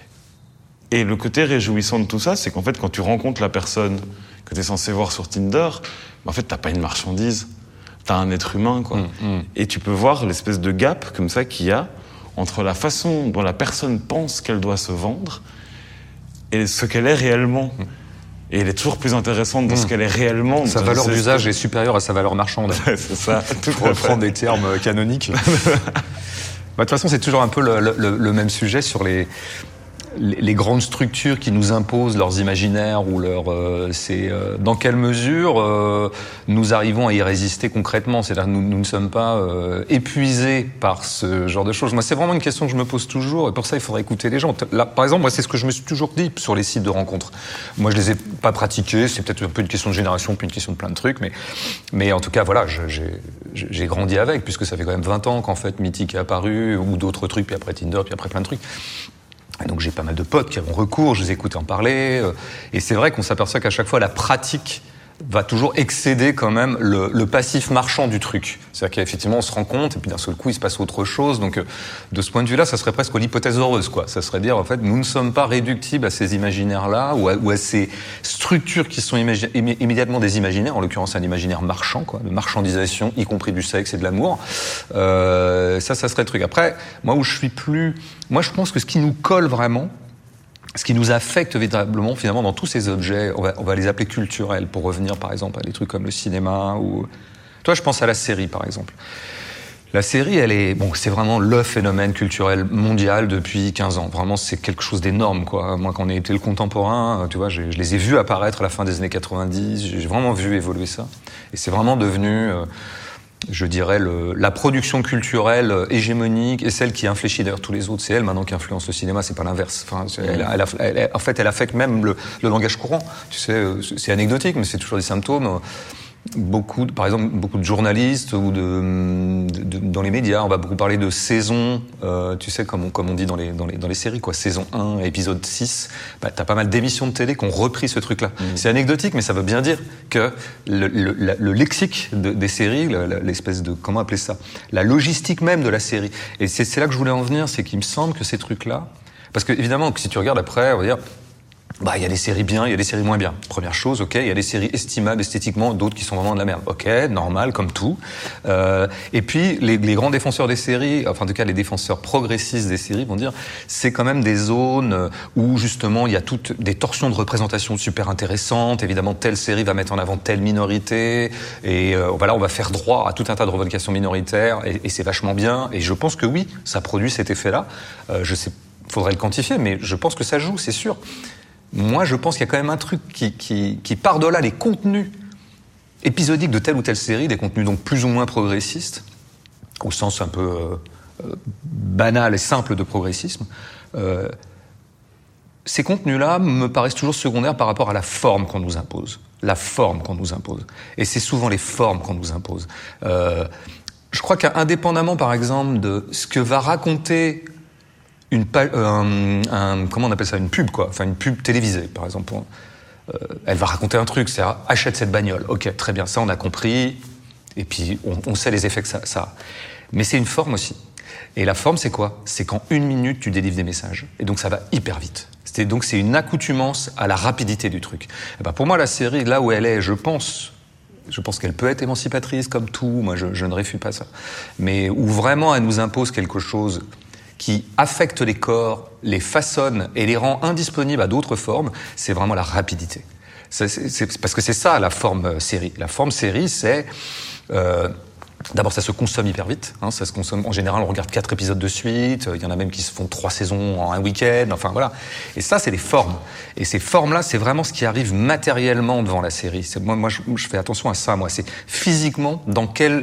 Et le côté réjouissant de tout ça, c'est qu'en fait, quand tu rencontres la personne que tu es censé voir sur Tinder, bah, en fait, t'as pas une marchandise. T'as un être humain, quoi. Mmh, mmh. Et tu peux voir l'espèce de gap, comme ça, qu'il y a entre la façon dont la personne pense qu'elle doit se vendre et ce qu'elle est réellement. Mmh. Et elle est toujours plus intéressante dans mmh. ce qu'elle est réellement. Sa valeur d'usage est supérieure à sa valeur marchande. C'est ça. Tout pour reprendre des termes canoniques. Bah, de toute façon, c'est toujours un peu le, le, le même sujet sur les... les grandes structures qui nous imposent leurs imaginaires ou leurs, euh, c'est euh, dans quelle mesure euh, nous arrivons à y résister concrètement. C'est-à-dire que nous, nous ne sommes pas euh, épuisés par ce genre de choses. Moi, c'est vraiment une question que je me pose toujours, et pour ça, il faudrait écouter les gens. Là, par exemple, moi, c'est ce que je me suis toujours dit sur les sites de rencontres. Moi, je les ai pas pratiqués. C'est peut-être un peu une question de génération, puis une question de plein de trucs, mais, mais en tout cas, voilà, je, j'ai, j'ai grandi avec, puisque ça fait quand même vingt ans qu'en fait Mythique est apparu, ou d'autres trucs, puis après Tinder, puis après plein de trucs. Et donc j'ai pas mal de potes qui ont recours, je les écoute en parler, euh, et c'est vrai qu'on s'aperçoit qu'à chaque fois la pratique va toujours excéder quand même le, le passif marchand du truc. C'est-à-dire qu'effectivement, on se rend compte, et puis d'un seul coup, il se passe autre chose. Donc, de ce point de vue-là, ça serait presque l'hypothèse heureuse, quoi. Ça serait dire, en fait, nous ne sommes pas réductibles à ces imaginaires-là, ou à, ou à ces structures qui sont imagi- imé- immédiatement des imaginaires, en l'occurrence un imaginaire marchand, quoi, de marchandisation, y compris du sexe et de l'amour. Euh, ça, ça serait le truc. Après, moi, où je suis plus... Moi, je pense que ce qui nous colle vraiment, ce qui nous affecte véritablement, finalement, dans tous ces objets, on va, on va les appeler culturels, pour revenir, par exemple, à des trucs comme le cinéma ou... Toi, je pense à la série, par exemple. La série, elle est... Bon, c'est vraiment le phénomène culturel mondial depuis quinze ans. Vraiment, c'est quelque chose d'énorme, quoi. Moi, quand on était le contemporain, tu vois, je, je les ai vus apparaître à la fin des années quatre-vingt-dix. J'ai vraiment vu évoluer ça. Et c'est vraiment devenu... Euh, je dirais, le, la production culturelle hégémonique et celle qui infléchit d'ailleurs tous les autres. C'est elle maintenant qui influence le cinéma, c'est pas l'inverse. Enfin, elle, elle, elle, elle, en fait, elle affecte même le, le langage courant. Tu sais, c'est anecdotique, mais c'est toujours des symptômes. Beaucoup, par exemple, beaucoup de journalistes ou de, de, de dans les médias, on va beaucoup parler de saison, euh, tu sais, comme on, comme on dit dans les, dans les, dans les séries, quoi. Saison un, épisode six. Bah, t'as pas mal d'émissions de télé qui ont repris ce truc-là. Mmh. C'est anecdotique, mais ça veut bien dire que le, le, le, le lexique de, des séries, le, l'espèce de, comment appeler ça? La logistique même de la série. Et c'est, c'est là que je voulais en venir, c'est qu'il me semble que ces trucs-là, parce que, évidemment, si tu regardes après, on va dire, bah, il y a des séries bien, il y a des séries moins bien. Première chose, ok, il y a des séries estimables esthétiquement, d'autres qui sont vraiment de la merde. Ok, normal, comme tout. Euh, et puis, les, les grands défenseurs des séries, enfin, en tout cas, les défenseurs progressistes des séries vont dire, c'est quand même des zones où, justement, il y a toutes des torsions de représentation super intéressantes. Évidemment, telle série va mettre en avant telle minorité. Et euh, voilà, on va faire droit à tout un tas de revendications minoritaires. Et, et c'est vachement bien. Et je pense que oui, ça produit cet effet-là. Euh, je sais, faudrait le quantifier, mais je pense que ça joue, c'est sûr. Moi, je pense qu'il y a quand même un truc qui, qui, qui par-delà les contenus épisodiques de telle ou telle série, des contenus donc plus ou moins progressistes, au sens un peu euh, euh, banal et simple de progressisme, euh, ces contenus-là me paraissent toujours secondaires par rapport à la forme qu'on nous impose. La forme qu'on nous impose. Et c'est souvent les formes qu'on nous impose. Euh, je crois qu'indépendamment, par exemple, de ce que va raconter... Une euh, un, comment on appelle ça, une pub, quoi, enfin une pub télévisée, par exemple. Euh, elle va raconter un truc, c'est achète cette bagnole. Ok, très bien, ça on a compris. Et puis on, on sait les effets que ça, ça a. Mais c'est une forme aussi. Et la forme, c'est quoi? C'est qu'en une minute, tu délivres des messages. Et donc ça va hyper vite. C'est, donc c'est une accoutumance à la rapidité du truc. Et ben pour moi, la série, là où elle est, je pense. Je pense qu'elle peut être émancipatrice comme tout. Moi, je, je ne réfute pas ça. Mais où vraiment elle nous impose quelque chose qui affecte les corps, les façonne et les rend indisponibles à d'autres formes, c'est vraiment la rapidité. C'est, c'est, c'est, parce que c'est ça la forme série. La forme série, c'est... Euh, d'abord, ça se consomme hyper vite. Hein, ça se consomme, en général, on regarde quatre épisodes de suite. Il y en a même qui se font trois saisons en un week-end. Enfin, voilà. Et ça, c'est des formes. Et ces formes-là, c'est vraiment ce qui arrive matériellement devant la série. C'est, moi, moi je, je fais attention à ça, moi. C'est physiquement, dans quel...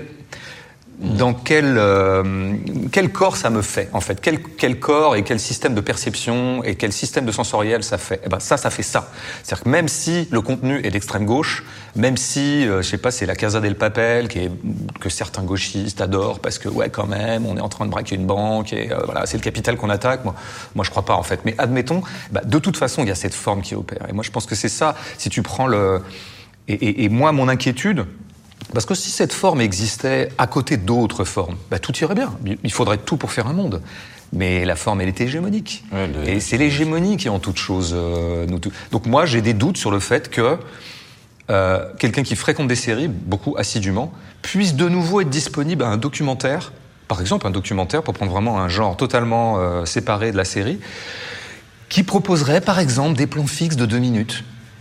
Dans quel, euh, quel corps ça me fait, en fait. Quel, quel corps et quel système de perception et quel système de sensoriel ça fait. Et ben ça, ça fait ça. C'est-à-dire que même si le contenu est d'extrême gauche, même si, euh, je sais pas, c'est la Casa del Papel qui est, que certains gauchistes adorent parce que, ouais, quand même, on est en train de braquer une banque et euh, voilà, c'est le capital qu'on attaque. Moi, moi, je crois pas, en fait. Mais admettons, bah, de toute façon, il y a cette forme qui opère. Et moi, je pense que c'est ça. Si tu prends le... Et, et, et moi, mon inquiétude... Parce que si cette forme existait à côté d'autres formes, bah tout irait bien. Il faudrait tout pour faire un monde. Mais la forme, elle est hégémonique. Ouais, le... Et c'est l'hégémonie qui, en toute chose, euh, nous... Donc moi, j'ai des doutes sur le fait que euh, quelqu'un qui fréquente des séries, beaucoup assidûment, puisse de nouveau être disponible à un documentaire, par exemple un documentaire, pour prendre vraiment un genre totalement euh, séparé de la série, qui proposerait, par exemple, des plans fixes de deux minutes.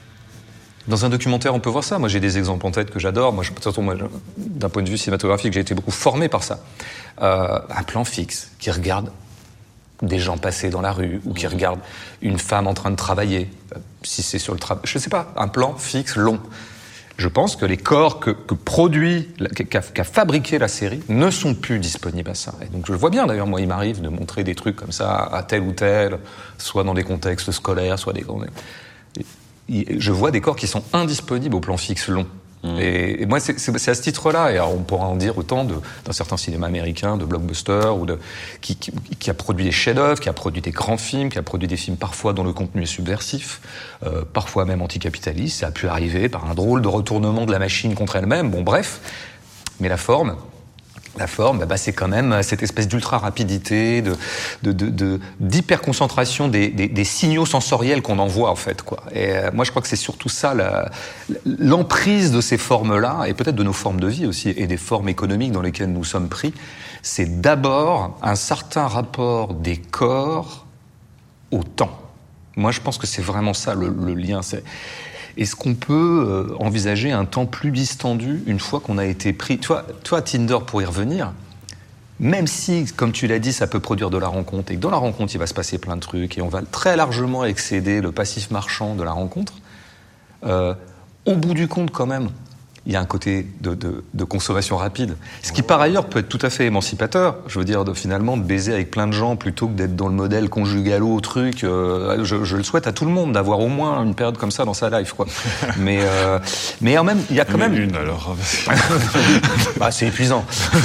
Dans un documentaire, on peut voir ça. Moi, j'ai des exemples en tête que j'adore. Moi, je, de toute façon, moi, d'un point de vue cinématographique, j'ai été beaucoup formé par ça. Euh, un plan fixe qui regarde des gens passer dans la rue ou qui regarde une femme en train de travailler. Euh, si c'est sur le travail, je sais pas. Un plan fixe long. Je pense que les corps que, que produit, qu'a, qu'a fabriqué la série, ne sont plus disponibles à ça. Et donc, je le vois bien. D'ailleurs, moi, il m'arrive de montrer des trucs comme ça à tel ou tel, soit dans des contextes scolaires, soit des... Je vois des corps qui sont indisponibles au plan fixe long. Mmh. Et, et moi, c'est, c'est, c'est à ce titre-là, et alors on pourra en dire autant de, d'un certain cinéma américain, de blockbuster, ou de, qui, qui, qui a produit des chefs-d'œuvre, qui a produit des grands films, qui a produit des films parfois dont le contenu est subversif, euh, parfois même anticapitaliste. Ça a pu arriver par un drôle de retournement de la machine contre elle-même. Bon, bref. Mais la forme... La forme, bah, c'est quand même cette espèce d'ultra-rapidité, de, de, de, de, d'hyper-concentration des, des, des signaux sensoriels qu'on envoie, en fait, quoi. Et euh, moi, je crois que c'est surtout ça, la, l'emprise de ces formes-là, et peut-être de nos formes de vie aussi, et des formes économiques dans lesquelles nous sommes pris. C'est d'abord un certain rapport des corps au temps. Moi, je pense que c'est vraiment ça, le, le lien. C'est... Est-ce qu'on peut euh, envisager un temps plus distendu une fois qu'on a été pris... Toi, toi, Tinder, pour y revenir, même si, comme tu l'as dit, ça peut produire de la rencontre, et que dans la rencontre, il va se passer plein de trucs, et on va très largement excéder le passif marchand de la rencontre, euh, au bout du compte, quand même, il y a un côté de, de, de consommation rapide. Ce qui, par ailleurs, peut être tout à fait émancipateur. Je veux dire, de, finalement, de baiser avec plein de gens plutôt que d'être dans le modèle conjugalo au truc. Euh, je, je le souhaite à tout le monde d'avoir au moins une période comme ça dans sa life, quoi. Mais, euh, mais en même, il y a quand mais même... une, alors. bah, c'est épuisant.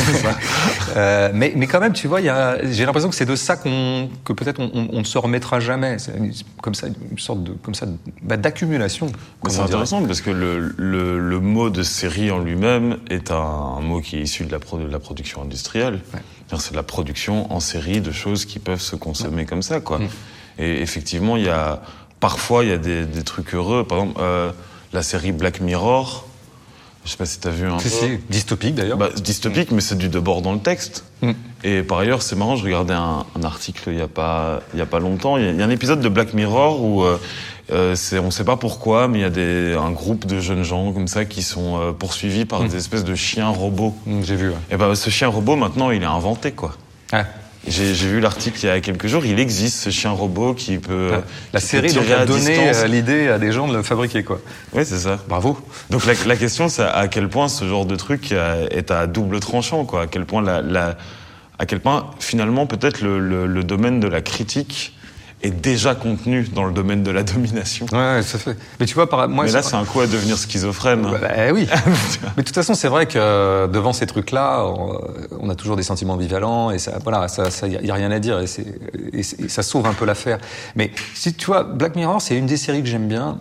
euh, mais, mais quand même, tu vois, il y a, j'ai l'impression que c'est de ça qu'on, que peut-être on, on, on ne se remettra jamais. C'est comme ça, une sorte de, comme ça, bah, d'accumulation. Mais c'est intéressant parce que le, le, le mot de série en lui-même est un, un mot qui est issu de la, pro, de la production industrielle. Ouais. C'est de la production en série de choses qui peuvent se consommer ouais. comme ça, quoi. Mmh. Et effectivement, il y a parfois il y a des, des trucs heureux. Par exemple, euh, la série Black Mirror. Je sais pas si t'as vu un c'est, peu. C'est dystopique d'ailleurs. Bah, dystopique, mmh. mais c'est du débord dans le texte. Mmh. Et par ailleurs, c'est marrant. Je regardais un, un article il y a pas il y a pas longtemps. Il y, y a un épisode de Black Mirror où euh, Euh, c'est, on ne sait pas pourquoi, mais il y a des, un groupe de jeunes gens comme ça qui sont euh, poursuivis par mmh. des espèces de chiens robots. Mmh, j'ai vu. Ouais. Et ben, ce chien robot, maintenant, il est inventé, quoi. Ah. J'ai, j'ai vu l'article il y a quelques jours. Il existe ce chien robot qui peut. Ah. La qui série peut donc a donné distance. l'idée à des gens de le fabriquer, quoi. Oui, c'est ça. Bravo. Donc la, la question, c'est à quel point ce genre de truc est à double tranchant, quoi. À quel point la, la, à quel point finalement peut-être le, le, le domaine de la critique est déjà contenu dans le domaine de la domination. Ouais, ça fait. Mais tu vois, par moi. Mais là, c'est, c'est un coup à devenir schizophrène. Bah, bah, oui. Mais de toute façon, c'est vrai que devant ces trucs-là, on a toujours des sentiments ambivalents et ça, voilà, ça, ça, y a rien à dire et, c'est, et, c'est, et ça sauve un peu l'affaire. Mais si tu vois, Black Mirror, c'est une des séries que j'aime bien,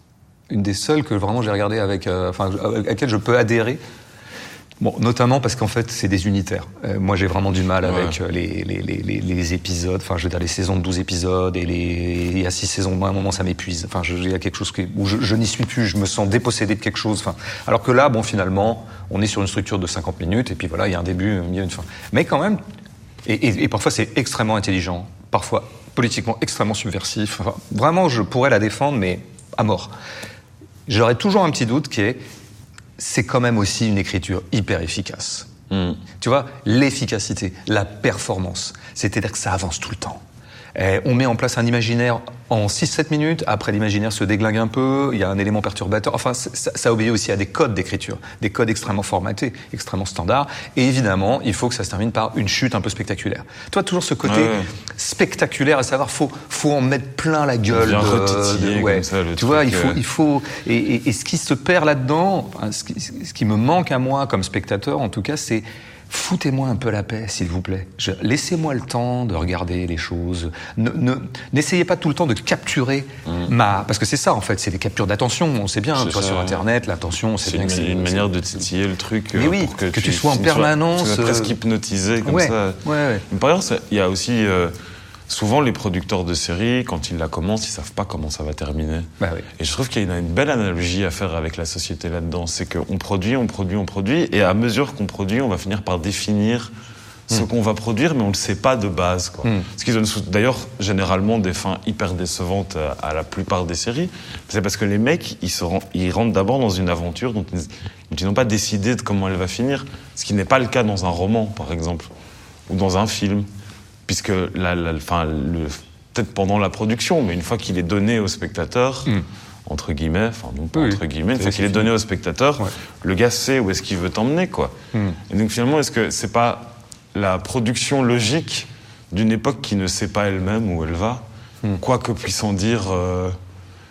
une des seules que vraiment j'ai regardé avec, euh, enfin, à laquelle je peux adhérer. Bon, notamment parce qu'en fait, c'est des unitaires. Euh, moi, j'ai vraiment du mal ouais. avec les, les, les, les, les épisodes, enfin, je veux dire, les saisons de douze épisodes et les, il y a six saisons, moi, à un moment, ça m'épuise. Enfin, je, il y a quelque chose qui, où je, je n'y suis plus, je me sens dépossédé de quelque chose. Enfin, alors que là, bon, finalement, on est sur une structure de cinquante minutes et puis voilà, il y a un début, un milieu, une fin. Mais quand même, et, et, et parfois, c'est extrêmement intelligent, parfois politiquement extrêmement subversif. Enfin, vraiment, je pourrais la défendre, mais à mort. J'aurais toujours un petit doute qui est, c'est quand même aussi une écriture hyper efficace. Mmh. Tu vois, l'efficacité, la performance, c'est-à-dire que ça avance tout le temps. Et on met en place un imaginaire en six sept minutes, après l'imaginaire se déglingue un peu, il y a un élément perturbateur, enfin ça, ça obéit aussi à des codes d'écriture, des codes extrêmement formatés, extrêmement standards, et évidemment, il faut que ça se termine par une chute un peu spectaculaire. Toi, toujours ce côté ouais. spectaculaire, à savoir, faut, faut en mettre plein la gueule. Bien de, de, ouais. comme ça, le tu truc, vois, il faut, euh... il faut, et, et, et ce qui se perd là-dedans, enfin, ce, qui, ce qui me manque à moi comme spectateur, en tout cas, c'est foutez-moi un peu la paix, s'il vous plaît. Je, laissez-moi le temps de regarder les choses. Ne, ne, n'essayez pas tout le temps de capturer mmh. ma... Parce que c'est ça, en fait, c'est des captures d'attention. On sait bien, c'est toi, ça. Sur Internet, l'attention, on sait c'est bien une, que c'est... une c'est, manière de titiller le truc mais oui, pour que, que tu, tu sois en permanence... Tu sois presque hypnotisé, comme ouais, ça. Ouais, ouais. Mais par ailleurs, il y a aussi... Euh, souvent, les producteurs de séries, quand ils la commencent, ils savent pas comment ça va terminer. Bah oui. Et je trouve qu'il y a une belle analogie à faire avec la société là-dedans. C'est qu'on produit, on produit, on produit, et à mesure qu'on produit, on va finir par définir ce mmh. qu'on va produire, mais on le sait pas de base, quoi. Mmh. Ce qui donne d'ailleurs généralement des fins hyper décevantes à, à la plupart des séries. C'est parce que les mecs, ils, se rend, ils rentrent d'abord dans une aventure dont ils, dont ils n'ont pas décidé de comment elle va finir. Ce qui n'est pas le cas dans un roman, par exemple, ou dans un film. Puisque, la, la, enfin, le, peut-être pendant la production, mais une fois qu'il est donné au spectateur, mmh. entre guillemets, enfin non pas oui, entre guillemets, une fois qu'il est donné au spectateur, ouais. le gars sait où est-ce qu'il veut t'emmener, quoi. Mmh. Et donc finalement, est-ce que c'est pas la production logique d'une époque qui ne sait pas elle-même où elle va, mmh. quoi que puisse en dire, euh,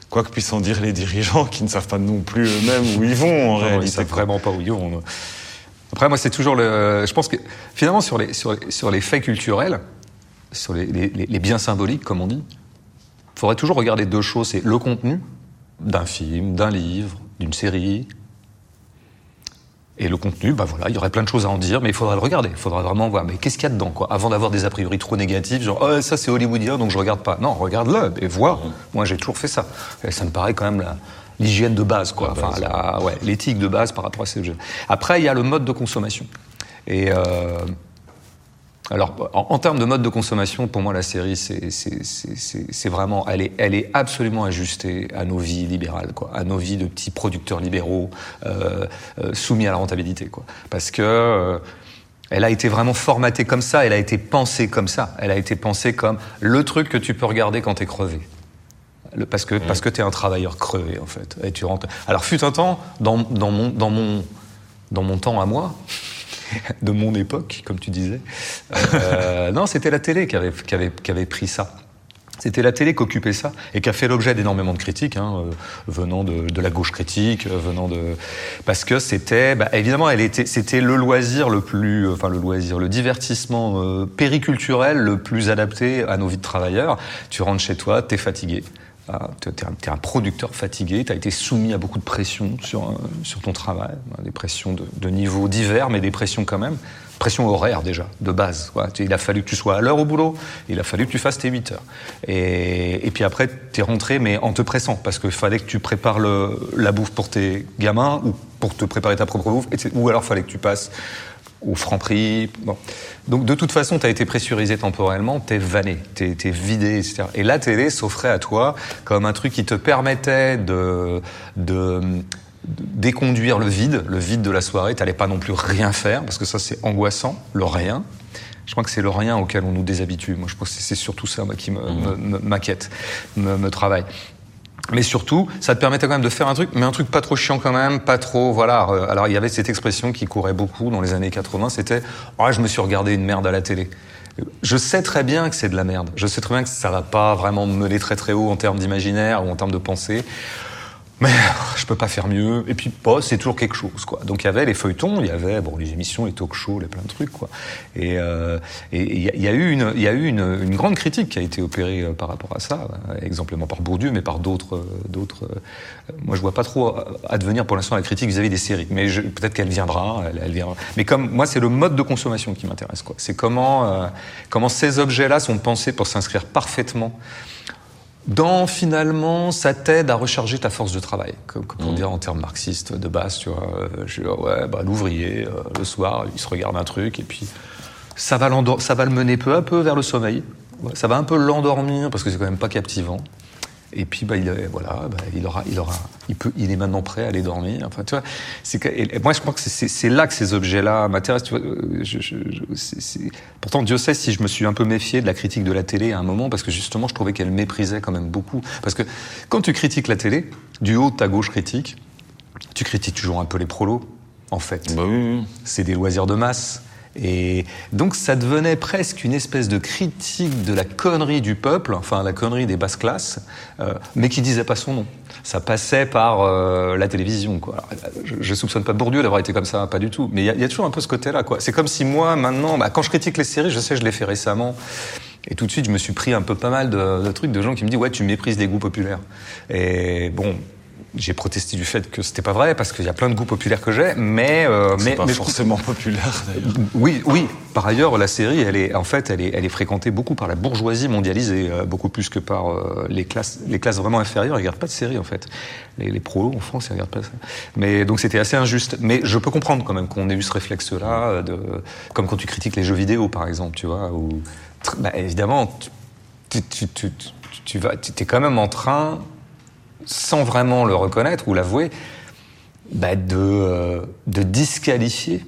quoi que puissent en dire les dirigeants qui ne savent pas non plus eux-mêmes où ils vont en non, réalité. Ils savent vraiment pas où ils vont. Après, moi, c'est toujours le. Je pense que finalement, sur les, sur les, sur les faits culturels, sur les, les, les biens symboliques, comme on dit, il faudrait toujours regarder deux choses. C'est le contenu d'un film, d'un livre, d'une série. Et le contenu, bah voilà, il y aurait plein de choses à en dire, mais il faudrait le regarder. Il faudrait vraiment voir, mais qu'est-ce qu'il y a dedans, quoi, avant d'avoir des a priori trop négatifs, genre, oh, ça c'est hollywoodien, donc je regarde pas. Non, regarde-le et vois. Mmh. Moi, j'ai toujours fait ça. Et ça me paraît quand même la, l'hygiène de base, quoi. La enfin, base. La, ouais, l'éthique de base par rapport à ces objets. Après, il y a le mode de consommation. Et euh, alors, en, en termes de mode de consommation, pour moi, la série, c'est, c'est, c'est, c'est, c'est vraiment, elle est, elle est absolument ajustée à nos vies libérales, quoi, à nos vies de petits producteurs libéraux euh, euh, soumis à la rentabilité, quoi. Parce que euh, elle a été vraiment formatée comme ça, elle a été pensée comme ça, elle a été pensée comme le truc que tu peux regarder quand t'es crevé. Le, parce que, mmh. parce que t'es un travailleur crevé, en fait. Et tu rentres. Alors, fut un temps, dans, dans mon, dans mon, dans mon temps à moi, de mon époque, comme tu disais. Euh, non, c'était la télé qui avait, qui avait, qui avait pris ça. C'était la télé qui occupait ça et qui a fait l'objet d'énormément de critiques, hein, euh, venant de, de la gauche critique, euh, venant de, parce que c'était, bah, évidemment, elle était, c'était le loisir le plus, enfin le loisir, le divertissement euh, périculturel le plus adapté à nos vies de travailleurs. Tu rentres chez toi, t'es fatigué. Ah, t'es, un, t'es un producteur fatigué, t'as été soumis à beaucoup de pression sur, euh, sur ton travail, des pressions de, de niveaux divers, mais des pressions quand même, pression horaire déjà, de base. Quoi. Il a fallu que tu sois à l'heure au boulot, il a fallu que tu fasses tes huit heures. Et, et puis après, t'es rentré, mais en te pressant, parce qu'il fallait que tu prépares le, la bouffe pour tes gamins, ou pour te préparer ta propre bouffe, ou alors il fallait que tu passes au Franprix. Bon. Donc de toute façon, tu as été pressurisé temporellement, t'es vanné, t'es, t'es vidé, et cetera. Et la télé s'offrait à toi comme un truc qui te permettait de, de, de déconduire le vide, le vide de la soirée. T'allais pas non plus rien faire, parce que ça c'est angoissant, le rien. Je crois que c'est le rien auquel on nous déshabitue. Moi, je pense que c'est surtout ça moi, qui me, mmh. me, m'inquiète, me, me travaille. Mais surtout, ça te permettait quand même de faire un truc, mais un truc pas trop chiant quand même, pas trop, voilà. Alors, il y avait cette expression qui courait beaucoup dans les années quatre-vingts, c'était « Ah, oh, je me suis regardé une merde à la télé ». Je sais très bien que c'est de la merde. Je sais très bien que ça va pas vraiment me mener très très haut en termes d'imaginaire ou en termes de pensée. Mais je peux pas faire mieux. Et puis, bah, c'est toujours quelque chose, quoi. Donc, il y avait les feuilletons, il y avait, bon, les émissions, les talk-shows, les plein de trucs, quoi. Et, euh, et il y, y a eu une, il y a eu une, une grande critique qui a été opérée euh, par rapport à ça, euh, exemplement par Bourdieu, mais par d'autres, euh, d'autres. Euh, moi, je vois pas trop advenir pour l'instant la critique vis-à-vis des séries. Mais je, peut-être qu'elle viendra, elle, elle viendra. Mais comme, moi, c'est le mode de consommation qui m'intéresse, quoi. C'est comment, euh, comment ces objets-là sont pensés pour s'inscrire parfaitement dans, finalement, ça t'aide à recharger ta force de travail, comme pour mmh. dire en termes marxistes de base, tu vois. Euh, je dis, ouais, bah, l'ouvrier, euh, le soir, il se regarde un truc, et puis ça va, ça va le mener peu à peu vers le sommeil. Ouais, ça va un peu l'endormir, parce que c'est quand même pas captivant. Et puis, bah, il, voilà, bah, il aura, il aura, il peut, il est maintenant prêt à aller dormir. Enfin, tu vois, c'est que, et moi, je crois que c'est, c'est, c'est là que ces objets-là m'intéressent. Tu vois, je, je, je, c'est, c'est... Pourtant, Dieu sait si je me suis un peu méfié de la critique de la télé à un moment, parce que justement, je trouvais qu'elle méprisait quand même beaucoup. Parce que quand tu critiques la télé, du haut de ta gauche critique, tu critiques toujours un peu les prolos, en fait. Bah oui, oui. C'est des loisirs de masse. Et donc ça devenait presque une espèce de critique de la connerie du peuple, enfin la connerie des basses classes, euh, mais qui disait pas son nom. Ça passait par euh, la télévision, quoi. Alors, je, je soupçonne pas Bourdieu d'avoir été comme ça, pas du tout. Mais il y, y a toujours un peu ce côté-là, quoi. C'est comme si moi, maintenant, bah, quand je critique les séries, je sais, je l'ai fait récemment. Et tout de suite, je me suis pris un peu pas mal de, de trucs de gens qui me disent « Ouais, tu méprises les goûts populaires. » Et bon, j'ai protesté du fait que c'était pas vrai, parce qu'il y a plein de goûts populaires que j'ai, mais... Euh, c'est mais, pas mais forcément populaire, d'ailleurs. Oui, oui. Par ailleurs, la série, elle est, en fait, elle est, elle est fréquentée beaucoup par la bourgeoisie mondialisée, euh, beaucoup plus que par euh, les classes, les classes vraiment inférieures. Ils regardent pas de série, en fait. Les, les prolos, en France, ils regardent pas ça. Mais donc, c'était assez injuste. Mais je peux comprendre, quand même, qu'on ait eu ce réflexe-là, de, comme quand tu critiques les jeux vidéo, par exemple, tu vois, où, bah, évidemment, tu, tu, tu, tu, tu vas, tu es quand même en train, sans vraiment le reconnaître ou l'avouer, bah de, euh, de disqualifier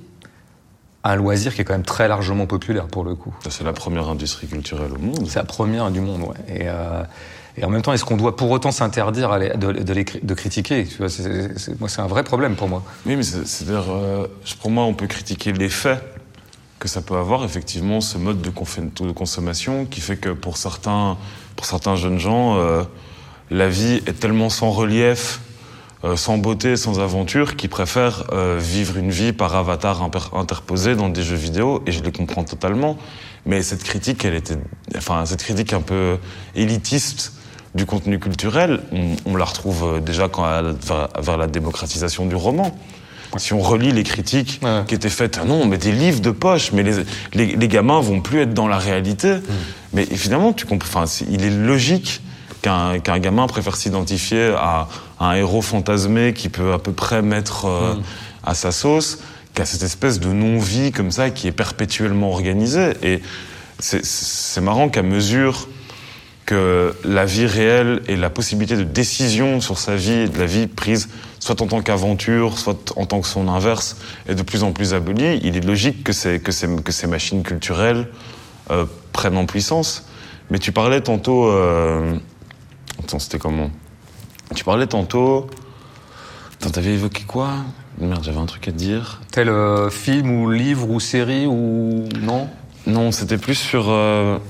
un loisir qui est quand même très largement populaire, pour le coup. C'est la première industrie culturelle au monde. C'est la première du monde, ouais. Et, euh, et en même temps, est-ce qu'on doit pour autant s'interdire à les, de, de, les, de critiquer, tu vois, c'est, c'est, moi, c'est un vrai problème pour moi. Oui, mais c'est, c'est-à-dire, euh, pour moi, on peut critiquer les faits que ça peut avoir, effectivement, ce mode de, conf- de consommation qui fait que pour certains, pour certains jeunes gens... Euh, la vie est tellement sans relief, euh, sans beauté, sans aventure, qu'ils préfèrent euh, vivre une vie par avatar imper- interposé dans des jeux vidéo, et je les comprends totalement. Mais cette critique, elle était, enfin, cette critique un peu élitiste du contenu culturel, on, on la retrouve déjà quand elle, vers, vers la démocratisation du roman. Si on relit les critiques ouais. qui étaient faites, ah non, mais des livres de poche, mais les, les, les gamins vont plus être dans la réalité. Mmh. Mais finalement, tu comprends, enfin, il est logique qu'un, qu'un gamin préfère s'identifier à, à un héros fantasmé qui peut à peu près mettre euh, mmh. à sa sauce, qu'à cette espèce de non-vie comme ça qui est perpétuellement organisée. Et c'est, c'est marrant qu'à mesure que la vie réelle et la possibilité de décision sur sa vie et de la vie prise soit en tant qu'aventure, soit en tant que son inverse, est de plus en plus abolie, il est logique que ces, que ces, que ces machines culturelles euh, prennent en puissance. Mais tu parlais tantôt... Euh... Attends, c'était comment ? Tu parlais tantôt... Attends, t'avais évoqué quoi ? Merde, j'avais un truc à te dire. Tel euh, film ou livre ou série ou... Non ? Non, c'était plus sur... Euh...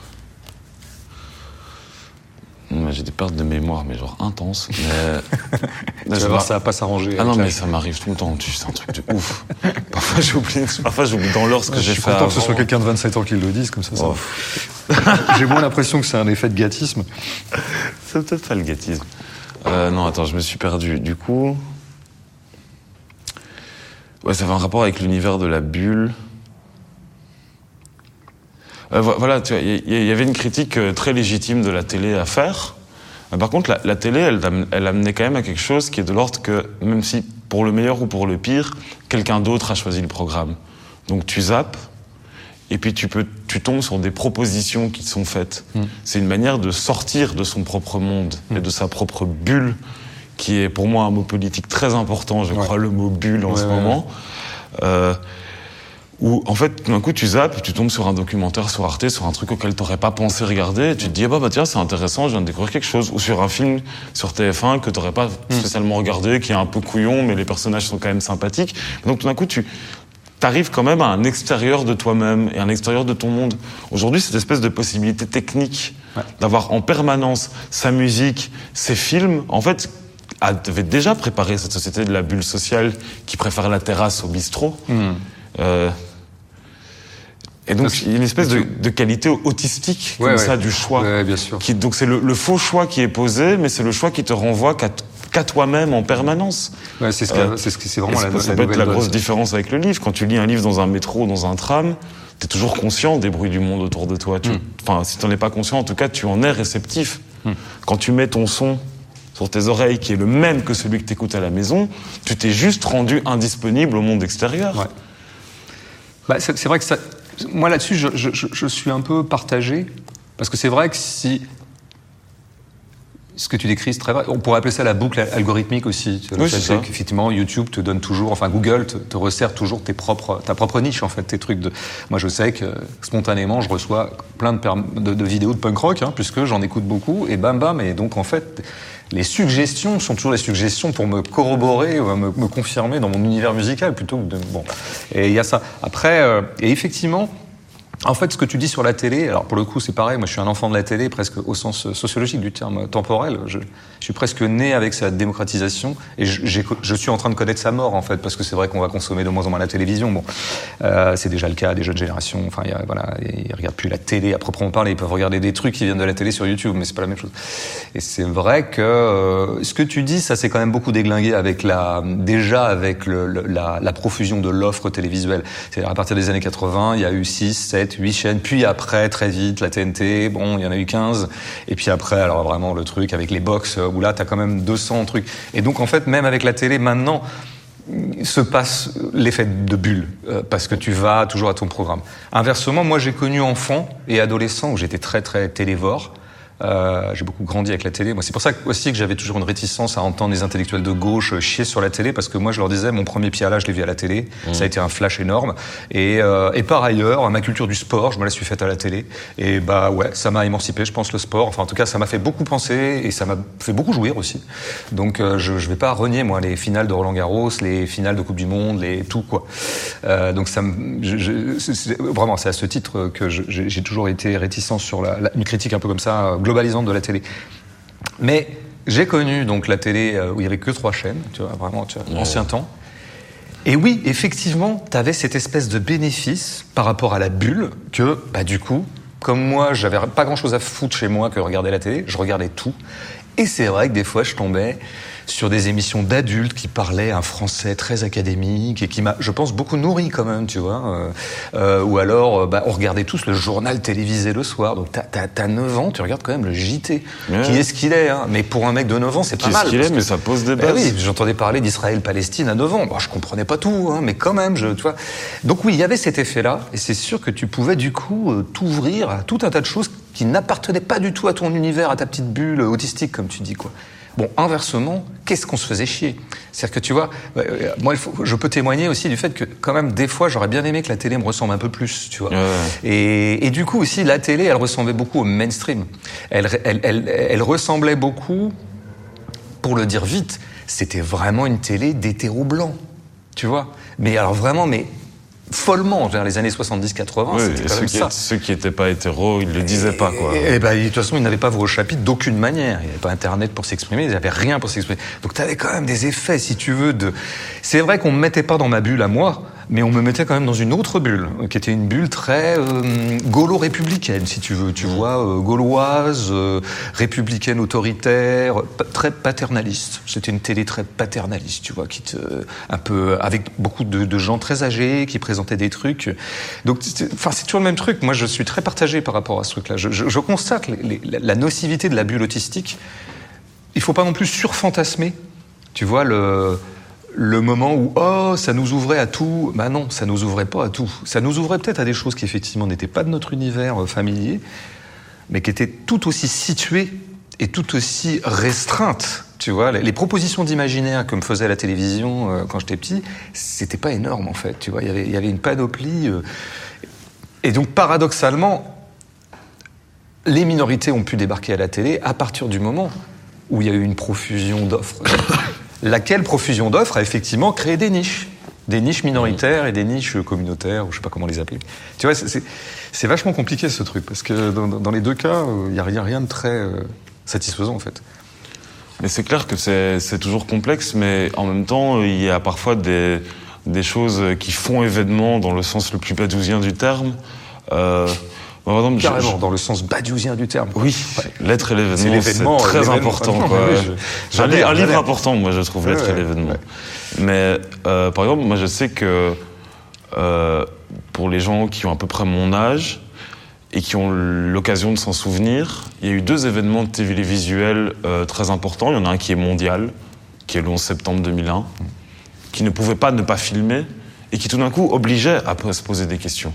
J'ai des pertes de mémoire, mais genre intenses. Mais... tu vas voir, ça va pas s'arranger. Ah non, mais ça m'arrive tout le temps. C'est un truc de ouf. Parfois, j'oublie, parfois, j'oublie dans l'ordre ce que ouais, j'ai fait. Je suis content avant. que ce soit quelqu'un de vingt-sept ans qui le dise, comme ça. Oh. ça... J'ai moins l'impression que c'est un effet de gâtisme. C'est peut-être pas le gâtisme. Euh, non, attends, je me suis perdu. Du coup. Ouais, ça avait un rapport avec l'univers de la bulle. Euh, voilà, tu vois, il y, y avait une critique très légitime de la télé à faire. Par contre, la, la télé, elle, elle amenait quand même à quelque chose qui est de l'ordre que, même si pour le meilleur ou pour le pire, quelqu'un d'autre a choisi le programme. Donc tu zappes, et puis tu, peux, tu tombes sur des propositions qui te sont faites. Mmh. C'est une manière de sortir de son propre monde mmh. et de sa propre bulle, qui est pour moi un mot politique très important, je ouais. crois, le mot bulle en ouais, ce ouais, moment. Ouais. Euh, où, en fait, d'un coup, tu zappes, tu tombes sur un documentaire sur Arte, sur un truc auquel t'aurais pas pensé regarder, et tu te dis, ah bah, bah tiens, c'est intéressant, je viens de découvrir quelque chose. Ou sur un film sur T F un que t'aurais pas mmh. spécialement regardé, qui est un peu couillon, mais les personnages sont quand même sympathiques. Donc, tout d'un coup, tu t'arrives quand même à un extérieur de toi-même et un extérieur de ton monde. Aujourd'hui, cette espèce de possibilité technique ouais. d'avoir en permanence sa musique, ses films, en fait, avait déjà préparé cette société de la bulle sociale qui préfère la terrasse au bistrot. Mmh. Euh, Et donc, il y a une espèce de, de qualité autistique, comme ouais, ça, ouais. du choix. Ouais, bien sûr. Qui, donc, c'est le, le faux choix qui est posé, mais c'est le choix qui te renvoie qu'à, qu'à toi-même en permanence. Ouais, c'est, ce euh, c'est, ce que, c'est vraiment la, ça, la, ça la peut être la grosse dose. différence avec le livre. Quand tu lis un livre dans un métro, dans un tram, t'es toujours conscient des bruits du monde autour de toi. Tu, mm. Enfin, si t'en es pas conscient, en tout cas, tu en es réceptif. Mm. Quand tu mets ton son sur tes oreilles, qui est le même que celui que t'écoutes à la maison, tu t'es juste rendu indisponible au monde extérieur. Ouais. Bah, c'est, c'est vrai que ça... Moi, là-dessus, je, je, je suis un peu partagé, parce que c'est vrai que si... Ce que tu décris, c'est très vrai. On pourrait appeler ça la boucle algorithmique aussi. Oui, c'est ça. Effectivement, YouTube te donne toujours, enfin Google te, te resserre toujours tes propres, ta propre niche, en fait, tes trucs de... Moi, je sais que spontanément, je reçois plein de, perm... de, de vidéos de punk rock, hein, puisque j'en écoute beaucoup, et bam bam, et donc en fait... Les suggestions sont toujours des suggestions pour me corroborer, me, me confirmer dans mon univers musical plutôt que de... Bon. Et il y a ça. Après, euh, et effectivement, en fait, ce que tu dis sur la télé, alors pour le coup, c'est pareil, moi je suis un enfant de la télé, presque au sens sociologique du terme temporel. Je, je suis presque né avec sa démocratisation et je, j'ai, je suis en train de connaître sa mort, en fait, parce que c'est vrai qu'on va consommer de moins en moins la télévision. Bon, euh, c'est déjà le cas des jeunes générations. Enfin, y a, voilà, ils regardent plus la télé à proprement parler. Ils peuvent regarder des trucs qui viennent de la télé sur YouTube, mais c'est pas la même chose. Et c'est vrai que euh, ce que tu dis, ça s'est quand même beaucoup déglingué avec la, déjà avec le, le, la, la profusion de l'offre télévisuelle. C'est-à-dire à partir des années quatre-vingts, il y a eu six, sept, huit chaînes, puis après, très vite, la T N T, bon, il y en a eu quinze, et puis après, alors vraiment le truc avec les box, où là, t'as quand même deux cents trucs. Et donc, en fait, même avec la télé, maintenant, se passe l'effet de bulle, euh, parce que tu vas toujours à ton programme. Inversement, moi, j'ai connu enfant et adolescent, où j'étais très, très télévore. Euh, j'ai beaucoup grandi avec la télé. Moi, c'est pour ça aussi que j'avais toujours une réticence à entendre les intellectuels de gauche chier sur la télé, parce que moi, je leur disais, mon premier pied à l'âge, je l'ai vu à la télé. Mmh. Ça a été un flash énorme. Et, euh, et par ailleurs, ma culture du sport, je me la suis faite à la télé. Et bah ouais, ça m'a émancipé, je pense, le sport. Enfin, en tout cas, ça m'a fait beaucoup penser et ça m'a fait beaucoup jouir aussi. Donc, euh, je, je vais pas renier, moi, les finales de Roland-Garros, les finales de Coupe du Monde, les tout, quoi. Euh, donc, ça me, je, je, c'est, c'est, vraiment, c'est à ce titre que je, j'ai, j'ai toujours été réticent sur la, la, une critique un peu comme ça, globalisante de la télé. Mais j'ai connu donc la télé où il y avait que trois chaînes, tu vois, vraiment, tu vois, Ouais. ancien temps. Et oui, effectivement, tu avais cette espèce de bénéfice par rapport à la bulle que, bah, du coup, comme moi, j'avais pas grand-chose à foutre chez moi que regarder la télé, je regardais tout. Et c'est vrai que des fois, je tombais sur des émissions d'adultes qui parlaient un français très académique et qui m'a, je pense, beaucoup nourri quand même, tu vois. Euh, euh, ou alors, bah, on regardait tous le journal télévisé le soir. Donc, t'as, t'as, t'as neuf ans, tu regardes quand même le J T. Ouais. Qui est-ce qu'il est, hein. Mais pour un mec de neuf ans, c'est pas Qu'est-ce mal. qu'il parce est, que- mais ça pose des Ben bases. oui, j'entendais parler d'Israël-Palestine à neuf ans. Bon, je comprenais pas tout, hein, mais quand même, je, tu vois. Donc oui, il y avait cet effet-là, et c'est sûr que tu pouvais du coup euh, t'ouvrir à tout un tas de choses qui n'appartenaient pas du tout à ton univers, à ta petite bulle autistique, comme tu dis, quoi. Bon, inversement, qu'est-ce qu'on se faisait chier? C'est-à-dire que tu vois, euh, moi, il faut, je peux témoigner aussi du fait que, quand même, des fois, j'aurais bien aimé que la télé me ressemble un peu plus, tu vois. Ouais. Et, et du coup aussi, la télé, elle ressemblait beaucoup au mainstream. Elle, elle, elle, elle ressemblait beaucoup, pour le dire vite, c'était vraiment une télé d'hétéros blancs, tu vois. Mais alors vraiment, mais follement, vers les années soixante-dix quatre-vingts, Ouais, c'était et quand ceux même qui, ça. ceux qui étaient pas hétéros, ils le disaient pas, quoi. Et, et ben, de toute façon, ils n'avaient pas vos chapitres d'aucune manière. Il n'y avait pas Internet pour s'exprimer, ils n'avaient rien pour s'exprimer. Donc, tu avais quand même des effets, si tu veux, de... C'est vrai qu'on me mettait pas dans ma bulle à moi, mais on me mettait quand même dans une autre bulle, qui était une bulle très euh, gaulo-républicaine, si tu veux. Tu vois, euh, gauloise, euh, républicaine autoritaire, pa- très paternaliste. C'était une télé très paternaliste, tu vois, qui te, un peu, avec beaucoup de, de gens très âgés, qui présentaient des trucs. Donc, c'est, enfin, c'est toujours le même truc. Moi, je suis très partagé par rapport à ce truc-là. Je, je, je constate les, les, la nocivité de la bulle autistique. Il faut pas non plus surfantasmer, tu vois, le... le moment où, oh, ça nous ouvrait à tout. Ben non, ça nous ouvrait pas à tout. Ça nous ouvrait peut-être à des choses qui, effectivement, n'étaient pas de notre univers euh, familier, mais qui étaient tout aussi situées et tout aussi restreintes. Tu vois, les, les propositions d'imaginaire que me faisait la télévision euh, quand j'étais petit, c'était pas énorme, en fait. Tu vois, il y avait, il y avait une panoplie. Euh, et donc, paradoxalement, les minorités ont pu débarquer à la télé à partir du moment où il y a eu une profusion d'offres. Laquelle profusion d'offres a effectivement créé des niches. Des niches minoritaires et des niches communautaires, ou je sais pas comment les appeler. Tu vois, c'est, c'est, c'est vachement compliqué ce truc, parce que dans, dans les deux cas, il n'y a rien, rien de très euh, satisfaisant en fait. Mais c'est clair que c'est, c'est toujours complexe, mais en même temps, il y a parfois des, des choses qui font événement dans le sens le plus badousien du terme. Euh, par exemple, Carrément, je- dans le sens badiusien du terme. Oui, Ouais. l'être et l'événement, C'est l'événement, c'est très l'événement. important. Non, Quoi. mais oui, je- un, li- j'adhère, un livre j'adhère. important, moi, je trouve, l'être Ouais, et l'événement. ouais. Mais, euh, par exemple, moi, je sais que euh, pour les gens qui ont à peu près mon âge et qui ont l'occasion de s'en souvenir, il y a eu deux événements de télévisuels euh, très importants. Il y en a un qui est mondial, qui est le onze septembre deux mille un, qui ne pouvait pas ne pas filmer et qui, tout d'un coup, obligeait à se poser des questions.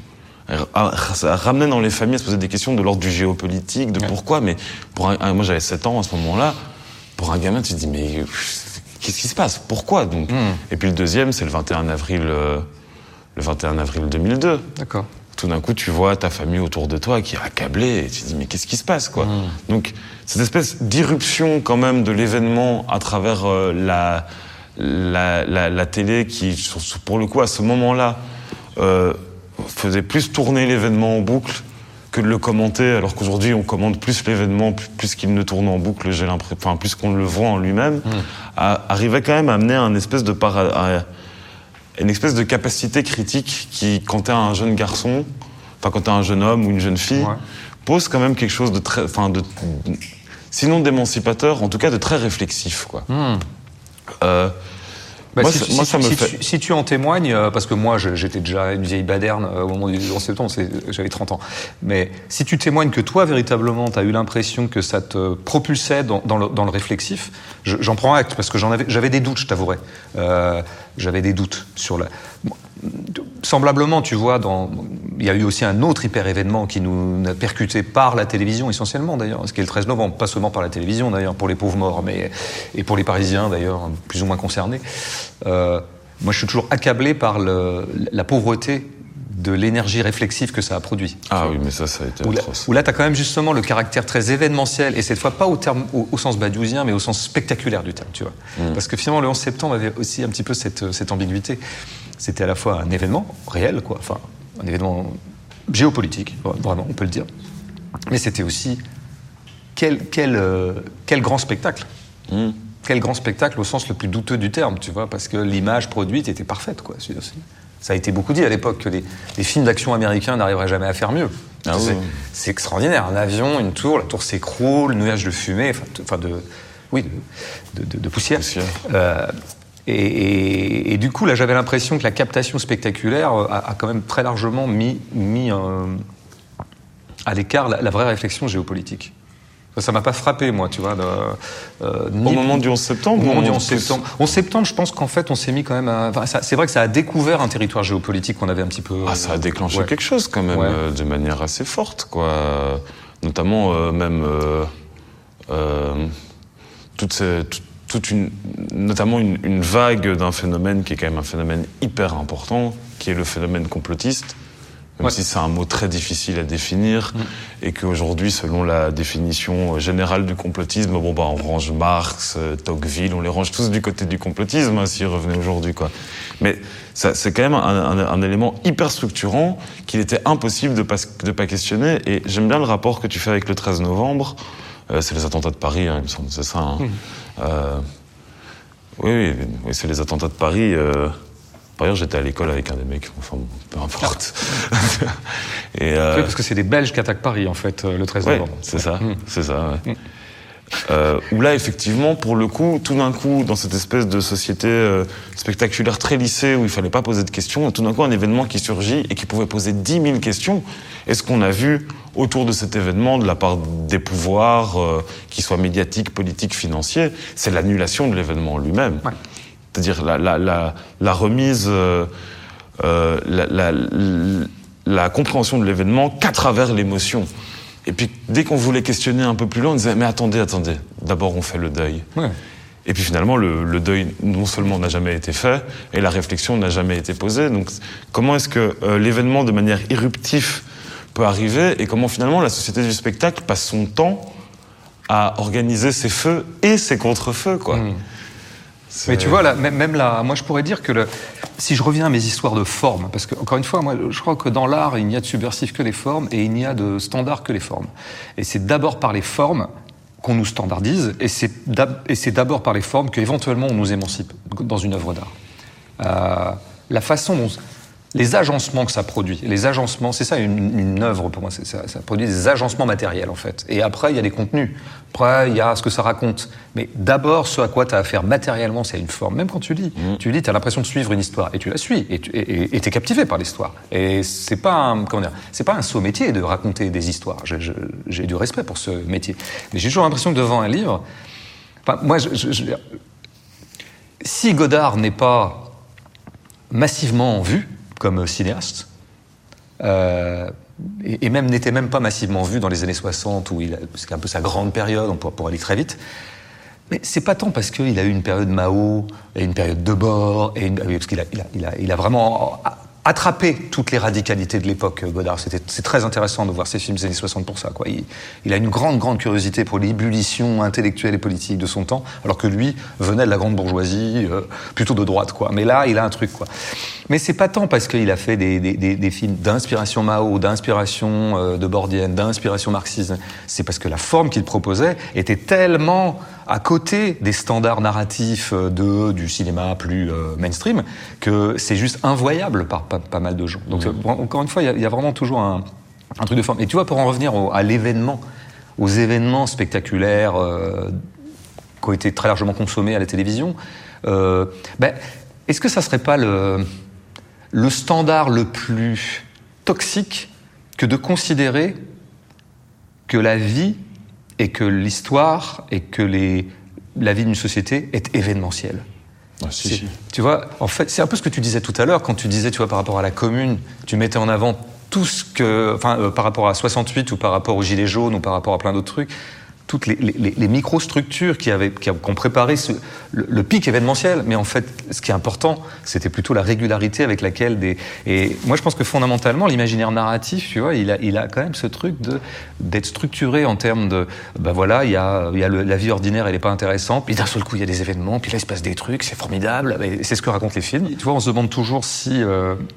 Ça ramenait dans les familles à se poser des questions de l'ordre du géopolitique, de Ouais. pourquoi, mais pour un, un- moi j'avais sept ans à ce moment-là, pour un gamin tu te dis mais pff, qu'est-ce qui se passe, pourquoi donc Mm. Et puis le deuxième c'est le vingt et un avril, euh, le vingt et un avril deux mille deux. D'accord. Tout d'un coup tu vois ta famille autour de toi qui est accablée et tu te dis mais qu'est-ce qui se passe quoi. Mm. Donc cette espèce d'irruption quand même de l'événement à travers euh, la, la, la, la télé qui sur- sur- pour le coup à ce moment-là euh, faisait plus tourner l'événement en boucle que de le commenter, alors qu'aujourd'hui on commente plus l'événement plus, plus qu'il ne tourne en boucle, j'ai l'impression, enfin plus qu'on le voit en lui-même, Mmh. a- arrivait quand même à amener un espèce de para, à- une espèce de capacité critique qui, quand t'es un jeune garçon, enfin quand t'es un jeune homme ou une jeune fille, Ouais. pose quand même quelque chose de très, enfin de, sinon d'émancipateur, en tout cas de très réflexif, quoi. Hmm. Euh, Bah, moi, si, ça- si- moi, ça me si fait. tu, si tu en témoignes, euh, parce que moi je- j'étais déjà une vieille baderne euh, au moment du onze septembre, c'est- j'avais trente ans, mais si tu témoignes que toi véritablement tu as eu l'impression que ça te propulsait dans, dans, le, dans le réflexif, je- j'en prends acte parce que j'en avais, j'avais des doutes, je t'avouerai. Euh, j'avais des doutes sur la... Bon, semblablement, tu vois, dans... il y a eu aussi un autre hyper-événement qui nous a percuté par la télévision essentiellement d'ailleurs, ce qui est le treize novembre, pas seulement par la télévision d'ailleurs, pour les pauvres morts, mais et pour les Parisiens d'ailleurs, plus ou moins concernés. Euh, moi, je suis toujours accablé par le, la pauvreté de l'énergie réflexive que ça a produit. Ah oui, mais ça, ça a été Où là, atroce. où là tu as quand même justement le caractère très événementiel, et cette fois pas au, terme, au, au sens badiusien, mais au sens spectaculaire du terme, tu vois. Mm. Parce que finalement, le onze septembre avait aussi un petit peu cette, cette ambiguïté. C'était à la fois un événement réel, quoi, enfin, un événement géopolitique, vraiment, on peut le dire, mais c'était aussi quel, quel, euh, quel grand spectacle. Mmh. Quel grand spectacle au sens le plus douteux du terme, tu vois, parce que l'image produite était parfaite, quoi. Ça a été beaucoup dit à l'époque que les, les films d'action américains n'arriveraient jamais à faire mieux. Ah c'est, oui. c'est extraordinaire. Un avion, une tour, la tour s'écroule, nuage de fumée, enfin de, oui, de, de, de, de poussière. poussière. Euh, et, et, et du coup, là, j'avais l'impression que la captation spectaculaire a, a quand même très largement mis, mis euh, à l'écart la, la vraie réflexion géopolitique. Ça m'a pas frappé, moi, tu vois. De, euh, ni... Au moment du onze septembre. Au moment du onze septembre. onze septembre, je pense qu'en fait, on s'est mis quand même. À... Enfin, ça, c'est vrai que ça a découvert un territoire géopolitique qu'on avait un petit peu. Ah, ça a déclenché ouais. quelque chose quand même, ouais. euh, de manière assez forte, quoi. Notamment euh, même euh, euh, toute, ces, toute, toute une, notamment une, une vague d'un phénomène qui est quand même un phénomène hyper important, qui est le phénomène complotiste. Même ouais. si c'est un mot très difficile à définir, mmh. et qu'aujourd'hui, selon la définition générale du complotisme, bon bah on range Marx, Tocqueville, on les range tous du côté du complotisme, hein, s'ils revenaient aujourd'hui, quoi. Mais ça, c'est quand même un, un, un élément hyper structurant qu'il était impossible de pas, de pas questionner. Et j'aime bien le rapport que tu fais avec le treize novembre. Euh, c'est les attentats de Paris, hein, il me semble, c'est ça. Hein. Mmh. Euh, oui, oui, oui, c'est les attentats de Paris. Euh, Par ailleurs, j'étais à l'école avec un des mecs, enfin, peu importe. Et euh... oui, parce que c'est des Belges qui attaquent Paris, en fait, le treize novembre. Ouais, c'est ça, mmh. c'est ça, ouais. Mmh. Euh, où là, effectivement, pour le coup, tout d'un coup, dans cette espèce de société euh, spectaculaire très lissée, où il fallait pas poser de questions, tout d'un coup, un événement qui surgit et qui pouvait poser dix mille questions. Et ce qu'on a vu autour de cet événement, de la part des pouvoirs, euh, qu'ils soient médiatiques, politiques, financiers, c'est l'annulation de l'événement lui-même. Ouais. C'est-à-dire la, la, la, la remise, euh, euh, la, la, la, la compréhension de l'événement qu'à travers l'émotion. Et puis, dès qu'on voulait questionner un peu plus loin, on disait « mais attendez, attendez, d'abord on fait le deuil ouais. ». Et puis finalement, le, le deuil, non seulement n'a jamais été fait, et la réflexion n'a jamais été posée. Donc, comment est-ce que euh, l'événement, de manière irruptive, peut arriver, et comment finalement la société du spectacle passe son temps à organiser ses feux et ses contre-feux, quoi. Mmh. C'est... Mais tu vois, là, même là, moi je pourrais dire que le, si je reviens à mes histoires de forme, parce que, encore une fois, moi je crois que dans l'art, il n'y a de subversif que les formes et il n'y a de standard que les formes. Et c'est d'abord par les formes qu'on nous standardise et c'est, et c'est d'abord par les formes qu'éventuellement on nous émancipe dans une œuvre d'art. Euh, la façon dont. Les agencements que ça produit, les agencements, c'est ça une, une œuvre pour moi, c'est ça, ça produit des agencements matériels en fait. Et après, il y a des contenus, après, il y a ce que ça raconte. Mais d'abord, ce à quoi tu as affaire matériellement, c'est une forme. Même quand tu lis, mmh. tu lis, tu as l'impression de suivre une histoire, et tu la suis, et tu es captivé par l'histoire. Et c'est pas un, comment dire, c'est pas un saut métier de raconter des histoires. Je, je, j'ai du respect pour ce métier. Mais j'ai toujours l'impression que devant un livre, enfin, moi, je, je, je, si Godard n'est pas massivement vu, comme cinéaste, euh, et, et même n'était même pas massivement vu dans les années soixante, où il a, c'est un peu sa grande période, on pourra, pour aller très vite. Mais c'est pas tant parce qu'il a eu une période Mao, et une période Debord, et une, parce qu'il a, il a, il a, il a vraiment attrapé toutes les radicalités de l'époque, Godard. C'était, c'est très intéressant de voir ses films des années soixante pour ça, quoi. Il, il a une grande, grande curiosité pour l'ébullition intellectuelle et politique de son temps, alors que lui venait de la grande bourgeoisie, euh, plutôt de droite, quoi. Mais là, il a un truc, quoi. Mais c'est pas tant parce qu'il a fait des, des, des, des films d'inspiration Mao, d'inspiration euh, debordienne, d'inspiration marxiste. C'est parce que la forme qu'il proposait était tellement à côté des standards narratifs de, du cinéma plus euh, mainstream que c'est juste invoyable par pas, pas mal de gens. Donc, mmh. encore une fois, il y, y a vraiment toujours un, un truc de forme. Et tu vois, pour en revenir au, à l'événement, aux événements spectaculaires euh, qui ont été très largement consommés à la télévision, euh, ben, est-ce que ça serait pas le, le standard le plus toxique que de considérer que la vie et que l'histoire et que les, la vie d'une société est événementielle. Ah, si, si. Tu vois, en fait, c'est un peu ce que tu disais tout à l'heure quand tu disais, tu vois, par rapport à la Commune, tu mettais en avant tout ce que, enfin, euh, par rapport à soixante-huit ou par rapport aux Gilets jaunes ou par rapport à plein d'autres trucs, toutes les, les, les microstructures qui, avaient, qui ont préparé ce, le, le pic événementiel. Mais en fait, ce qui est important, c'était plutôt la régularité avec laquelle des... Et moi, je pense que fondamentalement, l'imaginaire narratif, tu vois, il a, il a quand même ce truc de, d'être structuré en termes de... Ben voilà, il y a, il y a le, la vie ordinaire, elle n'est pas intéressante, puis d'un seul coup, il y a des événements, puis là, il se passe des trucs, c'est formidable, et c'est ce que racontent les films. Tu vois, on se demande toujours si... Euh,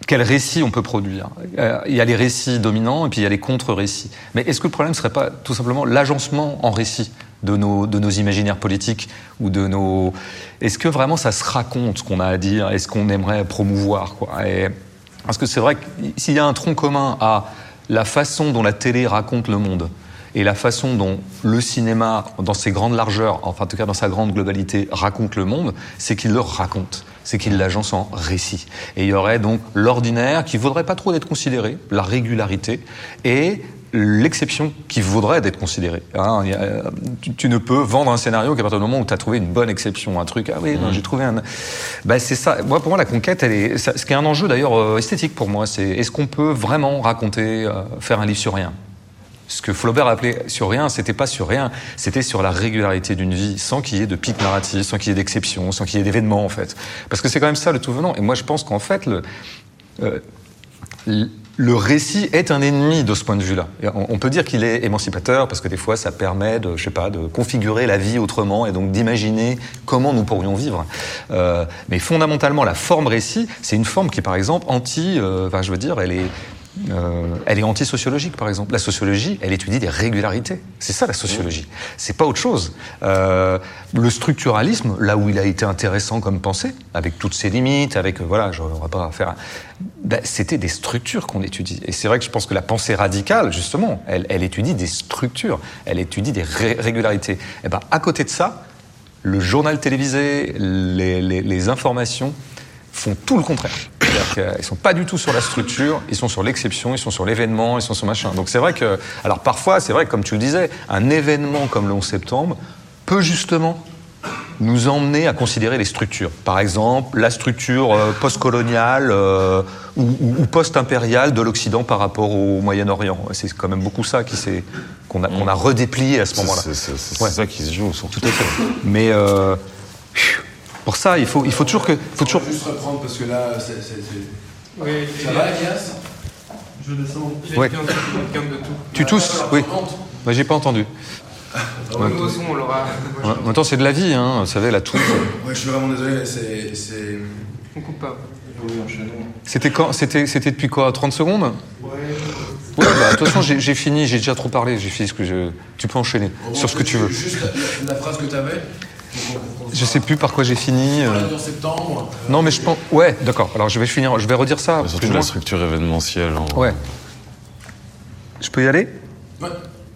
quel récit on peut produire. Euh, il y a les récits dominants et puis il y a les contre-récits. Mais est-ce que le problème ne serait pas tout simplement l'agencement en récit de nos, de nos imaginaires politiques ou de nos... Est-ce que vraiment ça se raconte ce qu'on a à dire? Est-ce qu'on aimerait promouvoir, quoi? Et... Parce que c'est vrai que s'il y a un tronc commun à la façon dont la télé raconte le monde et la façon dont le cinéma, dans ses grandes largeurs, enfin en tout cas dans sa grande globalité, raconte le monde, c'est qu'il le raconte, c'est qu'il l'agence en récit. Et il y aurait donc l'ordinaire qui ne vaudrait pas trop d'être considéré, la régularité, et l'exception qui vaudrait d'être considérée. Hein, y a, tu, tu ne peux vendre un scénario qu'à partir du moment où tu as trouvé une bonne exception, un truc, ah oui, non, j'ai trouvé un... Ben, c'est ça. Moi, pour moi, la conquête, elle est... Ça, ce qui est un enjeu d'ailleurs euh, esthétique pour moi, c'est est-ce qu'on peut vraiment raconter, euh, faire un livre sur rien? Ce que Flaubert appelait sur rien, c'était pas sur rien, c'était sur la régularité d'une vie, sans qu'il y ait de pic narratif, sans qu'il y ait d'exception, sans qu'il y ait d'événements, en fait. Parce que c'est quand même ça le tout venant. Et moi, je pense qu'en fait, le, euh, le récit est un ennemi de ce point de vue-là. On, on peut dire qu'il est émancipateur, parce que des fois, ça permet de, je sais pas, de configurer la vie autrement, et donc d'imaginer comment nous pourrions vivre. Euh, mais fondamentalement, la forme récit, c'est une forme qui est, par exemple, anti... Euh, enfin, je veux dire, elle est... Euh, elle est anti-sociologique, par exemple. La sociologie, elle étudie des régularités. C'est ça, la sociologie. C'est pas autre chose. Euh, le structuralisme, là où il a été intéressant comme pensée, avec toutes ses limites, avec, euh, voilà, je ne vais pas faire... Un... Ben, c'était des structures qu'on étudie. Et c'est vrai que je pense que la pensée radicale, justement, elle, elle étudie des structures, elle étudie des ré- régularités. Et ben, à côté de ça, le journal télévisé, les, les, les informations font tout le contraire. C'est-à-dire qu'ils sont pas du tout sur la structure, ils sont sur l'exception, ils sont sur l'événement, ils sont sur machin. Donc c'est vrai que, alors parfois, c'est vrai que comme tu le disais, un événement comme le onze septembre peut justement nous emmener à considérer les structures. Par exemple, la structure euh, post-coloniale euh, ou, ou, ou post-impériale de l'Occident par rapport au Moyen-Orient. C'est quand même beaucoup ça qui s'est, qu'on a, qu'on a redéplié à ce moment-là. C'est, c'est, c'est, ouais. c'est ça qui se joue, surtout. Tout à fait. Mais... Euh, pour ça, il faut, il faut toujours que... Faut toujours... juste reprendre parce que là, c'est... c'est, c'est... Oui, ça va, Elias? Je descends. J'ai ouais. bien entendu de tout. Tu tousses? Oui. Ouais, j'ai pas entendu. Au ouais. nouveau son, on l'aura. Ouais. En même temps, c'est de la vie, hein. Vous savez, la toux. Ouais, je suis vraiment désolé, c'est... c'est... On coupe pas. C'était quand? C'était, c'était depuis quoi? trente secondes? Ouais. Ouais, bah, de toute façon, j'ai, j'ai fini, j'ai déjà trop parlé. J'ai fini ce que je... Tu peux enchaîner bon, sur ce que tu veux. Juste la, la phrase que tu avais. Je sais plus par quoi j'ai fini. Euh... En septembre. Non, mais je pense. Ouais, d'accord. Alors je vais finir. Je vais redire ça. Mais surtout la structure événementielle. En... Ouais. Je peux y aller? Ouais.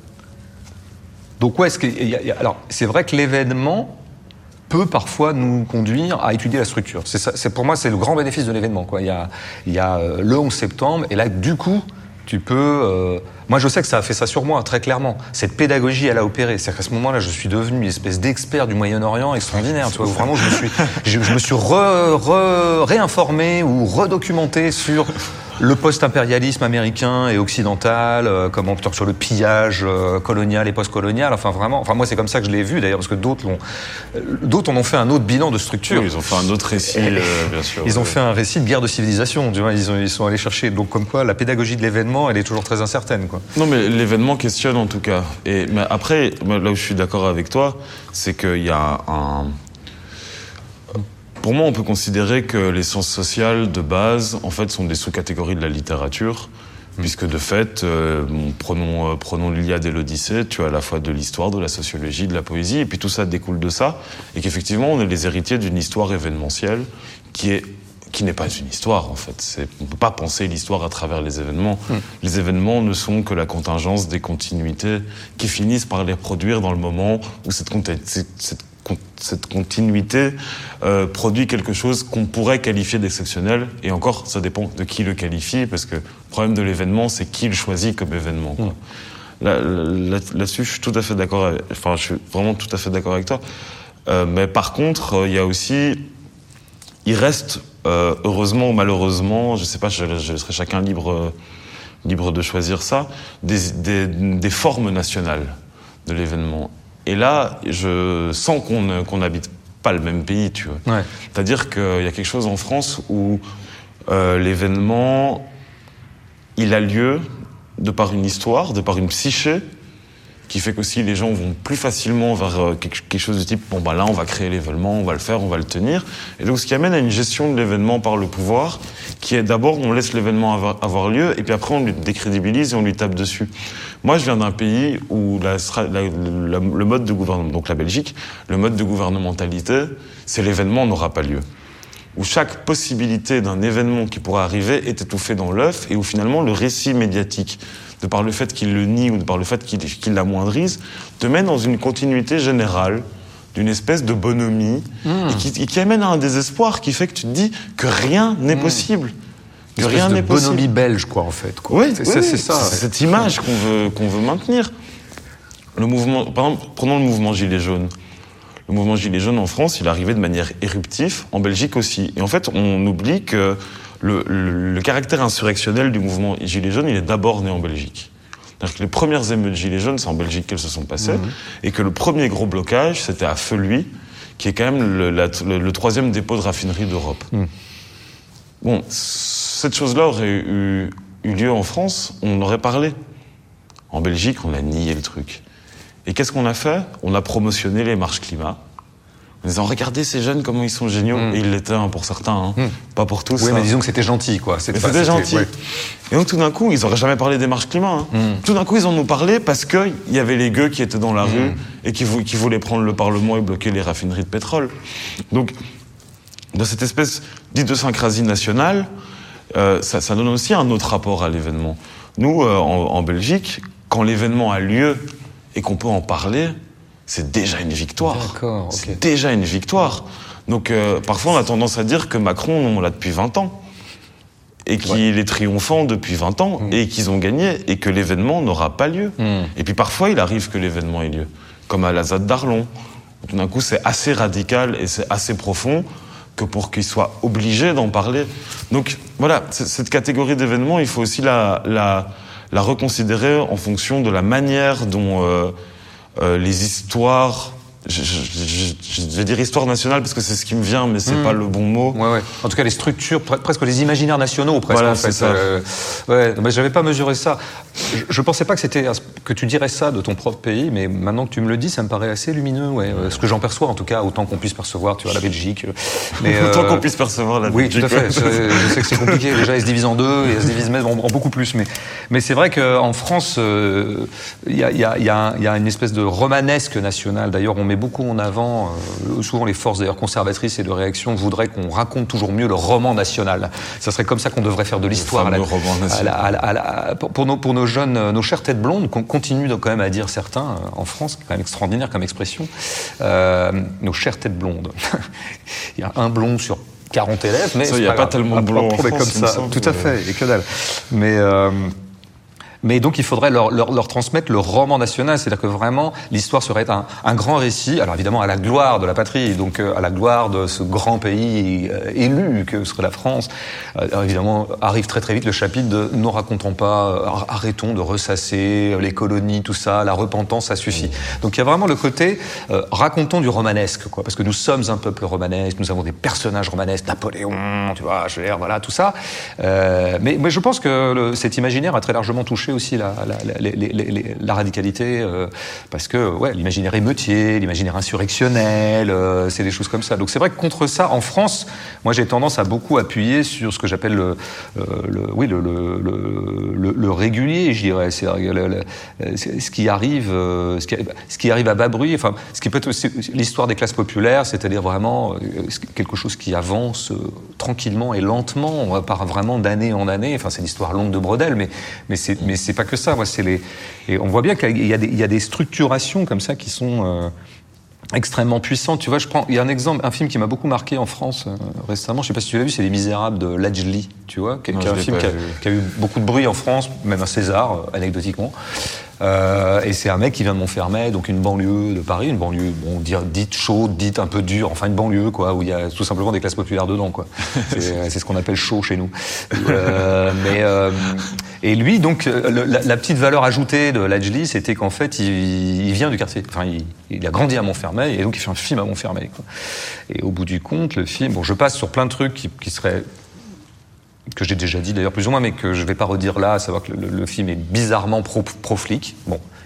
Donc ouais, est-ce qu'il y a, il y a... alors c'est vrai que l'événement peut parfois nous conduire à étudier la structure. C'est ça. C'est pour moi, c'est le grand bénéfice de l'événement, quoi. Il y a, il y a euh, le onze septembre, et là, du coup, tu peux. Euh... Moi, je sais que ça a fait ça sur moi, très clairement. Cette pédagogie, elle a opéré. C'est qu'à ce moment-là, je suis devenu une espèce d'expert du Moyen-Orient extraordinaire. Tu vois, où vraiment, je me suis, je, je me suis re, re, réinformé ou redocumenté sur le post-impérialisme américain et occidental, euh, comment sur le pillage euh, colonial et post-colonial. Enfin, vraiment. Enfin, moi, c'est comme ça que je l'ai vu, d'ailleurs, parce que d'autres l'ont, euh, d'autres en ont fait un autre bilan de structure. Oui, ils ont fait un autre récit, euh, bien sûr. Ils ont ouais. fait un récit de guerre de civilisation. Tu vois, ils, ont, ils sont allés chercher. Donc, comme quoi, la pédagogie de l'événement, elle est toujours très incertaine, quoi. Non, mais l'événement questionne en tout cas. Et mais après, là où je suis d'accord avec toi, c'est qu'il y a un. Pour moi, on peut considérer que les sciences sociales de base, en fait, sont des sous-catégories de la littérature, mmh. puisque de fait, euh, prenons, euh, prenons l'Iliade et l'Odyssée, tu as à la fois de l'histoire, de la sociologie, de la poésie, et puis tout ça découle de ça, et qu'effectivement, on est les héritiers d'une histoire événementielle qui est qui n'est pas une histoire, en fait. C'est, on ne peut pas penser l'histoire à travers les événements. Mmh. Les événements ne sont que la contingence des continuités qui finissent par les produire dans le moment où cette, cette, cette, cette continuité euh, produit quelque chose qu'on pourrait qualifier d'exceptionnel. Et encore, ça dépend de qui le qualifie, parce que le problème de l'événement, c'est qui le choisit comme événement, quoi. Mmh. Là, là, là-dessus, je suis tout à fait d'accord avec, enfin, je suis vraiment tout à fait d'accord avec toi. Euh, mais par contre, il y a aussi... Il reste, euh, heureusement ou malheureusement, je ne sais pas, je, je serai chacun libre, euh, libre de choisir ça, des, des, des formes nationales de l'événement. Et là, je sens qu'on qu'on n'habite pas le même pays, tu vois. Ouais. C'est-à-dire qu'il y a quelque chose en France où euh, l'événement, il a lieu de par une histoire, de par une psyché qui fait qu'aussi les gens vont plus facilement vers euh, quelque, quelque chose de type bon bah là on va créer l'événement, on va le faire, on va le tenir. Et donc ce qui amène à une gestion de l'événement par le pouvoir, qui est d'abord on laisse l'événement avoir, avoir lieu et puis après on lui décrédibilise et on lui tape dessus. Moi je viens d'un pays où la, la, la, le mode de gouvernement, donc la Belgique, le mode de gouvernementalité, c'est l'événement n'aura pas lieu. Où chaque possibilité d'un événement qui pourrait arriver est étouffée dans l'œuf et où finalement le récit médiatique, de par le fait qu'il le nie ou de par le fait qu'il, qu'il l'amoindrise, te mène dans une continuité générale d'une espèce de bonhomie mmh. et, qui, et qui amène à un désespoir qui fait que tu te dis que rien n'est mmh. possible. Que une rien n'est possible. Bonhomie belge, quoi, en fait. Quoi. Oui, c'est, oui, c'est, c'est ça. C'est cette image qu'on veut, qu'on veut maintenir. Le mouvement, par exemple, prenons le mouvement Gilets jaunes. Le mouvement Gilets jaunes en France, il est arrivé de manière éruptive, en Belgique aussi. Et en fait, on oublie que le, le, le caractère insurrectionnel du mouvement Gilets jaunes, il est d'abord né en Belgique. C'est-à-dire que les premières émeutes Gilets jaunes, c'est en Belgique qu'elles se sont passées, mmh. et que le premier gros blocage, c'était à Feuilluy, qui est quand même le, la, le, le troisième dépôt de raffinerie d'Europe. Mmh. Bon, cette chose-là aurait eu, eu lieu en France, on en aurait parlé. En Belgique, on a nié le truc. Et qu'est-ce qu'on a fait ? On a promotionné les marches climat. En disant, regardez ces jeunes, comment ils sont géniaux. Mmh. Et ils l'étaient, hein, pour certains, hein. mmh. pas pour tous. Oui, hein. mais disons que c'était gentil, quoi. C'était, c'était gentil. Ouais. Et donc, tout d'un coup, ils n'auraient jamais parlé des marches climat. Hein. Mmh. Tout d'un coup, ils en ont parlé parce qu'il y avait les gueux qui étaient dans la mmh. rue et qui, qui voulaient prendre le Parlement et bloquer les raffineries de pétrole. Donc, dans cette espèce d'idiosyncrasie nationale, euh, ça, ça donne aussi un autre rapport à l'événement. Nous, euh, en, en Belgique, quand l'événement a lieu et qu'on peut en parler, c'est déjà une victoire. D'accord, okay. C'est déjà une victoire. Donc euh, parfois on a tendance à dire que Macron, on l'a depuis vingt ans. Et qu'il ouais. est triomphant depuis vingt ans, mmh. et qu'ils ont gagné, et que l'événement n'aura pas lieu. Mmh. Et puis parfois il arrive que l'événement ait lieu. Comme à la Z A D d'Arlon. Tout d'un coup c'est assez radical et c'est assez profond que pour qu'ils soient obligés d'en parler. Donc voilà, cette catégorie d'événements, il faut aussi la... la la reconsidérer en fonction de la manière dont euh, euh, les histoires, je, je, je, je vais dire histoire nationale parce que c'est ce qui me vient, mais c'est mmh. pas le bon mot. Ouais, ouais. En tout cas, les structures, presque les imaginaires nationaux, presque. Voilà, en fait. c'est ça. Euh, ouais, mais j'avais pas mesuré ça. Je, je pensais pas que c'était que tu dirais ça de ton propre pays, mais maintenant que tu me le dis, ça me paraît assez lumineux. Ouais, ce que j'en perçois, en tout cas, autant qu'on puisse percevoir, tu vois, la Belgique. Mais autant euh, qu'on puisse percevoir la Belgique. Oui, tout à fait. Je sais que c'est compliqué. Déjà, elle se divise en deux, et elle se divise même en, en beaucoup plus. Mais, mais c'est vrai qu'en France, il euh, y, a, y, a, y, a, y a une espèce de romanesque nationale. D'ailleurs, on met beaucoup en avant. Euh, souvent, les forces d'ailleurs conservatrices et de réaction voudraient qu'on raconte toujours mieux le roman national. Ça serait comme ça qu'on devrait faire de l'histoire. Le fameux roman national. À la, à la, à la, pour, pour, nos, pour nos jeunes, nos chères têtes blondes, qu'on continue quand même à dire certains euh, en France, c'est quand même extraordinaire comme expression. Euh, nos chères têtes blondes. Il y a un blond sur quarante élèves, mais il n'y a pas tellement de blonds en France, comme ça. Tout à fait, et que dalle. Mais euh, Mais donc il faudrait leur, leur, leur transmettre le roman national, c'est-à-dire que vraiment l'histoire serait un, un grand récit, alors évidemment à la gloire de la patrie, donc euh, à la gloire de ce grand pays euh, élu que serait la France. Euh, alors, évidemment arrive très très vite le chapitre de « ne racontons pas, euh, arrêtons de ressasser les colonies, tout ça, la repentance, ça suffit ». Donc il y a vraiment le côté euh, racontons du romanesque, quoi, parce que nous sommes un peuple romanesque, nous avons des personnages romanesques, Napoléon, tu vois, je veux dire, voilà, tout ça. Euh, mais, mais je pense que le, cet imaginaire a très largement touché aussi la, la, la, la, la, la radicalité, euh, parce que ouais, l'imaginaire émeutier, l'imaginaire insurrectionnel, euh, c'est des choses comme ça. Donc c'est vrai que contre ça, en France, moi j'ai tendance à beaucoup appuyer sur ce que j'appelle le, euh, le, oui, le, le, le, le, le régulier, je dirais. C'est le, le, ce qui arrive, euh, ce, qui, ce qui arrive à bas bruit, enfin, ce qui peut être aussi l'histoire des classes populaires, c'est-à-dire vraiment euh, quelque chose qui avance euh, tranquillement et lentement, par vraiment d'année en année. Enfin, c'est l'histoire longue de Brodel, mais mais c'est mais c'est pas que ça. Moi, c'est les et on voit bien qu'il y a des il y a des structurations comme ça qui sont euh, extrêmement puissantes. Tu vois, je prends il y a un exemple, un film qui m'a beaucoup marqué en France euh, récemment. Je sais pas si tu l'as vu, c'est Les Misérables de Lajli. Tu vois, qui, non, qui est un film qui a, qui a eu beaucoup de bruit en France, même un César, euh, anecdotiquement. Euh, et c'est un mec qui vient de Montfermeil, donc une banlieue de Paris, une banlieue bon, dite chaude, dite un peu dure, enfin une banlieue quoi, où il y a tout simplement des classes populaires dedans quoi. C'est, c'est ce qu'on appelle chaud chez nous. Euh, mais euh, et lui donc le, la, la petite valeur ajoutée de Lajli, c'était qu'en fait il, il vient du quartier, enfin il, il a grandi à Montfermeil et donc il fait un film à Montfermeil quoi. Et au bout du compte, le film, bon je passe sur plein de trucs qui, qui seraient que j'ai déjà dit d'ailleurs plus ou moins, mais que je vais pas redire là, à savoir que le, le film est bizarrement pro, pro-flic. Bon,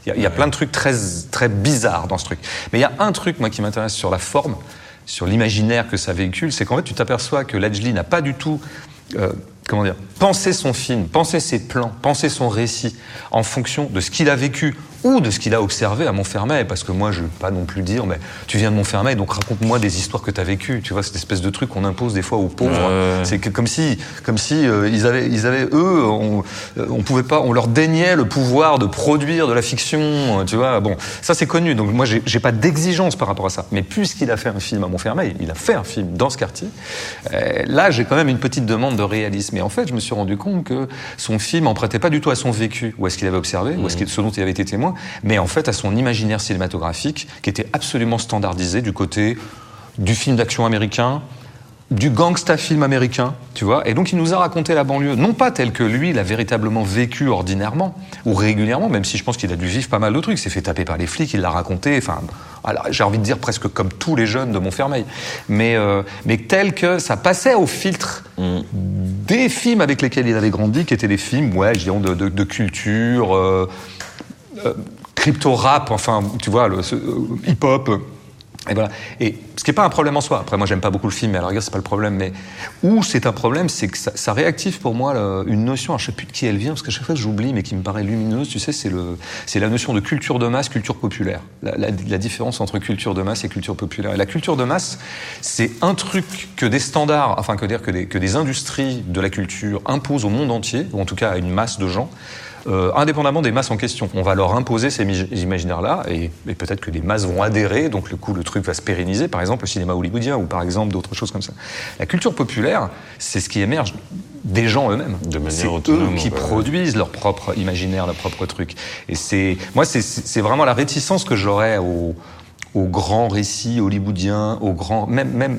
Il y a, il y a plein de trucs très, très bizarres dans ce truc. Mais il y a un truc, moi, qui m'intéresse sur la forme, sur l'imaginaire que ça véhicule, c'est qu'en fait, tu t'aperçois que Lajli n'a pas du tout, euh, comment dire, pensé son film, pensé ses plans, pensé son récit en fonction de ce qu'il a vécu ou de ce qu'il a observé à Montfermeil, parce que moi, je ne veux pas non plus dire, mais tu viens de Montfermeil, donc raconte-moi des histoires que tu as vécues. Tu vois, cette espèce de truc qu'on impose des fois aux pauvres. Euh... C'est que, comme si, comme si euh, ils avaient, ils avaient eux, on, on pouvait pas, on leur déniait le pouvoir de produire de la fiction. Euh, tu vois, bon, ça c'est connu. Donc moi, j'ai, j'ai pas d'exigence par rapport à ça. Mais puisqu'il a fait un film à Montfermeil, il a fait un film dans ce quartier. Euh, là, j'ai quand même une petite demande de réalisme. Et en fait, je me suis rendu compte que son film empruntait pas du tout à son vécu, ou à ce qu'il avait observé, mmh. ou à ce, qu'il, ce dont il avait été témoin, mais en fait à son imaginaire cinématographique qui était absolument standardisé du côté du film d'action américain, du gangsta film américain, tu vois. Et donc il nous a raconté la banlieue, non pas telle que lui l'a véritablement vécu ordinairement ou régulièrement, même si je pense qu'il a dû vivre pas mal de trucs. Il s'est fait taper par les flics, il l'a raconté, enfin, alors, j'ai envie de dire presque comme tous les jeunes de Montfermeil. Mais, euh, mais tel que ça passait au filtre mmh. des films avec lesquels il avait grandi, qui étaient des films, ouais, je dirais, de, de, de culture, euh, euh, crypto-rap, enfin, tu vois, le, ce, euh, hip-hop. Et voilà. Et ce qui n'est pas un problème en soi. Après, moi, j'aime pas beaucoup le film, mais à la rigueur, c'est pas le problème. Mais où c'est un problème, c'est que ça, ça réactive pour moi le, une notion. Alors, je sais plus de qui elle vient, parce qu'à chaque fois, j'oublie, mais qui me paraît lumineuse. Tu sais, c'est le, c'est la notion de culture de masse, culture populaire. La, la, la différence entre culture de masse et culture populaire. Et la culture de masse, c'est un truc que des standards, enfin, que dire que des, que des industries de la culture imposent au monde entier, ou en tout cas à une masse de gens. Euh, indépendamment des masses en question. On va leur imposer ces imaginaires-là, et, et peut-être que des masses vont adhérer, donc le coup, le truc va se pérenniser, par exemple le cinéma hollywoodien, ou par exemple d'autres choses comme ça. La culture populaire, c'est ce qui émerge des gens eux-mêmes. De manière c'est autonome, eux qui ouais. produisent leur propre imaginaire, leur propre truc. Et c'est, moi, c'est, c'est vraiment la réticence que j'aurais aux, aux grands récits hollywoodiens, aux grands, même, même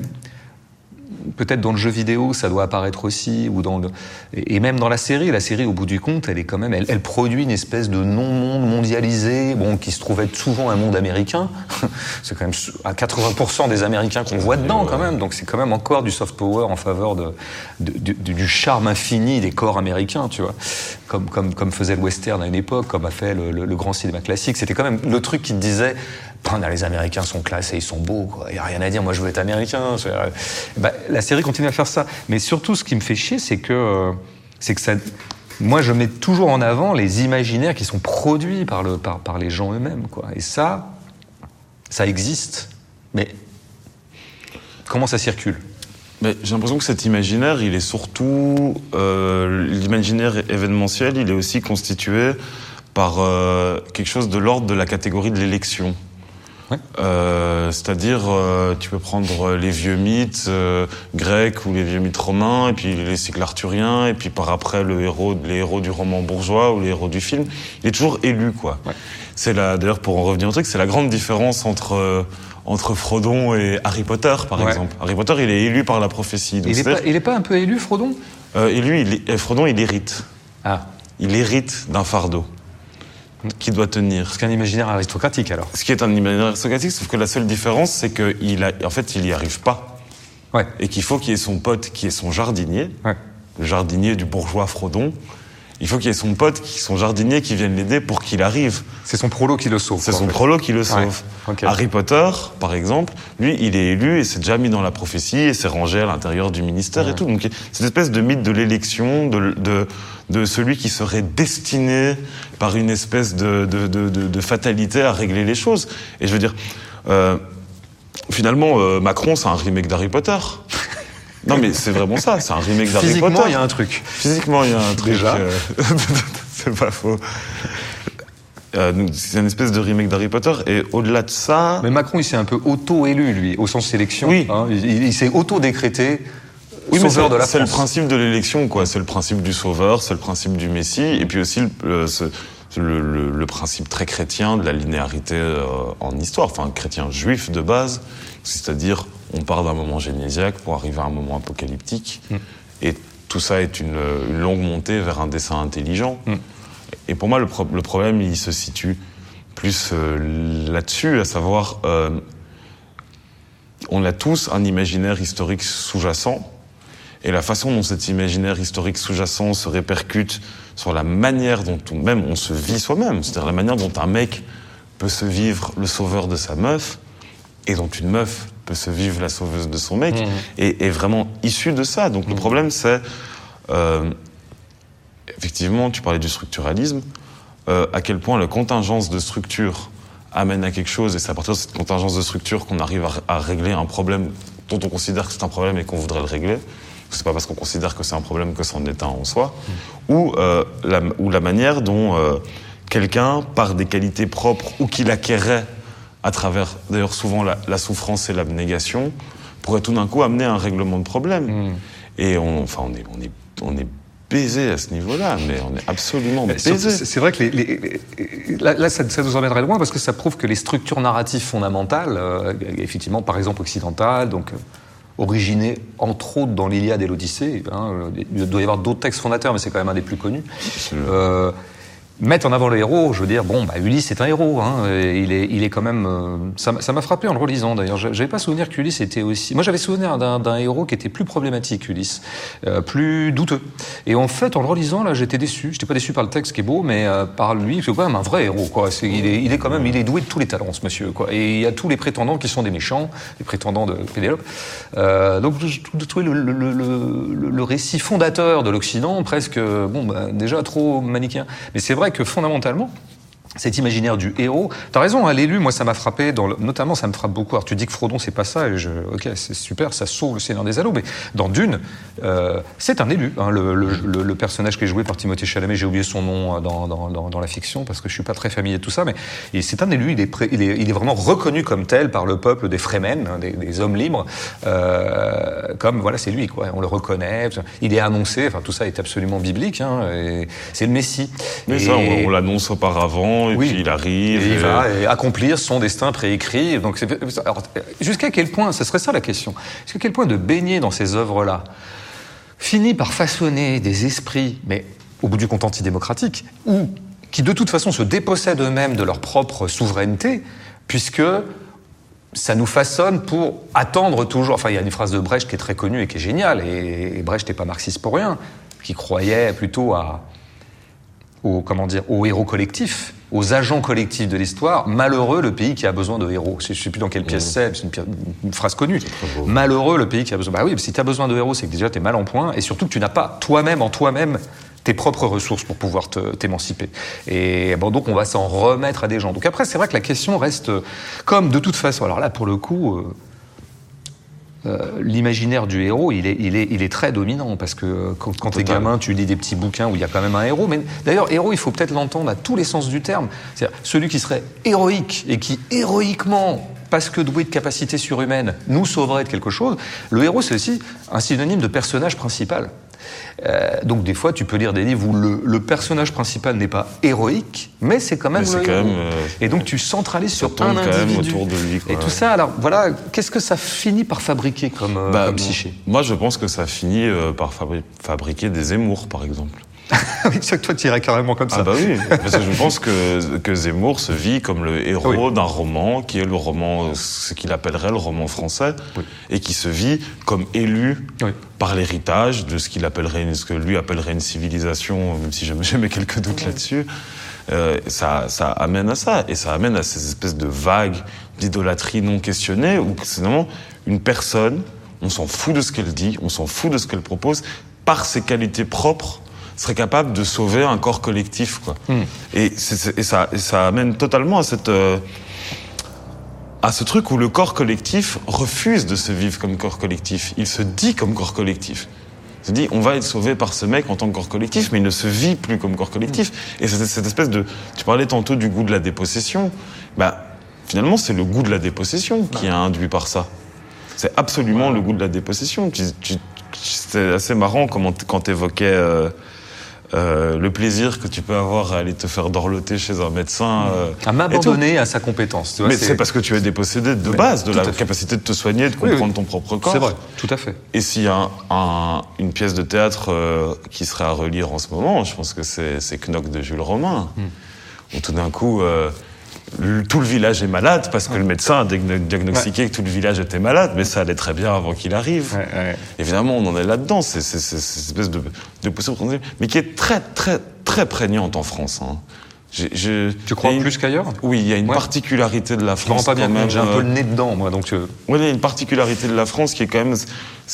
peut-être dans le jeu vidéo, ça doit apparaître aussi, ou dans le... et même dans la série. La série, au bout du compte, elle est quand même, elle, elle produit une espèce de non-monde mondialisé, bon, qui se trouve être souvent un monde américain. C'est quand même à quatre-vingts pour cent des Américains qu'on voit dedans, quand même. Donc c'est quand même encore du soft power en faveur de, de, de, du charme infini des corps américains, tu vois. Comme, comme, comme faisait le western à une époque, comme a fait le, le, le grand cinéma classique. C'était quand même le truc qui te disait, les Américains sont classe et ils sont beaux, quoi. Il n'y a rien à dire, moi je veux être américain. Bah, la série continue à faire ça. Mais surtout, ce qui me fait chier, c'est que, euh, c'est que ça... moi je mets toujours en avant les imaginaires qui sont produits par, le, par, par les gens eux-mêmes, quoi. Et ça, ça existe. Mais comment ça circule ? Mais j'ai l'impression que cet imaginaire, il est surtout... Euh, l'imaginaire événementiel, il est aussi constitué par euh, quelque chose de l'ordre de la catégorie de l'élection. Ouais. Euh, c'est-à-dire, euh, tu peux prendre les vieux mythes euh, grecs ou les vieux mythes romains, et puis les cycles arthuriens, et puis par après le héros, les héros du roman bourgeois ou les héros du film. Il est toujours élu, quoi. Ouais. C'est la, d'ailleurs, pour en revenir au truc, c'est la grande différence entre euh, entre Frodon et Harry Potter, par ouais. exemple. Harry Potter, il est élu par la prophétie. Donc il, est pas, il est pas un peu élu, Frodon ? euh, Et lui, il est, Frodon, il hérite. Ah. Il hérite d'un fardeau qui doit tenir. C'est qu'un imaginaire aristocratique, alors. Ce qui est un imaginaire aristocratique, sauf que la seule différence, c'est qu'il a, en fait, il y arrive pas. Ouais. Et qu'il faut qu'il y ait son pote qui est son jardinier, ouais. le jardinier du bourgeois Frodon. Il faut qu'il y ait son pote, qui, son jardinier, qui vienne l'aider pour qu'il arrive. C'est son prolo qui le sauve. C'est son prolo qui le sauve. Ouais. Okay. Harry Potter, par exemple, lui, il est élu et c'est déjà mis dans la prophétie et c'est rangé à l'intérieur du ministère ouais. et tout. Donc, cette espèce de mythe de l'élection, de, de, de celui qui serait destiné par une espèce de, de, de, de, de fatalité à régler les choses. Et je veux dire, euh, finalement, euh, Macron, c'est un remake d'Harry Potter. Non, mais c'est vraiment ça, c'est un remake d'Harry Potter. Physiquement, il y a un truc. Physiquement, il y a un truc. Déjà. Euh... c'est pas faux. Euh, c'est une espèce de remake d'Harry Potter, et au-delà de ça... Mais Macron, il s'est un peu auto-élu, lui, au sens sélection. Oui. Hein, il, il s'est auto-décrété oui, sauveur mais de la c'est France. C'est le principe de l'élection, quoi. C'est le principe du sauveur, c'est le principe du Messie, et puis aussi le, le, ce, le, le, le principe très chrétien de la linéarité euh, en histoire, enfin chrétien juif de base, c'est-à-dire on part d'un moment génésiaque pour arriver à un moment apocalyptique, mm. et tout ça est une, une longue montée vers un dessein intelligent. Mm. Et pour moi, le, pro- le problème, il se situe plus euh, là-dessus, à savoir, euh, on a tous un imaginaire historique sous-jacent, et la façon dont cet imaginaire historique sous-jacent se répercute sur la manière dont on, même on se vit soi-même, c'est-à-dire la manière dont un mec peut se vivre le sauveur de sa meuf et dont une meuf peut se vivre la sauveuse de son mec, mmh. est, est vraiment issu de ça. Donc mmh. le problème, c'est... Euh, effectivement, tu parlais du structuralisme, euh, à quel point la contingence de structure amène à quelque chose, et c'est à partir de cette contingence de structure qu'on arrive à, à régler un problème dont on considère que c'est un problème et qu'on voudrait le régler. C'est pas parce qu'on considère que c'est un problème que c'en est un en soi. Mmh. Ou, euh, la, ou la manière dont euh, quelqu'un, par des qualités propres ou qu'il acquérait à travers, d'ailleurs souvent, la, la souffrance et l'abnégation, pourrait tout d'un coup amener à un règlement de problème. Mmh. Et on, enfin, on est, on est, on est baisé à ce niveau-là, mais on est absolument baisé. C'est vrai que les, les, là, là ça, ça nous emmènerait loin parce que ça prouve que les structures narratives fondamentales, euh, effectivement, par exemple occidentales, donc euh, originées entre autres dans l'Iliade et l'Odyssée, hein, il doit y avoir d'autres textes fondateurs, mais c'est quand même un des plus connus. Euh, mettre en avant le héros, je veux dire, bon, bah, Ulysse est un héros, hein, il est, il est quand même... Euh, ça, ça m'a frappé en le relisant, d'ailleurs. J'avais pas souvenir qu'Ulysse était aussi... Moi, j'avais souvenir d'un, d'un héros qui était plus problématique, Ulysse, euh, plus douteux. Et en fait, en le relisant, là, j'étais déçu. J'étais pas déçu par le texte qui est beau, mais euh, par lui, c'est quand même un vrai héros, quoi. C'est, il, est, il est quand même, il est doué de tous les talents, ce monsieur, quoi. Et il y a tous les prétendants qui sont des méchants, les prétendants de Pénélope. Euh, donc, je trouvais le, le, le, le, le récit fondateur de l'Occident presque, bon, bah, déjà trop manichéen. Mais c'est vrai que fondamentalement, cet imaginaire du héros, t'as raison, hein, l'élu, moi ça m'a frappé, dans le, notamment ça me frappe beaucoup. Alors tu dis que Frodon c'est pas ça, et je, ok c'est super, ça sauve le Seigneur des Anneaux, mais dans Dune, euh, c'est un élu. Hein, le, le, le, le personnage qui est joué par Timothée Chalamet, j'ai oublié son nom dans, dans, dans, dans la fiction parce que je suis pas très familier de tout ça, mais et c'est un élu, il est, pré, il, est, il est vraiment reconnu comme tel par le peuple des Fremen, hein, des, des hommes libres, euh, comme voilà c'est lui, quoi. On le reconnaît, il est annoncé, enfin tout ça est absolument biblique, hein, et c'est le Messie. Mais et, ça, on, on l'annonce auparavant. Et oui. puis il arrive. Et il et... va et accomplir son destin préécrit. Donc, c'est... Alors, jusqu'à quel point, ce serait ça la question, jusqu'à quel point de baigner dans ces œuvres-là finit par façonner des esprits, mais au bout du compte antidémocratiques, ou qui de toute façon se dépossèdent eux-mêmes de leur propre souveraineté, puisque ça nous façonne pour attendre toujours... Enfin, il y a une phrase de Brecht qui est très connue et qui est géniale, et Brecht n'est pas marxiste pour rien, qui croyait plutôt à... Aux, comment dire, aux héros collectifs, aux agents collectifs de l'histoire. Malheureux le pays qui a besoin de héros. Je ne sais plus dans quelle pièce mmh. c'est, c'est une, une phrase connue. Malheureux le pays qui a besoin... Bah oui, si tu as besoin de héros, c'est que déjà tu es mal en point, et surtout que tu n'as pas toi-même, en toi-même, tes propres ressources pour pouvoir te, t'émanciper. Et bon, donc on va s'en remettre à des gens. Donc après, c'est vrai que la question reste comme de toute façon. Alors là, pour le coup... Euh, Euh, l'imaginaire du héros, il est, il, est, il est très dominant, parce que quand, quand t'es gamin, tu lis des petits bouquins où il y a quand même un héros. Mais d'ailleurs, héros, il faut peut-être l'entendre à tous les sens du terme. C'est-à-dire, celui qui serait héroïque et qui, héroïquement, parce que doué de capacités surhumaines, nous sauverait de quelque chose. Le héros, c'est aussi un synonyme de personnage principal. Euh, donc des fois, tu peux lire des livres où le, le personnage principal n'est pas héroïque, mais c'est quand même mais le c'est héros. Quand même, euh, et donc tu centralises sur un quand individu. Même autour de lui, quoi. Et tout ça, alors voilà, qu'est-ce que ça finit par fabriquer comme, euh, bah, comme psyché ? Moi, je pense que ça finit euh, par fabri- fabriquer des Zemmour, par exemple. Oui, c'est que toi, tu irais carrément comme ça. Ah bah oui, parce que je pense que, que Zemmour se vit comme le héros oui. d'un roman, qui est le roman, ce qu'il appellerait le roman français, oui. et qui se vit comme élu oui. par l'héritage de ce qu'il appellerait, ce que lui appellerait une civilisation, même si j'ai mes quelques doutes oui. là-dessus. Euh, ça, ça amène à ça, et ça amène à ces espèces de vagues d'idolâtrie non questionnées, où c'est vraiment une personne, on s'en fout de ce qu'elle dit, on s'en fout de ce qu'elle propose, par ses qualités propres, serait capable de sauver un corps collectif, quoi. Mm. Et, c'est, et, ça, et ça amène totalement à cette euh, à ce truc où le corps collectif refuse de se vivre comme corps collectif. Il se dit comme corps collectif. Il se dit, on va être sauvé par ce mec en tant que corps collectif, mais il ne se vit plus comme corps collectif. Mm. Et c'est cette espèce de... Tu parlais tantôt du goût de la dépossession. Bah, finalement, c'est le goût de la dépossession qui est induit par ça. C'est absolument ouais. le goût de la dépossession. Tu, tu, c'est assez marrant comment t- quand t'évoquais... Euh, Euh, le plaisir que tu peux avoir à aller te faire dorloter chez un médecin. Euh, à m'abandonner à sa compétence. Tu vois, mais c'est... c'est parce que tu es dépossédé de mais base de la fait. capacité de te soigner, de comprendre oui, oui. ton propre corps. C'est vrai, tout à fait. Et s'il y a un, un, une pièce de théâtre euh, qui serait à relire en ce moment, je pense que c'est, c'est Knock de Jules Romain, mm. où tout d'un coup, euh, le- tout le village est malade parce que le médecin a diagno- diagnostiqué ouais. que tout le village était malade, mais ça allait très bien avant qu'il arrive. Ouais, ouais. Évidemment, on en est là-dedans, c'est, c'est, c'est, c'est cette espèce de, de poussée, mais qui est très, très, très prégnante en France. Hein. J'ai, j'ai, tu crois une, plus qu'ailleurs? Oui, il y a une ouais. particularité de la France. Je me rends pas bien compte, j'ai un peu euh, le nez dedans, moi, donc... Euh... Oui, il y a une particularité de la France qui est quand même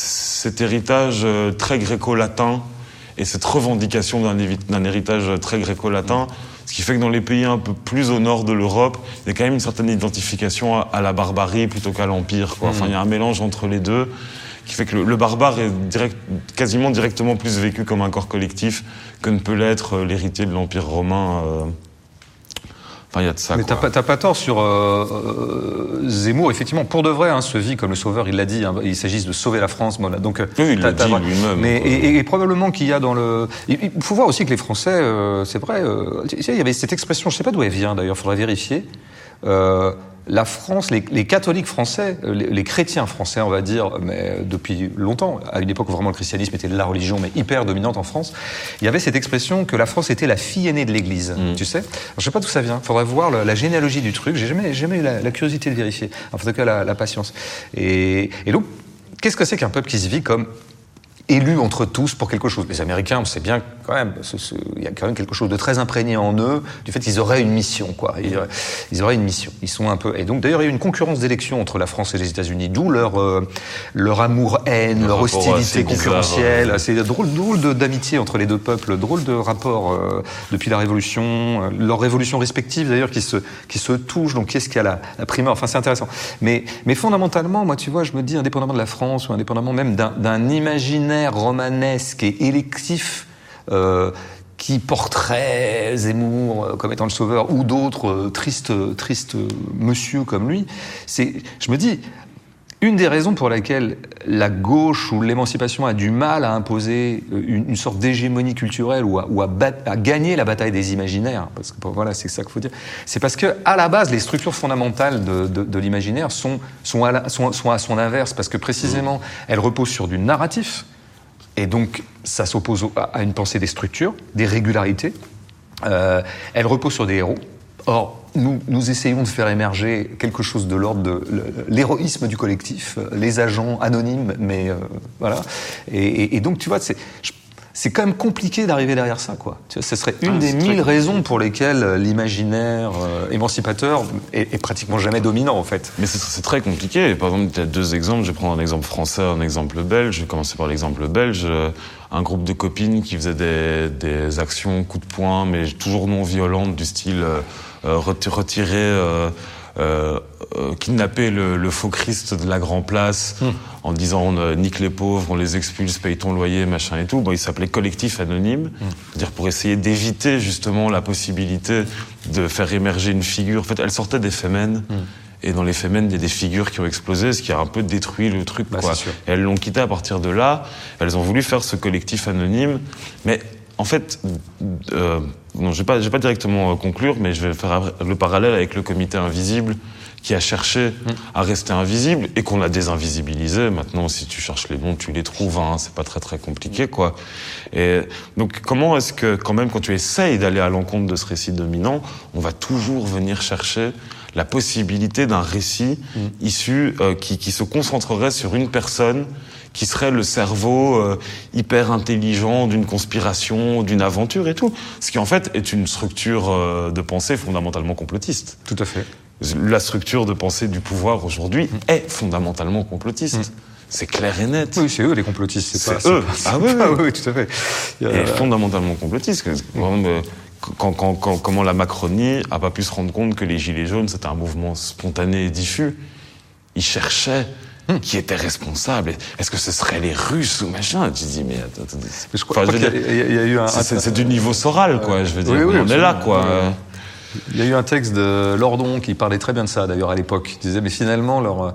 cet héritage très gréco-latin et cette revendication d'un, d'un héritage très gréco-latin, ce qui fait que dans les pays un peu plus au nord de l'Europe, il y a quand même une certaine identification à, à la barbarie plutôt qu'à l'empire, quoi. Enfin, il y a un mélange entre les deux qui fait que le, le barbare est direct, quasiment directement plus vécu comme un corps collectif que ne peut l'être l'héritier de l'Empire romain. Euh... Enfin, il y a de ça. Mais quoi. t'as, pas, t'as pas tort sur euh, euh, Zemmour, effectivement, pour de vrai, hein, se vit comme le sauveur, il l'a dit, hein, il s'agit de sauver la France. Voilà, donc, oui, il l'a dit lui-même. Mais, et, et probablement qu'il y a dans le... Il faut voir aussi que les Français, euh, c'est vrai, euh, tu sais, il y avait cette expression, je sais pas d'où elle vient d'ailleurs, il faudrait vérifier. Euh, La France, les, les catholiques français, les, les chrétiens français, on va dire, mais depuis longtemps, à une époque où vraiment le christianisme était la religion, mais hyper dominante en France, il y avait cette expression que la France était la fille aînée de l'Église, mmh. tu sais. Alors, je sais pas d'où ça vient, il faudrait voir la, la généalogie du truc, j'ai jamais, jamais eu la, la curiosité de vérifier, en tout cas la, la patience. Et, et donc, qu'est-ce que c'est qu'un peuple qui se vit comme élus entre tous pour quelque chose? Les Américains, on sait bien quand même, il y a quand même quelque chose de très imprégné en eux du fait qu'ils auraient une mission, quoi. Ils, ils auraient une mission. Ils sont un peu. Et donc d'ailleurs, il y a eu une concurrence d'élections entre la France et les États-Unis, d'où leur euh, leur amour-haine, leur hostilité concurrentielle. Bizarre, c'est drôle, drôle de, d'amitié entre les deux peuples, drôle de rapport euh, depuis la Révolution, euh, leurs révolutions respectives d'ailleurs qui se qui se touchent. Donc qu'est-ce qu'il y a la, la primeur? Enfin, c'est intéressant. Mais mais fondamentalement, moi, tu vois, je me dis, indépendamment de la France ou indépendamment même d'un, d'un imaginaire romanesque et électif euh, qui porterait Zemmour euh, comme étant le sauveur ou d'autres euh, tristes, tristes monsieur comme lui, c'est, je me dis, une des raisons pour laquelle la gauche ou l'émancipation a du mal à imposer une, une sorte d'hégémonie culturelle ou à, ou à, bat, à gagner la bataille des imaginaires, parce que voilà, c'est ça qu'il faut dire, c'est parce que à la base, les structures fondamentales de, de, de l'imaginaire sont, sont, à la, sont, sont à son inverse, parce que précisément, elles reposent sur du narratif. Et donc, ça s'oppose à une pensée des structures, des régularités. Euh, elle repose sur des héros. Or, nous, nous essayons de faire émerger quelque chose de l'ordre de l'héroïsme du collectif, les agents anonymes, mais euh, voilà. Et, et, et donc, tu vois, c'est, c'est quand même compliqué d'arriver derrière ça, quoi. Tu vois, ce serait une ah, des mille raisons pour lesquelles l'imaginaire euh, émancipateur est, est pratiquement jamais dominant, en fait. Mais c'est, c'est très compliqué. Par exemple, il y a deux exemples. Je vais prendre un exemple français, un exemple belge. Je vais commencer par l'exemple belge. Un groupe de copines qui faisaient des, des actions coup de poing, mais toujours non violentes, du style euh, retirer... Euh, Euh, euh, kidnapper le, le faux Christ de la Grand Place mmh. en disant on euh, nique les pauvres, on les expulse, paye ton loyer, machin et tout. Bon, il s'appelait Collectif Anonyme, mmh. c'est-à-dire pour essayer d'éviter justement la possibilité de faire émerger une figure. En fait, elle sortait des Femmes. Mmh. Et dans les Femmes, il y a des figures qui ont explosé, ce qui a un peu détruit le truc. Bah, quoi. Et elles l'ont quitté à partir de là. Elles ont voulu faire ce collectif anonyme, mais en fait, euh, non, je vais pas, je vais pas directement conclure, mais je vais faire le parallèle avec le comité invisible qui a cherché mmh. à rester invisible et qu'on a désinvisibilisé. Maintenant, si tu cherches les noms, tu les trouves. Hein, c'est pas très très compliqué, quoi. Et donc, comment est-ce que, quand même, quand tu essayes d'aller à l'encontre de ce récit dominant, on va toujours venir chercher la possibilité d'un récit mmh. issu euh, qui, qui se concentrerait sur une personne qui serait le cerveau euh, hyper intelligent d'une conspiration, d'une aventure et tout. Ce qui, en fait, est une structure euh, de pensée fondamentalement complotiste. Tout à fait. La structure de pensée du pouvoir aujourd'hui mmh. est fondamentalement complotiste. Mmh. C'est clair et net. Oui, c'est eux les complotistes. C'est, c'est pas, eux. C'est pas, ah oui, oui, oui. oui, tout à fait. Il y a... Et fondamentalement complotiste. Mmh. Quand, quand, quand, comment la Macronie a pas pu se rendre compte que les Gilets jaunes, c'était un mouvement spontané et diffus. Ils cherchaient qui était responsable. Est-ce que ce serait les Russes ou machin? Tu dis, mais attends, attends. Mais je crois, enfin, je veux dire, il y, y a eu un. C'est, c'est du niveau Soral, quoi. Je veux dire, oui, oui, on est là, quoi. Ouais. Il y a eu un texte de Lordon qui parlait très bien de ça, d'ailleurs, à l'époque. Il disait, mais finalement, leur,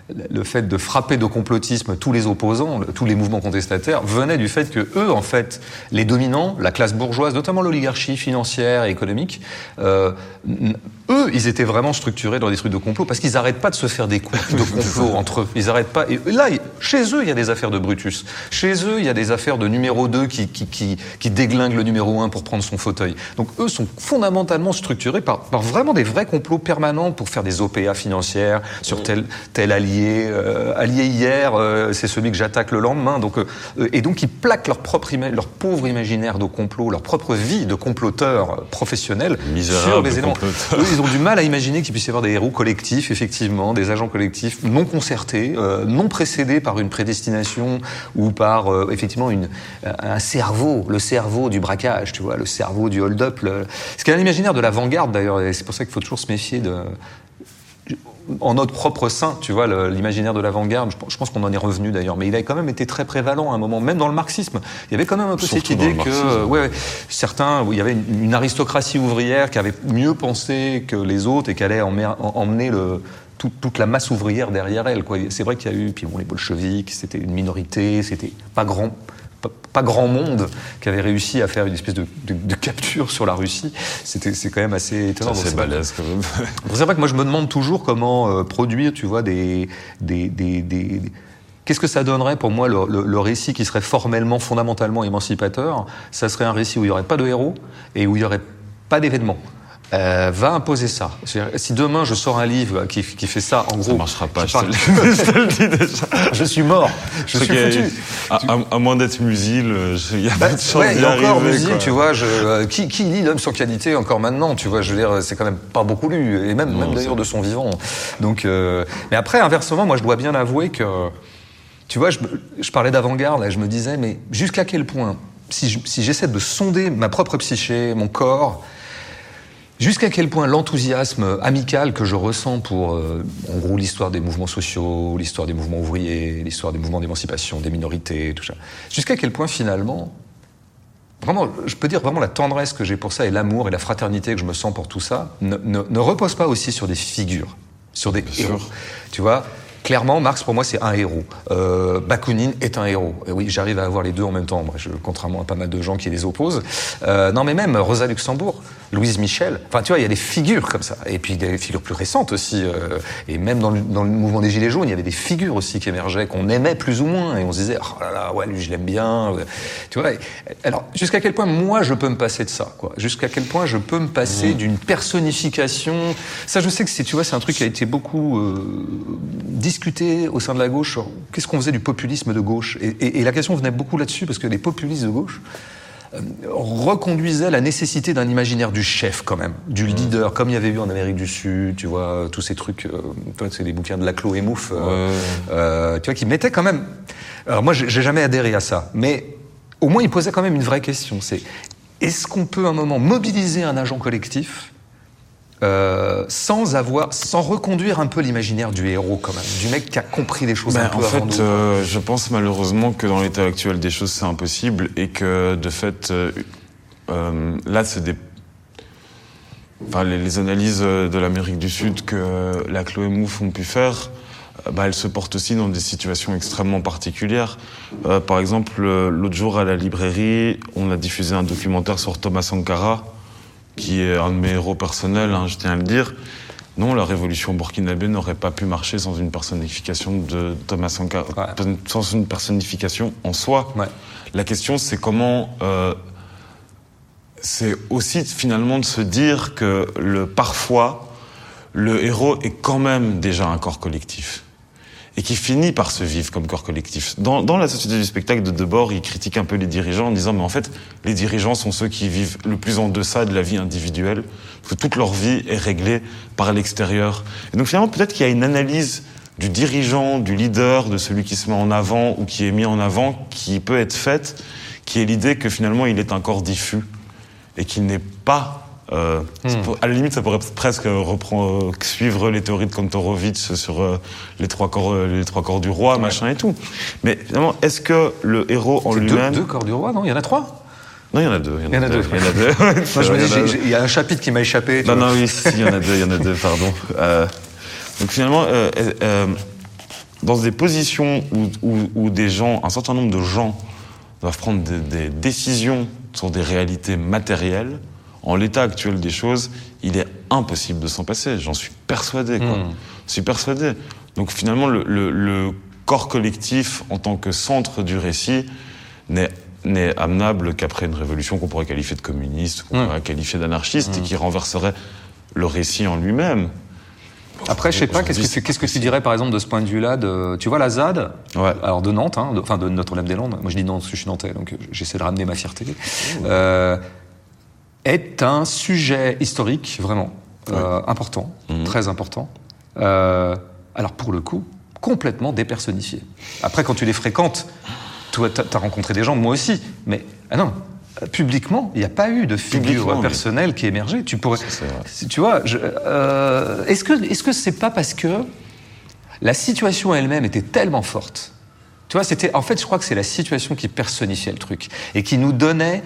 le fait de frapper de complotisme tous les opposants, tous les mouvements contestataires, venait du fait que eux, en fait, les dominants, la classe bourgeoise, notamment l'oligarchie financière et économique, euh, eux, ils étaient vraiment structurés dans des trucs de complot parce qu'ils n'arrêtent pas de se faire des coups de complot entre eux. Ils n'arrêtent pas. Et là, chez eux, il y a des affaires de Brutus. Chez eux, il y a des affaires de numéro deux qui, qui, qui, qui déglingue le numéro un pour prendre son fauteuil. Donc eux sont fondamentalement structurés par, par vraiment des vrais complots permanents pour faire des O P A financières sur tel, tel allié. Euh, allié hier, euh, c'est celui que j'attaque le lendemain. Donc, euh, et donc ils plaquent leur, propre ima- leur pauvre imaginaire de complot, leur propre vie de comploteurs professionnels sur des éléments. Eux, ils ont du mal à imaginer qu'il puisse y avoir des héros collectifs, effectivement, des agents collectifs non concertés, euh, non précédés par une prédestination ou par, euh, effectivement, une, un cerveau, le cerveau du braquage, tu vois, le cerveau du hold-up. Le... Ce qui est un imaginaire de l'avant-garde, d'ailleurs, et c'est pour ça qu'il faut toujours se méfier de... En notre propre sein, tu vois, le, l'imaginaire de l'avant-garde, je, je pense qu'on en est revenu d'ailleurs, mais il a quand même été très prévalent à un moment, même dans le marxisme. Il y avait quand même un peu Surtout cette idée que, euh, ouais, ouais, certains, il y avait une, une aristocratie ouvrière qui avait mieux pensé que les autres et qui allait emmener, emmener le, tout, toute la masse ouvrière derrière elle, quoi. C'est vrai qu'il y a eu, puis bon, les bolcheviks, c'était une minorité, c'était pas grand. Pas, pas grand monde qui avait réussi à faire une espèce de, de, de capture sur la Russie. C'était, c'est quand même assez étonnant. C'est balèze quand même. C'est vrai que moi je me demande toujours comment euh, produire, tu vois, des, des, des, des, des... Qu'est-ce que ça donnerait pour moi le, le, le récit qui serait formellement, fondamentalement émancipateur? Ça serait un récit où il n'y aurait pas de héros et où il n'y aurait pas d'événements. Euh, va imposer ça. Si demain je sors un livre qui, qui fait ça, en gros, ça marchera pas. Je, parle... je te le dis déjà. Je suis mort. Je c'est suis foutu. À, à, à moins d'être Musil, il y a bah, pas de chance ouais, d'y et encore arriver, Musil, quoi. tu vois, je, euh, qui, qui lit l'homme sans qualité encore maintenant, tu vois, je veux dire, c'est quand même pas beaucoup lu, et même, non, même d'ailleurs de son vivant. Donc, euh, mais après, inversement, moi, je dois bien avouer que, tu vois, je, je parlais d'avant-garde, là, je me disais, mais jusqu'à quel point, si, je, si j'essaie de sonder ma propre psyché, mon corps, jusqu'à quel point l'enthousiasme amical que je ressens pour, euh, en gros, l'histoire des mouvements sociaux, l'histoire des mouvements ouvriers, l'histoire des mouvements d'émancipation, des minorités, tout ça, jusqu'à quel point, finalement, vraiment, je peux dire vraiment la tendresse que j'ai pour ça et l'amour et la fraternité que je me sens pour tout ça ne, ne, ne repose pas aussi sur des figures, sur des Bien héros. sûr. Tu vois, clairement, Marx, pour moi, c'est un héros. Euh, Bakounine est un héros. Et oui, j'arrive à avoir les deux en même temps, moi, je, contrairement à pas mal de gens qui les opposent. Euh, non, mais même Rosa Luxembourg, Louise Michel. Enfin, tu vois, il y a des figures comme ça. Et puis des figures plus récentes aussi. Euh, et même dans le, dans le mouvement des Gilets jaunes, il y avait des figures aussi qui émergeaient, qu'on aimait plus ou moins. Et on se disait, oh là là, ouais, lui, je l'aime bien. Tu vois. Alors, jusqu'à quel point, moi, je peux me passer de ça, quoi. Jusqu'à quel point je peux me passer mmh. d'une personnification. Ça, je sais que c'est, tu vois, c'est un truc qui a été beaucoup euh, discuté au sein de la gauche. Sur qu'est-ce qu'on faisait du populisme de gauche. Et, et, et la question venait beaucoup là-dessus, parce que les populistes de gauche euh, reconduisaient la nécessité d'un imaginaire du chef, quand même, du leader, comme il y avait eu en Amérique du Sud, tu vois, tous ces trucs, euh, toi, c'est les bouquins de Laclos et Mouffe, euh, ouais. euh, tu vois, qui mettaient quand même... Alors moi, j'ai, j'ai jamais adhéré à ça, mais au moins, ils posaient quand même une vraie question, c'est est-ce qu'on peut, à un moment, mobiliser un agent collectif Euh, sans avoir, sans reconduire un peu l'imaginaire du héros quand même, du mec qui a compris les choses ben, un peu en avant fait, nous. Euh, je pense malheureusement que dans l'état actuel des choses, c'est impossible et que de fait, euh, euh, là, c'est des, enfin, les, les analyses de l'Amérique du Sud que la Chloé Mouffe ont pu faire, euh, bah, elles se portent aussi dans des situations extrêmement particulières. Euh, par exemple, l'autre jour à la librairie, on a diffusé un documentaire sur Thomas Sankara, qui est un de mes héros personnels, hein, je tiens à le dire. Non, la révolution burkinabé n'aurait pas pu marcher sans une personnification de Thomas Sankara, ouais. sans une personnification en soi. Ouais. La question, c'est comment... Euh, c'est aussi finalement de se dire que le, parfois, le héros est quand même déjà un corps collectif. Et qui finit par se vivre comme corps collectif. Dans, dans la société du spectacle de Debord, il critique un peu les dirigeants en disant mais en fait, les dirigeants sont ceux qui vivent le plus en deçà de la vie individuelle, parce que toute leur vie est réglée par l'extérieur. Et donc finalement, peut-être qu'il y a une analyse du dirigeant, du leader, de celui qui se met en avant ou qui est mis en avant, qui peut être faite, qui est l'idée que finalement, il est un corps diffus et qu'il n'est pas... Euh, hmm. pour, à la limite, ça pourrait presque reprendre, euh, suivre les théories de Kantorowicz sur euh, les trois corps, euh, les trois corps du roi, ouais. machin et tout. Mais finalement, est-ce que le héros en c'est lui-même, deux, deux corps du roi, non? Il y en a trois. Non, il y en a deux. Il y en a deux. Il y en a deux. Moi, je me dis, j'ai, j'ai, il y a un chapitre qui m'a échappé. Non, non, oui, si, il y en a deux. Il y en a deux. Pardon. Euh, donc finalement, euh, euh, dans des positions où, où, où des gens, un certain nombre de gens doivent prendre des, des décisions sur des réalités matérielles, en l'état actuel des choses, il est impossible de s'en passer. J'en suis persuadé, quoi. Mmh. Je suis persuadé. Donc finalement, le, le, le corps collectif, en tant que centre du récit, n'est, n'est amenable qu'après une révolution qu'on pourrait qualifier de communiste, qu'on mmh. pourrait qualifier d'anarchiste, mmh. et qui renverserait le récit en lui-même. Après, je sais pas, qu'est-ce que, tu, qu'est-ce que tu dirais, par exemple, de ce point de vue-là, de, tu vois, la Z A D, ouais. alors de Nantes, hein, de, enfin de Notre-Dame-des-Landes, moi je dis Nantes parce que je suis nantais, donc j'essaie de ramener ma fierté, mmh. euh, est un sujet historique, vraiment, ouais. euh, important, mmh. très important, euh, alors pour le coup, complètement dépersonnifié. Après, quand tu les fréquentes, toi, t'as, t'as rencontré des gens, moi aussi, mais, ah non, publiquement, il n'y a pas eu de figure personnelle oui. qui émergeait. Tu pourrais, c'est tu vois, je, euh, est-ce que est-ce que c'est pas parce que la situation elle-même était tellement forte. Tu vois, c'était en fait, je crois que c'est la situation qui personnifiait le truc et qui nous donnait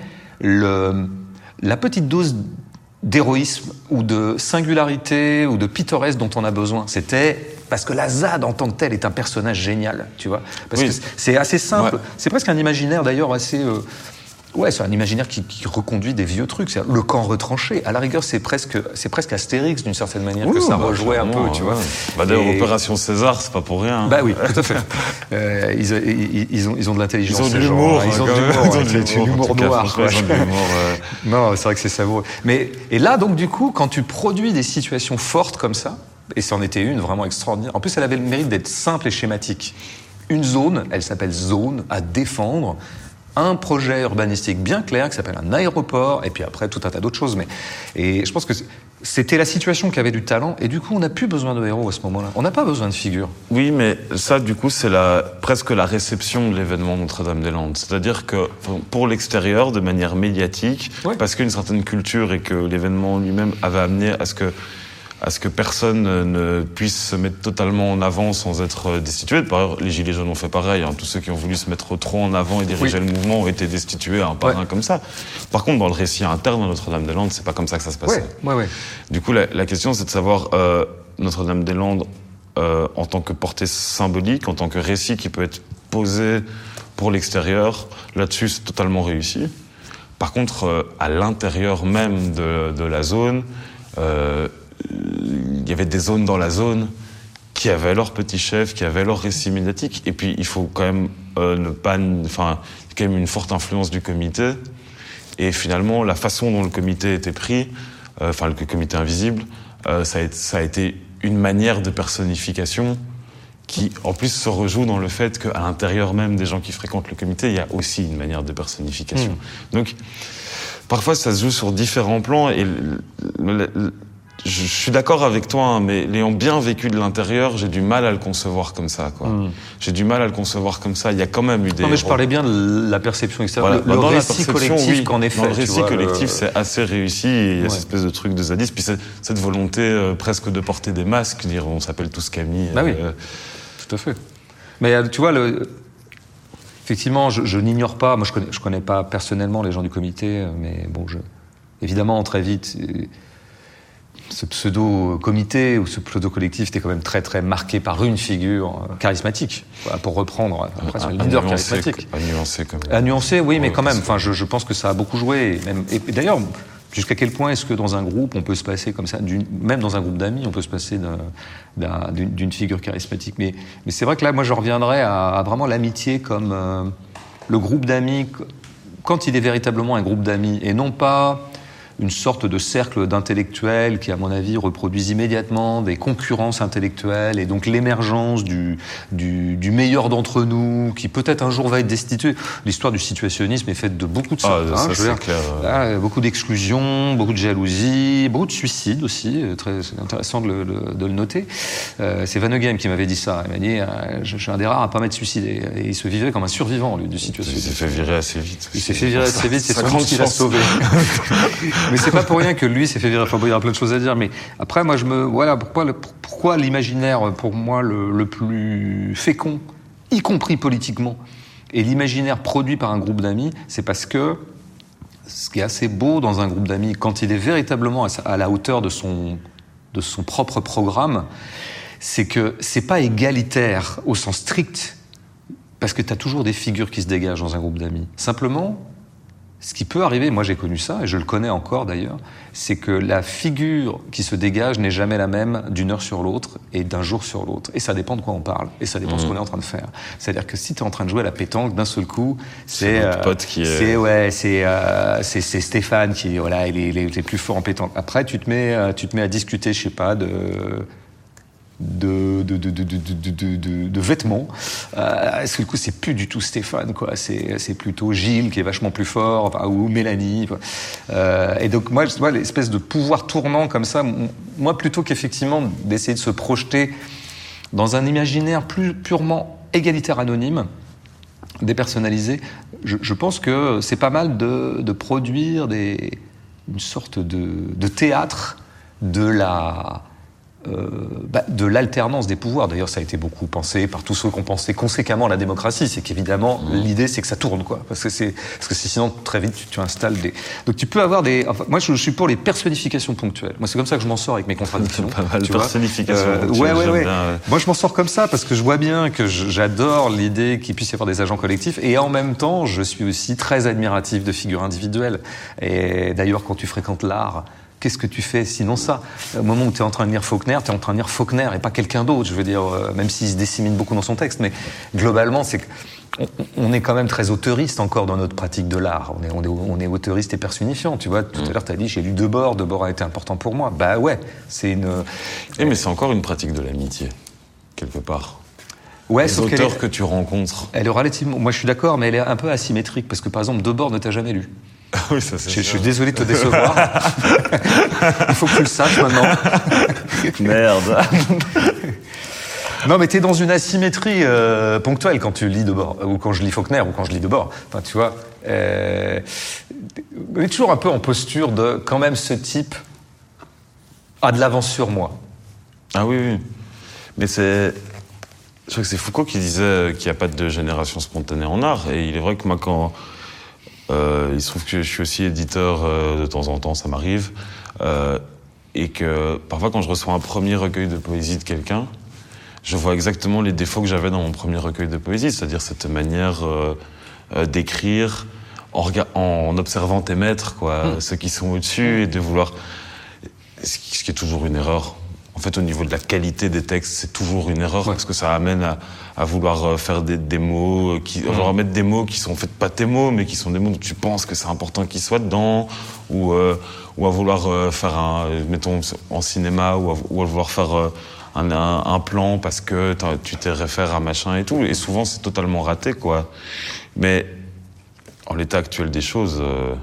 le la petite dose d'héroïsme ou de singularité ou de pittoresque dont on a besoin. C'était parce que la Z A D en tant que telle est un personnage génial, tu vois. Parce oui. que c'est assez simple. Ouais. C'est presque un imaginaire d'ailleurs assez. Euh, Ouais, c'est un imaginaire qui, qui reconduit des vieux trucs. C'est le camp retranché. À la rigueur, c'est presque, c'est presque Astérix d'une certaine manière oui, que ça bah, rejouait un peu, tu ouais. vois. Bah d'ailleurs, et... Opération César, c'est pas pour rien. Bah oui, tout à fait. euh, ils, ils, ils ont, ils ont de l'intelligence. Ils ont de l'humour. Ils ont de l'humour noir. Quoi. Ils ont de l'humour. Euh... Non, c'est vrai que c'est savoureux. Mais et là, donc du coup, quand tu produis des situations fortes comme ça, et c'en était une vraiment extraordinaire. En plus, elle avait le mérite d'être simple et schématique. Une zone, elle s'appelle zone à défendre. Un projet urbanistique bien clair qui s'appelle un aéroport, et puis après tout un tas d'autres choses. Mais et je pense que c'était la situation qui avait du talent, et du coup on n'a plus besoin de héros à ce moment-là. On n'a pas besoin de figures. Oui, mais ça du coup c'est la, presque la réception de l'événement Notre-Dame-des-Landes. C'est-à-dire que pour l'extérieur, de manière médiatique, ouais. parce qu'une certaine culture et que l'événement lui-même avait amené à ce que à ce que personne ne puisse se mettre totalement en avant sans être destitué. Par ailleurs, les Gilets jaunes ont fait pareil. Hein. Tous ceux qui ont voulu se mettre trop en avant et diriger oui. le mouvement ont été destitués un par ouais. un comme ça. Par contre, dans le récit interne de Notre-Dame-des-Landes, c'est pas comme ça que ça se passait. Ouais. Ouais, ouais. Du coup, la, la question, c'est de savoir euh, Notre-Dame-des-Landes euh, en tant que portée symbolique, en tant que récit qui peut être posé pour l'extérieur. Là-dessus, c'est totalement réussi. Par contre, euh, à l'intérieur même de, de la zone, euh, il y avait des zones dans la zone qui avaient leur petit chef, qui avaient leur récit médiatique. Et puis, il faut quand même euh, ne pas... Enfin, il y a quand même une forte influence du comité. Et finalement, la façon dont le comité était pris, euh, enfin, le comité invisible, euh, ça, a, ça a été une manière de personnification qui, en plus, se rejoue dans le fait qu'à l'intérieur même des gens qui fréquentent le comité, il y a aussi une manière de personnification. Mmh. Donc, parfois, ça se joue sur différents plans. Et le, le, le, je suis d'accord avec toi, hein, mais l'ayant bien vécu de l'intérieur, j'ai du mal à le concevoir comme ça, quoi. Mmh. J'ai du mal à le concevoir comme ça. Il y a quand même eu des... Non, mais je parlais bien de la perception extérieure. Voilà. Le, le récit collectif oui. qu'en effet. Dans le récit vois, collectif, le... c'est assez réussi. Et il y a ouais. cette espèce de truc de zadisme. Puis cette, cette volonté euh, presque de porter des masques, dire on s'appelle tous Camille. Bah euh, oui, tout à fait. Mais tu vois, le... effectivement, je, je n'ignore pas, moi je connais, je connais pas personnellement les gens du comité, mais bon, je... évidemment, très vite... ce pseudo-comité ou ce pseudo-collectif était quand même très très marqué par une figure charismatique, voilà, pour reprendre après son leader nuancer, charismatique. À nuancer quand même. À nuancer, oui, mais quand même. Enfin, je, je pense que ça a beaucoup joué. Et, même, et d'ailleurs, jusqu'à quel point est-ce que dans un groupe on peut se passer comme ça, d'une, même dans un groupe d'amis, on peut se passer d'un, d'un, d'une, d'une figure charismatique. Mais, mais c'est vrai que là, moi, je reviendrais à, à vraiment l'amitié comme euh, le groupe d'amis quand il est véritablement un groupe d'amis et non pas une sorte de cercle d'intellectuels qui, à mon avis, reproduisent immédiatement des concurrences intellectuelles et donc l'émergence du, du, du meilleur d'entre nous, qui peut-être un jour va être destitué. L'histoire du situationnisme est faite de beaucoup de ah, ça, ça hein, c'est dire, clair. là, beaucoup d'exclusion, beaucoup de jalousie, beaucoup de suicides aussi. Très c'est intéressant de le, de, de le noter. Euh, c'est Van Hegem qui m'avait dit ça. Il m'a dit, euh, je, je suis un des rares à pas m'être suicidé. Et il se vivait comme un survivant, lui, du situationnisme. Il s'est fait virer assez vite. Il s'est fait virer assez vite. C'est sans doute qu'il a sauvé. Mais c'est pas pour rien que lui s'est fait virer. Enfin, il y a plein de choses à dire. Mais après, moi, je me, voilà, pourquoi, le, pourquoi l'imaginaire, pour moi, le, le plus fécond, y compris politiquement, et l'imaginaire produit par un groupe d'amis, c'est parce que ce qui est assez beau dans un groupe d'amis, quand il est véritablement à la hauteur de son, de son propre programme, c'est que c'est pas égalitaire au sens strict, parce que tu as toujours des figures qui se dégagent dans un groupe d'amis. Simplement, ce qui peut arriver, moi j'ai connu ça, et je le connais encore d'ailleurs, c'est que la figure qui se dégage n'est jamais la même d'une heure sur l'autre et d'un jour sur l'autre. Et ça dépend de quoi on parle, et ça dépend de ce qu'on est en train de faire. C'est-à-dire que si tu es en train de jouer à la pétanque, d'un seul coup, c'est... C'est votre euh, pote qui est... C'est, ouais, c'est, euh, c'est, c'est Stéphane qui voilà, il est, il est- il est plus fort en pétanque. Après, tu te mets, euh, tu te mets à discuter, je sais pas, de... De, de, de, de, de, de, de, de, de vêtements. Euh, est-ce que du coup, c'est plus du tout Stéphane, quoi. C'est, c'est plutôt Gilles qui est vachement plus fort, enfin, ou Mélanie. Quoi. Euh, et donc, moi, je vois l'espèce de pouvoir tournant comme ça, m- moi, plutôt qu'effectivement d'essayer de se projeter dans un imaginaire plus purement égalitaire anonyme, dépersonnalisé, je, je pense que c'est pas mal de, de produire des, une sorte de, de théâtre de la... Euh, bah, de l'alternance des pouvoirs. D'ailleurs, ça a été beaucoup pensé par tous ceux qui ont pensé conséquemment à la démocratie. C'est qu'évidemment, mmh. l'idée, c'est que ça tourne, quoi. Parce que c'est, parce que c'est sinon, très vite, tu, tu installes des... Donc, tu peux avoir des... Enfin, moi, je, je suis pour les personnifications ponctuelles. Moi, c'est comme ça que je m'en sors avec mes contradictions. Pas mal, tu vois. personnification Euh, ponctuelle, ouais, ouais, j'aime ouais. bien, ouais. Moi, je m'en sors comme ça parce que je vois bien que je- j'adore l'idée qu'il puisse y avoir des agents collectifs, et en même temps, je suis aussi très admiratif de figures individuelles. Et d'ailleurs, quand tu fréquentes l'art, qu'est-ce que tu fais sinon ça? Au moment où tu es en train de lire Faulkner, tu es en train de lire Faulkner et pas quelqu'un d'autre, je veux dire, euh, même s'il se dissémine beaucoup dans son texte, mais globalement, c'est qu'on on est quand même très auteuriste encore dans notre pratique de l'art. On est, on est, on est auteuriste et personnifiant, tu vois. Tout à l'heure, tu as dit, j'ai lu Debord, Debord a été important pour moi. Bah ouais, c'est une... Eh, mais c'est encore une pratique de l'amitié, quelque part. Ouais, Les sauf qu'elle auteurs est, que tu rencontres. elle est relativement... Moi, je suis d'accord, mais elle est un peu asymétrique, parce que, par exemple, Debord ne t'a jamais lu. Oui, ça c'est Je, je sûr. suis désolé de te décevoir. Il faut que tu le saches maintenant. Merde. Non, mais t'es dans une asymétrie euh, ponctuelle quand tu lis Debord, ou quand je lis Faulkner, ou quand je lis Debord. Enfin, tu vois, euh, on est toujours un peu en posture de, quand même, ce type a de l'avance sur moi. Ah oui, oui. Mais c'est... Je crois que c'est Foucault qui disait qu'il n'y a pas de génération spontanée en art. Et il est vrai que moi, quand... Euh, il se trouve que je suis aussi éditeur euh, de temps en temps, ça m'arrive. Euh, et que parfois, quand je reçois un premier recueil de poésie de quelqu'un, je vois exactement les défauts que j'avais dans mon premier recueil de poésie. C'est-à-dire cette manière euh, euh, d'écrire en, rega- en observant tes maîtres, quoi, mmh. ceux qui sont au-dessus, et de vouloir... Ce qui, ce qui est toujours une erreur. En fait, au niveau de la qualité des textes, c'est toujours une erreur, ouais. parce que ça amène à, à vouloir faire des, des mots, qui, mmh. genre mettre des mots qui sont en fait pas tes mots, mais qui sont des mots dont tu penses que c'est important qu'ils soient dedans, ou, euh, ou à vouloir euh, faire un, mettons, en cinéma, ou à, ou à vouloir faire euh, un, un, un plan parce que tu t'es référé à machin et tout. Et souvent, c'est totalement raté, quoi. Mais en l'état actuel des choses... Euh...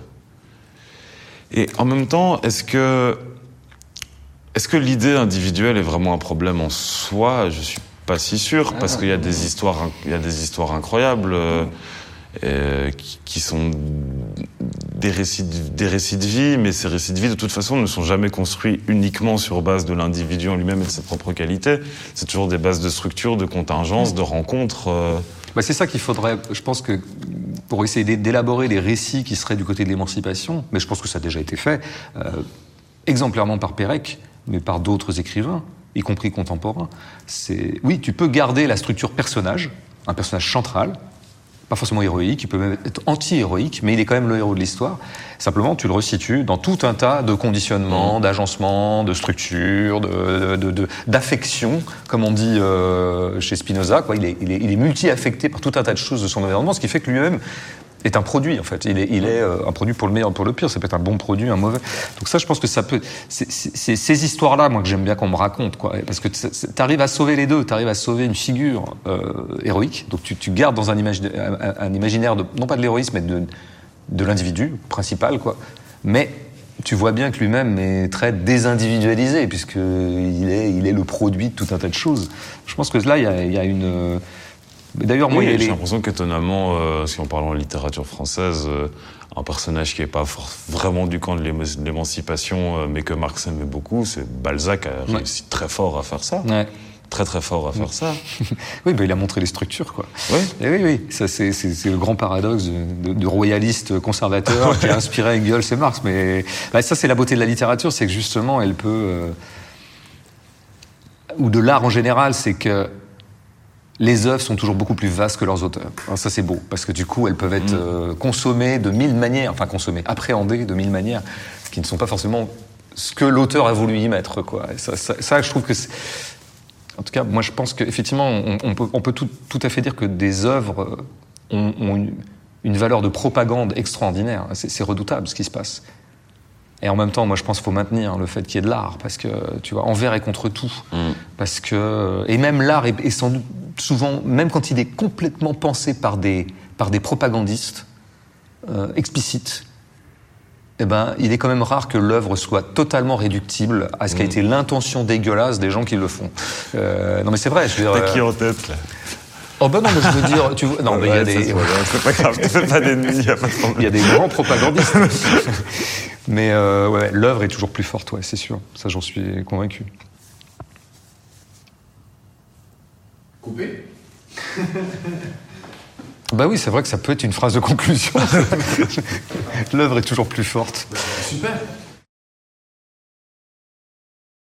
Et en même temps, est-ce que... Est-ce que l'idée individuelle est vraiment un problème en soi? Je suis pas si sûr, parce qu'il y a des histoires, il y a des histoires incroyables euh, euh, qui, qui sont des récits, de, des récits de vie, mais ces récits de vie, de toute façon, ne sont jamais construits uniquement sur base de l'individu en lui-même et de ses propres qualités. C'est toujours des bases de structure, de contingence, de rencontres. Euh... Bah c'est ça qu'il faudrait, je pense que pour essayer d'élaborer les récits qui seraient du côté de l'émancipation, mais je pense que ça a déjà été fait, euh, exemplairement par Pérec, mais par d'autres écrivains, y compris contemporains. C'est... Oui, tu peux garder la structure personnage, un personnage central, pas forcément héroïque, il peut même être anti-héroïque, mais il est quand même le héros de l'histoire. Simplement, tu le resitues dans tout un tas de conditionnements, mmh. d'agencements, de structures, de, de, de, d'affections, comme on dit euh, chez Spinoza. Quoi. Il est, il est, il est multi-affecté par tout un tas de choses de son environnement, ce qui fait que lui-même est un produit, en fait. Il est, il est euh, un produit pour le meilleur, pour le pire. Ça peut être un bon produit, un mauvais. Donc ça, je pense que ça peut... C'est, c'est, c'est ces histoires-là, moi, que j'aime bien qu'on me raconte, quoi. Parce que tu arrives à sauver les deux. Tu arrives à sauver une figure euh, héroïque. Donc tu, tu gardes dans un, imagi- un, un imaginaire, de, non pas de l'héroïsme, mais de, de l'individu principal, quoi. Mais tu vois bien que lui-même est très désindividualisé, puisqu'il est, il est le produit de tout un tas de choses. Je pense que là, il y a, il y a une... D'ailleurs, moi, oui, il y a j'ai les... l'impression qu'étonnamment, euh, si on parle en littérature française, euh, un personnage qui n'est pas for- vraiment du camp de l'émancipation, euh, mais que Marx aimait beaucoup, c'est Balzac a ouais. réussi très fort à faire ça. Ouais. Très très fort à faire ouais. ça. Oui, bah, il a montré les structures, quoi. Oui. Et oui, oui, ça c'est, c'est, c'est le grand paradoxe de, de, de royaliste conservateur qui a inspiré Engels et Marx. Mais bah, ça, c'est la beauté de la littérature, c'est que justement, elle peut. Euh, ou de l'art en général, c'est que les œuvres sont toujours beaucoup plus vastes que leurs auteurs. Alors ça, c'est beau, parce que du coup, elles peuvent être euh, consommées de mille manières, enfin consommées, appréhendées de mille manières, qui ne sont pas forcément ce que l'auteur a voulu y mettre, quoi. Et ça, ça, ça, je trouve que c'est... En tout cas, moi, je pense qu'effectivement, on, on peut, on peut tout, tout à fait dire que des œuvres ont, ont une, une valeur de propagande extraordinaire. C'est, c'est redoutable, ce qui se passe. Et en même temps, moi, je pense qu'il faut maintenir le fait qu'il y ait de l'art, parce que, tu vois, envers et contre tout. Mm. Parce que... Et même l'art est, est sans doute souvent, même quand il est complètement pensé par des, par des propagandistes euh, explicites, eh ben, il est quand même rare que l'œuvre soit totalement réductible à ce qu'a mmh. été l'intention dégueulasse des gens qui le font. Euh, non mais c'est vrai, je veux dire... T'as qui en tête, là? Oh ben non, mais je veux dire... Tu vois, non, mais il ouais, y a des... C'est pas grave, tu fais pas d'ennemis, il y a pas de problème. Il y a des grands propagandistes. Mais euh, ouais, l'œuvre est toujours plus forte, ouais, c'est sûr. Ça, j'en suis convaincu. Coupé? Bah oui, c'est vrai que ça peut être une phrase de conclusion. L'œuvre est toujours plus forte. Super.